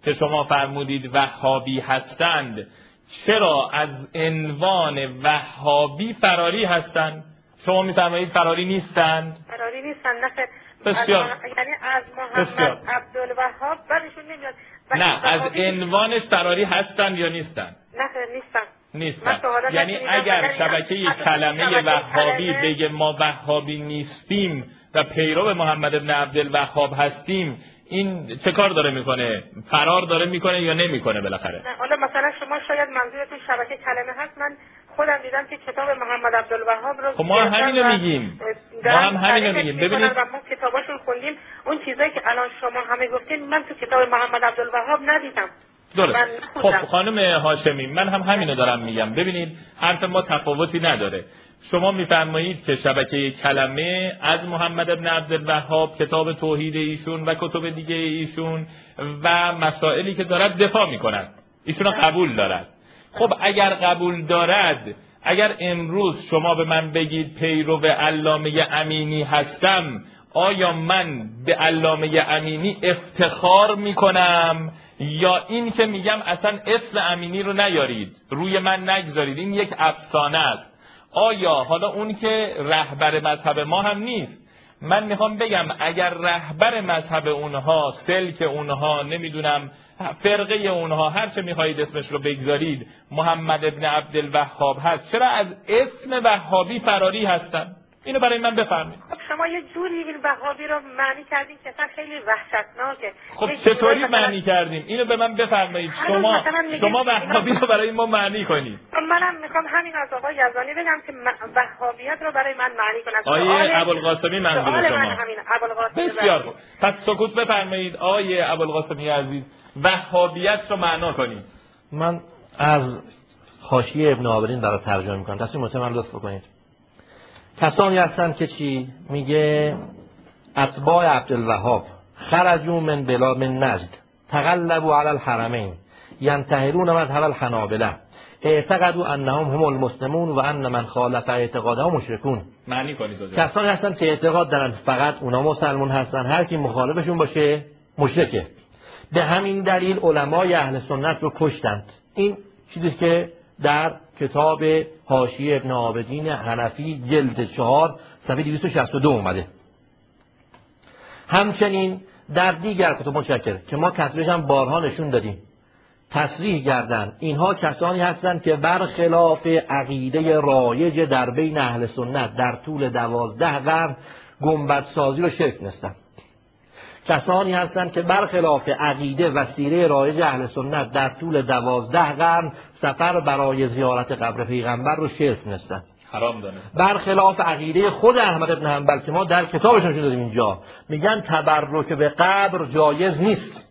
که شما فرمودید وهابی هستند چرا از عنوان وهابی فراری هستند؟ شما می‌فرمایید فراری نیستند؟ فراری نیستند، نه. بسیار. یعنی از محمد عبدالوهاب بعدشون نمیاد. نه، از عنوانش فراری هستند یا نیستند؟ نه، نیستن. یعنی اگر شبکه کلمه وهابی بگه ما وهابی نیستیم و پیرو محمد ابن عبدالوهاب هستیم، این چه کار داره میکنه؟ فرار داره میکنه یا نمیکنه بالاخره؟ نه، حالا مثلا شما شاید منظورتون شبکه کلمه هست. من خودم دیدم که کتاب محمد عبدالوهاب رو خب ما همینو میگیم. ببینید ما کتاباشون خوندیم، اون چیزایی که الان شما همه گفتین من تو کتاب محمد عبدالوهاب ندیدم. درست. خب خانم هاشمی من هم همینو دارم میگم. ببینید حرف ما تفاوتی نداره. شما میفرمایید که شبکه کلمه از محمد ابن عبدالوهاب، کتاب توحید ایشون و کتب دیگه ایشون و مسائلی که دارد دفاع میکنند، ایشون قبول دارد. خب اگر قبول دارد، اگر امروز شما به من بگید پیرو علامه امینی هستم، آیا من به علامه امینی افتخار میکنم یا این که میگم اصلا اسم امینی رو نیارید، روی من نگذارید، این یک افسانه است؟ آیا حالا اون که رهبر مذهب ما هم نیست، من میخوام بگم اگر رهبر مذهب اونها، سلک اونها، نمیدونم فرقه اونها، هر چه میخواهید اسمش رو بگذارید، محمد ابن عبدالوهاب هست، چرا از اسم وهابی فراری هستن؟ اینو برای من بفرمایید. خب شما یه جوری این وهابی رو معنی کردین که اصلا خیلی وحشتناکه. خب چطوری معنی کردیم؟ اینو به من بفرمایید. شما وهابی رو برای ما معنی کنید. منم میخوام همین از آقای یزدانی بگم که وهابیت رو برای من معنی کنه. آیه ابوالقاسمی منظور شما. بسیار خوب. پس سکوت بفرمایید آیه ابوالقاسمی عزیز، وهابیت رو معنا کنید. من از حاشیه ابن عابدین برای ترجمه میکنم. تصمیم متمم لطف بکنید. کسانی هستن که چی میگه؟ اتباع عبدالوهاب خرجوا من بلاد من نجد تغلبوا على الحرمین ینتهرون مذهب الحنابلة اعتقدوا انهم هم المسلمون و ان من خالف اعتقادهم مشرکون. معنی کنید. کسانی هستن که اعتقاد دارن فقط اونا مسلمون هستن، هر کی مخالفشون باشه مشرکه. به همین دلیل علمای اهل سنت رو کشتند. این چیزی که در کتاب حاشیه ابن عابدین حنفی جلد 4 صفحه 262 اومده. همچنین در دیگر کتب متشکر که ما تصریحش هم بارها نشون دادیم، تصریح کردن اینها کسانی هستند که برخلاف عقیده رایج در بین اهل سنت در طول 12 قرن گنبدسازی رو شرک دونستند. کسانی هستند که برخلاف عقیده و سیره رایج اهل سنت در طول 12 قرن سفر برای زیارت قبر پیغمبر رو شرک دونستند، حرام دانه. برخلاف عقیده خود احمد بن حنبل که ما در کتابشون نشون دادیم اینجا، میگن تبرک به قبر جایز نیست.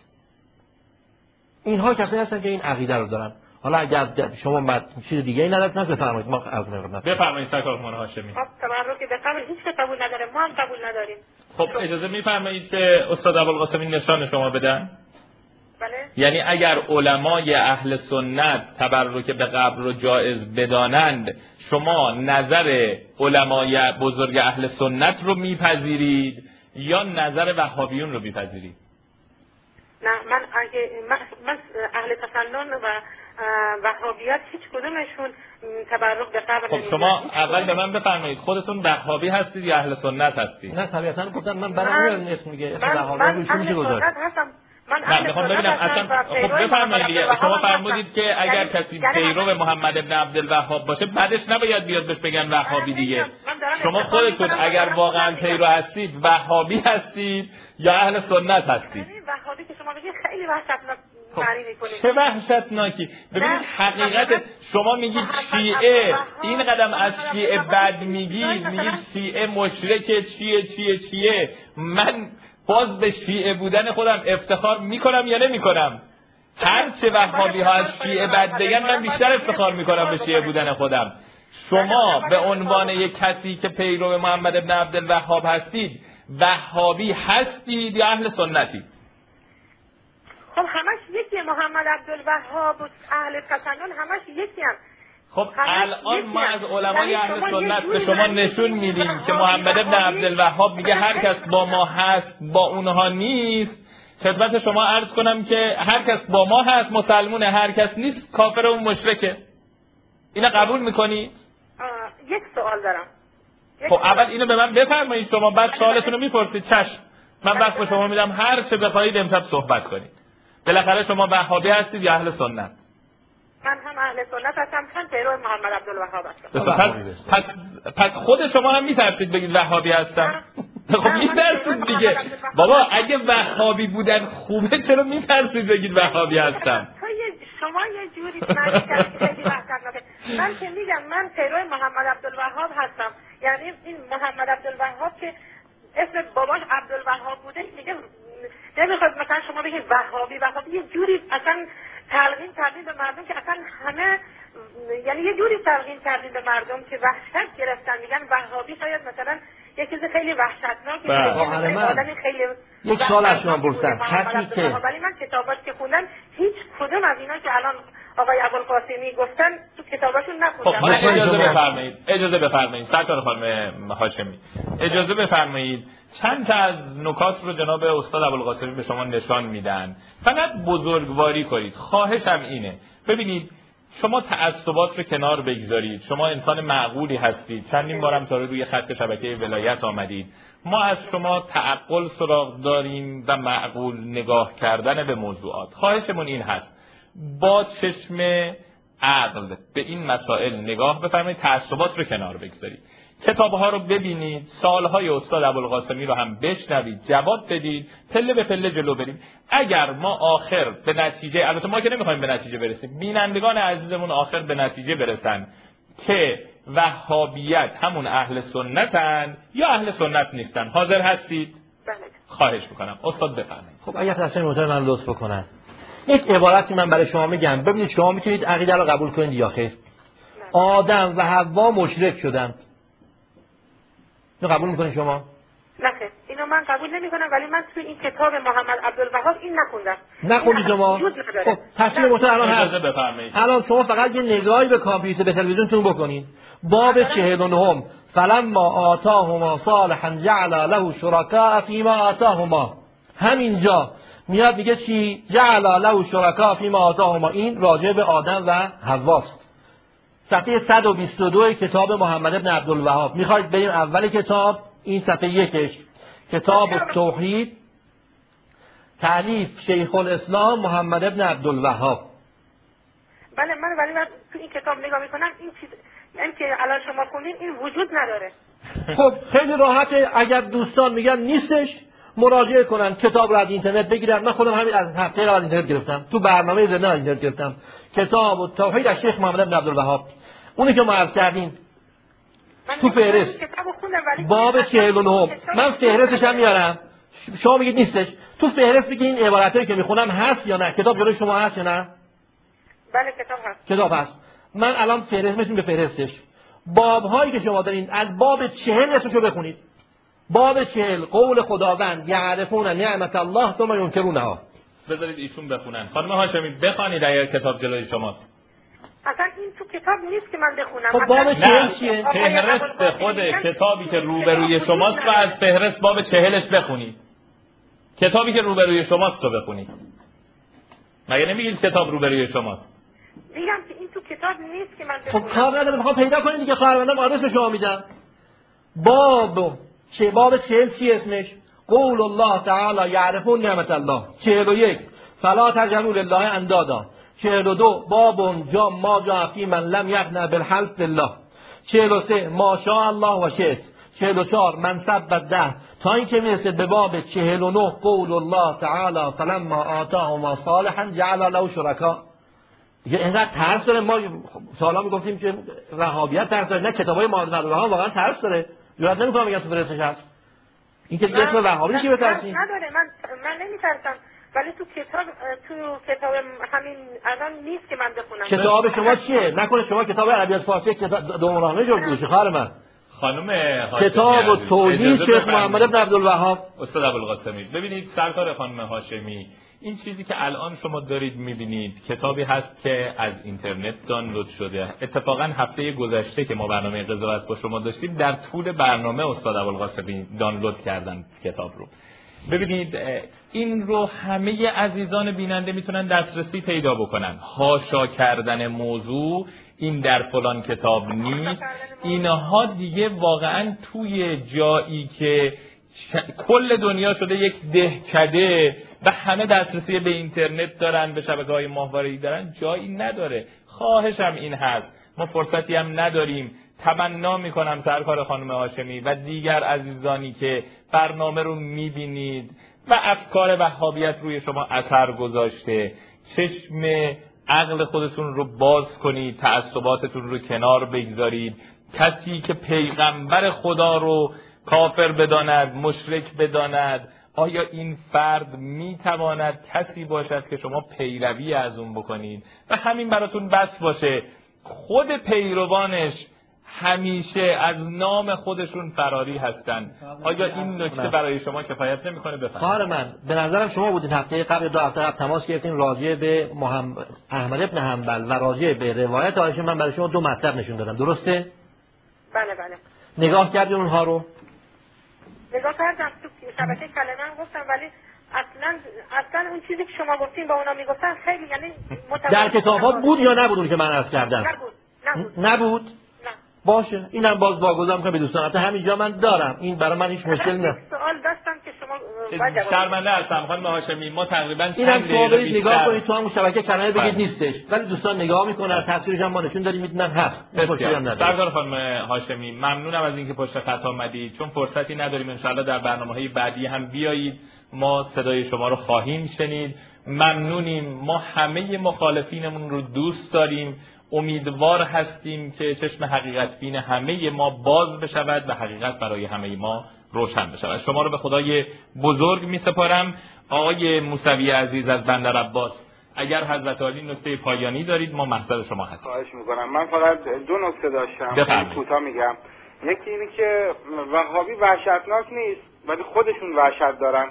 اینها کسانی هستند که این عقیده رو دارن. حالا اگر شما چیز دیگه ای ندارید بفرمایید. ما از بفرمایید سرکار خانم هاشمی. تبرک به قبر هیچ قبول نداره، ما هم قبول نداریم. خب اجازه میفرمایید که استاد ابوالقاسمی نشان شما بدن؟ بله. یعنی اگر علمای اهل سنت تبرک به قبر رو جایز بدانند، شما نظر علمای بزرگ اهل سنت رو میپذیرید یا نظر وهابیون رو میپذیرید؟ نه، من اهل تسنن و وهابیت هیچ کدومشون تبرک به قبر. خب شما اول به من بفرمایید خودتون وهابی هستید یا اهل سنت هستید؟ نه طبیعتاً گفتن من برای این اسم میگه اسم وهابی روش میشه گذاشت. نه میخوام ببینم اصلا. خب بفرمایید دیگه. شما فرمودید که اگر کسی پیرو محمد ابن عبدالوهاب باشه بعدش نباید بیاد بهش بگن وهابی دیگه. شما خودتون اگر واقعا پیرو هستید وهابی هستید یا اهل سنت هستید؟ وهابی که شما میگید خیلی وحشتناک معنی میکنید. چه وحشتناکی. ببینید حقیقت شما میگید شیعه، این قدم از شیعه بد میگید شیعه مشرک چیه. من باز به شیعه بودن خودم افتخار میکنم یا نمیکنم؟ هر چه وهابی ها از شیعه بد بگن من بیشتر افتخار میکنم به شیعه بودن خودم. شما به عنوان یک کسی که پیرو محمد ابن عبدالوهاب هستید وهابی هستید یا اهل سنتید؟ خب همش یکیه، محمد عبدالوهاب و اهل تسنن همش یکی هم. خب الان ما از علمای اهل سنت به شما نشون میدیم که محمد ابن عبدالوهاب میگه هر کس با ما هست با اونها نیست، خدمت شما عرض کنم که هر کس با ما هست مسلمونه، هر کس نیست کافر و مشرکه. اینو قبول میکنید؟ یک سوال دارم. خب اول اینو به من بفرمایید شما، بعد سوالتون رو میپرسید. چشم، من وقت به شما میدم هر چه بخواید امشب صحبت کنید. بالاخره شما وهابی هستید یا اهل سنت؟ من هم اهل سنت هستم، هم پیرو محمد عبدالوهاب هستم. پس خود شما هم میترسید بگید وهابی هستم؟ خب میترسید دیگه. بابا اگه وهابی بودن خوبه چرا میترسید بگید وهابی هستم؟ شما یه جوری من که میگم من پیرو محمد عبدالوهاب هستم، یعنی این محمد عبدالوهاب که اسم باباش عبدالوهاب بوده دیگه نمیخواد مثلا شما بگید وهابی یه جوری اصلا تلقین کردین به مردم که اصلا همه، یعنی یه جوری تلقین کردین به مردم که وحشت گرفتن، میگن وهابی شاید مثلا یه چیز خیلی وحشتناکه. یک سوال از شما پرسیدم، کسی که ولی من کتاباش که خوندم هیچ کدوم از اینا که الان آقای ابوالقاسمی گفتن تو کتاباشون نخوندم. اجازه بفرمایید سرکار خانم هاشمی، اجازه بفرمایید چند تا از نکات رو جناب استاد ابوالقاسمی به شما نشان میدن. فقط بزرگواری کنید، خواهشم اینه. ببینید شما تعصبات رو کنار بگذارید، شما انسان معقولی هستید، چندین بارم تا روی خط شبکه ولایت آمدید. ما از شما تعقل سراغ داریم و معقول نگاه کردن به موضوعات. خواهشمون این هست با چشم عقل به این مسائل نگاه بفرمایید، تعصبات رو کنار بگذارید، کتاب‌ها رو ببینید، سالهای استاد ابوالقاسمی رو هم بشنوید، جواب بدید، پله به پله جلو بریم. اگر ما آخر به نتیجه، البته ما که نمیخوایم به نتیجه برسیم، بینندگان عزیزمون آخر به نتیجه برسن که وهابیت همون اهل سنتن یا اهل سنت نیستن، حاضر هستید؟ خواهش میکنم استاد بفرمایید. خب اگر اصلا محترم من لطف بکنن یک عبارتی من برای شما میگم، ببینید شما میتونید عقیده رو قبول کنید یا خیر. آدم و حوا مشرک شدند. اینو قبول میکنید شما؟ نه خیر، اینو من قبول نمیکنم، ولی من توی این کتاب محمد عبدالوهاب این نخوندم. نخوندید شما؟ خب تصویر محترم الان هست. الان شما فقط یه نگاهی به کامپیوتر به تلویزیونتون بکنید. باب 49 فلما آتاهما صالحا جعل له شرکاء فیما آتاهما. همینجا میاد میگه چی؟ جعل له شرکاء فیما آتاهما. این راجع به آدم و حواست. صفحه 122 کتاب محمد بن عبدالوهاب. میخواید بریم اول کتاب، این صفحه 1 کتاب التوحید تألیف شیخ الاسلام محمد بن عبدالوهاب. بله ولی من تو این کتاب نگاه میکنم این چیز، یعنی که الان شما خوندین این وجود نداره. خب خیلی راحته، اگر دوستان میگن نیستش مراجعه کنن، کتاب رو از اینترنت بگیرن. من خودم همین از هفته از اینترنت گرفتم، تو برنامه زنده از اینترنت گرفتم، کتاب التوحید از شیخ محمد بن عبدالوهاب. اونی که ما عرض کردیم تو فهرست باب 49. من فهرستش هم میارم، شما میگید نیستش، تو فهرست بگید این عبارتایی که میخونم هست یا نه. کتاب جلوی شما هست یا نه؟ بله کتاب هست. کتاب هست. من الان فهرست میتونم به فهرستش باب هایی که شما دارین از باب 40 اسمشو بخونید. باب 40 قول خداوند یعرفون نعمت الله ثم ینکرونها. بذارید ایشون بخونن. خانم هاشمی بخونید اگر کتاب جلوی شماست. اصلا این تو کتاب نیست که من بخونم. خب باب 40 چیه؟ فهرست خود کتابی که روبروی شماست و از فهرست باب 40ش بخونید. کتابی که روبروی شماست رو بخونید. مگه نمیگید کتاب روبروی شماست؟ میگم که این تو کتاب نیست که من بخونم. خب کار نداره، میخوام پیدا کنید دیگه. خواهرمندم آدرس به شما میدم. باب 40 چی اسمش؟ قول الله تعالی یعرفون نعمت الله. 41 فلا تجعلوا لله اندادا. 42 باب ما جاء فی من لم یقنع بالحلف بالله. 43 ما شاء الله و شئت. 44 من سب الدهر، تا اینکه میرسه به باب 49 قول الله تعالی فلما آتاهما صالحا جعل له شرکا. دیگه اینقدر ترس داره. ما سالا میگفتیم که وهابیت ترس داره، نه کتابای محمد عبدالوهاب واقعا ترس داره. جرئت نمیکنم بگم تو فرستش هست. این که اسم وهابی چی بترسین؟ نداره، من نمیترسم، ولی تو کتاب همین الان نیست که من بخونم. کتاب شما چیه؟ نکنه شما کتاب عربی فارسی دوم راهنمای جور گوشه خواهر من. خانم کتاب التوحید شیخ محمد بن عبدالوهاب استاد ابوالقاسمی. ببینید سرکار خانم هاشمی، این چیزی که الان شما دارید میبینید کتابی هست که از اینترنت دانلود شده. اتفاقا هفته گذشته که ما برنامه قضاوت با شما داشتیم در طول برنامه استاد ابوالقاسمی دانلود کردن کتاب رو. ببینید این رو همه عزیزان بیننده میتونن دسترسی پیدا بکنن. حاشا کردن موضوع، این در فلان کتاب نیست، اینها دیگه واقعا توی جایی که کل دنیا شده یک دهکده و همه دسترسی به اینترنت دارن، به شبکه‌های ماهواره‌ای دارن، جایی نداره. خواهشم این هست، ما فرصتی هم نداریم. تمنا میکنم سرکار خانم هاشمی و دیگر عزیزانی که برنامه رو میبینید و افکار وهابیت روی شما اثر گذاشته، چشم عقل خودتون رو باز کنید، تعصباتتون رو کنار بگذارید. کسی که پیغمبر خدا رو کافر بداند، مشرک بداند، آیا این فرد میتواند کسی باشد که شما پیروی از اون بکنید و همین براتون بس باشه؟ خود پیروانش همیشه از نام خودشون فراری هستن. آیا این نکته برای شما کفایت نمیکنه؟ بفرمایید. خواهر من به نظرم شما بودین هفته قبل 2 هفته قبل تماس گرفتین راجع به احمد ابن حنبل و راجع به روایت عایشه. من برای شما 2 مطلب نشون دادم، درسته؟ بله بله. نگاه کردین اونها رو؟ نگاه کردم، تو شبکه کلمه گفتم، ولی اصلا اون چیزی که شما گفتین با اونا میگفتن خیلی، یعنی در کتاب‌ها بود یا نبود اون که من عرض کردم؟ نبود. باشه، اینم باز واگذار می‌کنم به دوستان. البته همینجا من دارم، این برای من هیچ مشکلی نیست. سوال داشتم که شما شرمنده هستم خانم هاشمی، ما تقریبا اینم شما برید نگاه کنید تو همون شبکه کلمه بگید نیستش، ولی دوستان نگاه میکنن، تصویرش هم ما نشون دادیم، میدونن هست. سرکار خانم هاشمی ممنونم از اینکه پشت خط آمدید، چون فرصتی نداریم. ان شاءالله در برنامه‌های بعدی هم بیایید، ما صدای شما رو خواهیم شنید. ممنونیم. ما همه مخالفینمون رو دوست داریم، امیدوار هستیم که چشم حقیقت بین همه ما باز بشود و حقیقت برای همه ما روشن بشود. شما رو به خدای بزرگ می سپارم. آقای موسوی عزیز از بندر عباس، اگر حضرت عالی نکته پایانی دارید ما محضر شما هستیم. خواهش میکنم. من فقط 2 نکته داشتم، کوتاه میگم. یکی اینه که وهابی وحشتناک نیست، ولی خودشون وحشت دارن.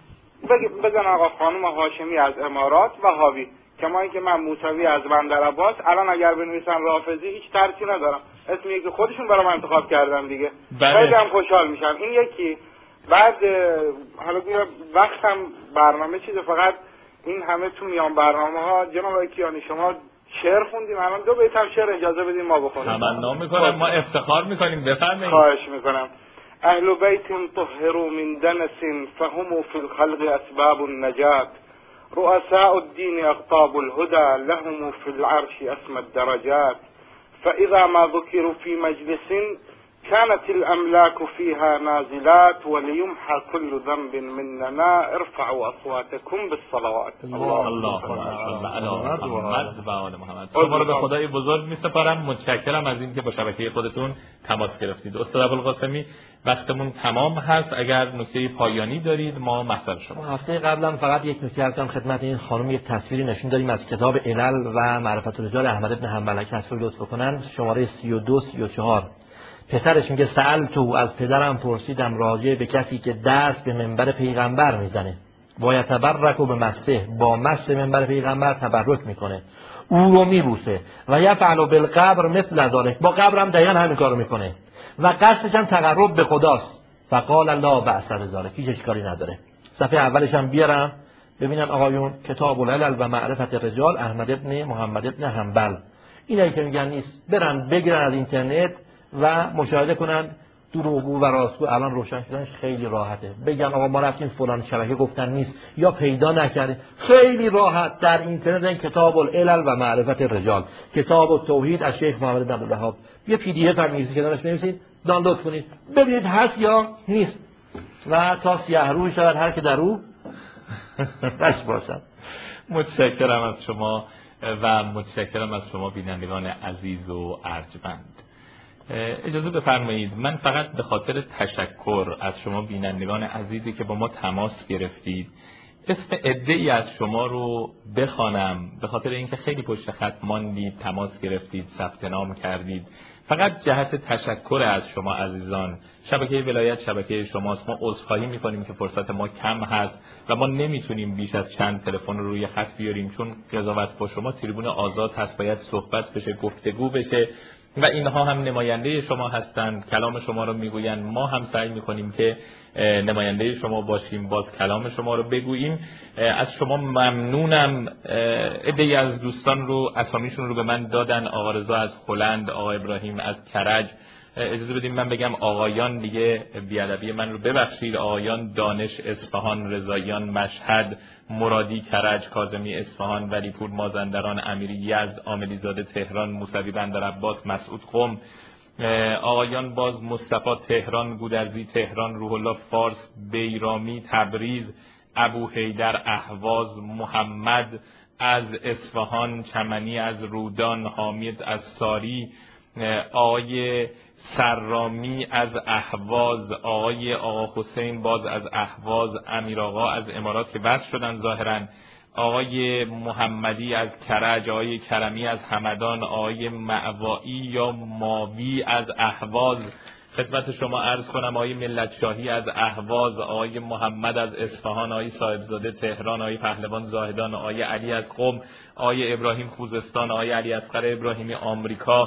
بزن آقا خانم هاشمی از امارات وهابی، کما اینکه من موسوی از بندر عباس، الان اگر بنویسم رافضی هیچ ترسی ندارم، اسمیه که خودشون برای من انتخاب کردن دیگه. خیلی هم خوشحال میشم. این یکی. بعد حالا بیا وقتم برنامه چیزه، فقط این همه تو میان برنامه‌ها جناب کیانی شما شعر خوندیم، الان 2 بیت هم شعر اجازه بدین ما بخونیم. تمنا میکنم، ما افتخار میکنیم. بفرمایید. خواهش میکنم. اهل بیت طهروا من دنس فهم فی الخلق اسباب النجات، رؤساء الدين أقطاب الهدى لهم في العرش أسمى الدرجات، فإذا ما ذكروا في مجلس كانت الأملاك فيها نازلات، وليمحى كل ذنب مننا ارفعوا أصواتكم بالصلوات. اللهم صل علی محمد و آل محمد. شما رو به خدای بزرگ می‌سپارم. متشکرم از اینکه با شبکه خودتون تماس گرفتید. استاد ابوالقاسمی وقتمون تمام هست، اگر نکته پایانی دارید ما محضر شما. هفته قبلا فقط یک نکته ازم خدمت این خانم یک تصویری نشون دادیم از کتاب علل و معرفت الرجال احمد بن حنبل، که اصلا لطف کنن شماره 32-34. پسرش میگه سألتو، از پدرم پرسیدم راجع به کسی که دست به منبر پیغمبر میزنه، و یتبرک به مسه، با مس منبر پیغمبر تبرک میکنه، او رو میبوسه، و یفعل بالقبر مثل ذلک، با قبرم دقیقاً همین کارو میکنه و قصدش هم تقرب به خداست. فقال لا بأس بذلک، هیچ اشکالی نداره. صفحه اولش هم بیارم ببینن آقایون، کتاب العلل و معرفت الرجال احمد ابن محمد ابن حنبل. اینایی که میگن نیست برن بگیرن از اینترنت و مشاهده کنن، دروغگو و راستگو الان روشن شدنش خیلی راحته. بگن آقا ما رفتیم فلان شبکه گفتن نیست یا پیدا نکردیم، خیلی راحت در اینترنت این کتاب العلل و معرفت الرجال، کتاب التوحید از شیخ محمد بن عبدالوهاب، یه پی دی اف هم می‌نویسید که دانش بنویسید، دانلود کنید ببینید هست یا نیست و تا سیاه روی شود هر که در او رش باشد. متشکرم از شما و متشکرم از شما بینندگان عزیز و ارجمند. اجازه بفرمایید من فقط به خاطر تشکر از شما بینندگان عزیزی که با ما تماس گرفتید اسم عده‌ای از شما رو بخوانم، به خاطر اینکه خیلی پشت خط ماندید، تماس گرفتید، ثبت نام کردید. فقط جهت تشکر از شما عزیزان. شبکه ولایت شبکه شماست، ما عذرخواهی می‌کنیم که فرصت ما کم هست و ما نمیتونیم بیش از چند تلفن رو روی خط بیاریم، چون قضاوت با شما تریبون آزاد هست، باید صحبت بشه، گفتگو بشه. و اینها هم نماینده شما هستند، کلام شما رو میگویند. ما هم سعی میکنیم که نماینده شما باشیم، باز کلام شما رو بگوییم. از شما ممنونم. عده‌ای از دوستان رو اسامیشون رو به من دادن، آقا رضا از هلند، آقا ابراهیم از کرج. اجازه بدیم من بگم آقایان دیگه بیادبی من رو ببخشید. آقایان دانش اصفهان، رضاییان مشهد، مرادی کرج، کاظمی اصفهان، ولیپور مازندران، امیری یزد، عاملیزاده تهران، موسوی بندرعباس، مسعود قم. آقایان باز مصطفی تهران، گودرزی تهران، روح الله فارس، بیرامی تبریز، ابو حیدر اهواز، محمد از اصفهان، چمنی از رودان، حامد از ساری، آقای سرامی از اهواز، آقا حسین باز از اهواز، امیر آقا از امارات که بس شدن ظاهرا، آقای محمدی از کرج، آقای کرمی از همدان، آقای معوایی یا ماوی از اهواز. خدمت شما عرض کنم آقای ملت شاهی از اهواز، آقای محمد از اصفهان، آقای صاحبزاده تهران، آقای پهلوان زاهدان، آقای علی از قم، آقای ابراهیم خوزستان، آقای علی اصغر ابراهیمی آمریکا،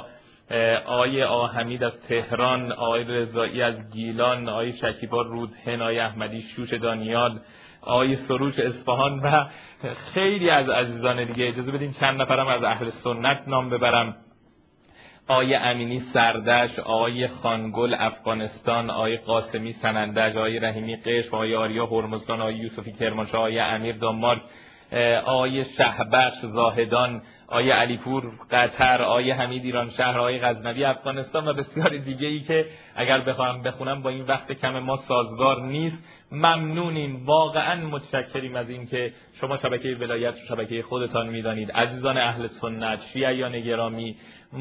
آقای حمید از تهران، آقای رضایی از گیلان، آقای شکیبا رودهن، آقای احمدی شوش دانیال، آقای سروش اصفهان و خیلی از عزیزان دیگه. اجازه بدین چند نفرم از اهل سنت نام ببرم. آقای امینی سردش، آقای خانگل افغانستان، آقای قاسمی سنندج، آقای رحیمی قشم، آقای آریا هرمزگان، آقای یوسفی کرمانشاه، آقای امیر دانمارک، آقای شهبخش زاهدان، آقای علیپور قطر، آقای حمید ایران شهر، آقای غزنوی افغانستان و بسیاری دیگه ای که اگر بخوام بخونم با این وقت کم ما سازگار نیست. ممنونیم، واقعا متشکریم از این که شما شبکه ولایت رو شبکه خودتان میدانید. عزیزان اهل سنت، شیعیان گرامی،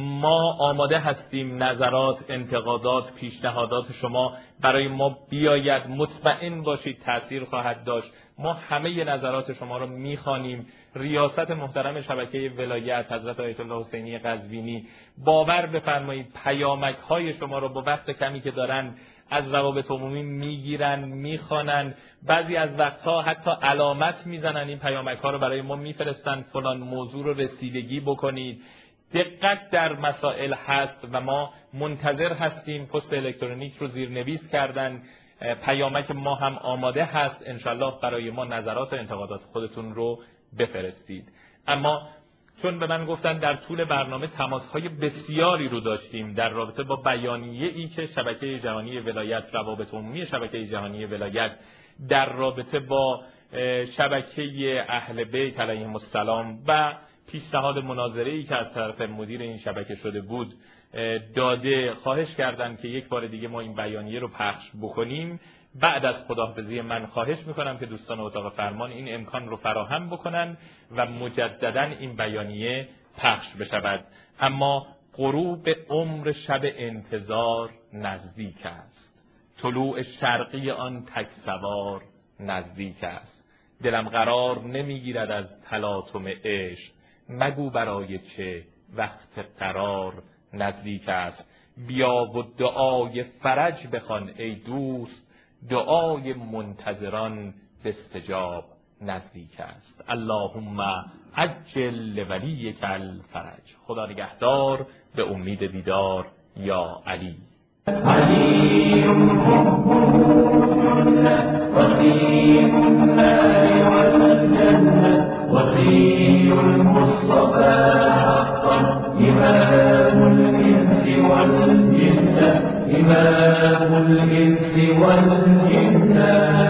ما آماده هستیم نظرات، انتقادات، پیشنهادات شما برای ما بیاید. مطمئن باشید تأثیر خواهد داشت. ما همه نظرات شما رو میخوانیم. ریاست محترم شبکه ولایت حضرت آیت الله حسینی قزوینی باور بفرمایید پیامک های شما رو با وقت کمی که دارن از روابط عمومی میگیرن، میخوانن، بعضی از وقتها حتی علامت میزنن، این پیامک ها رو برای ما میفرستن، فلان موضوع رو رسیدگی بکنید. دقت در مسائل هست و ما منتظر هستیم. پست الکترونیک رو زیرنویس کردن، پیامک ما هم آماده هست. انشالله برای ما نظرات و انتقادات خودتون رو بفرستید. اما چون به من گفتن در طول برنامه تماس‌های بسیاری رو داشتیم در رابطه با بیانیه‌ای که شبکه جهانی ولایت، روابط عمومی شبکه جهانی ولایت در رابطه با شبکه اهل بیت علیهم السلام و پیشنهاد مناظره‌ای که از طرف مدیر این شبکه شده بود داده، خواهش کردن که یک بار دیگه ما این بیانیه رو پخش بکنیم. بعد از خداحافظی من خواهش میکنم که دوستان اتاق فرمان این امکان رو فراهم بکنن و مجددا این بیانیه پخش بشود. اما غروب عمر شب انتظار نزدیک است، طلوع شرقی آن تک سوار نزدیک است. دلم قرار نمیگیرد از تلاطم عشق، مگو برای چه وقت قرار نزدیک است. بیا و دعای فرج بخوان ای دوست، دعای منتظران باستجاب نزدیک است. اللهم عجل لولیک الفرج. خدا نگهدار، به امید دیدار. یا علی. علي وخيم النار والجنة، وصي المصطفى حقا، إمام الإنس والجنة، إمام الإنس والجنة.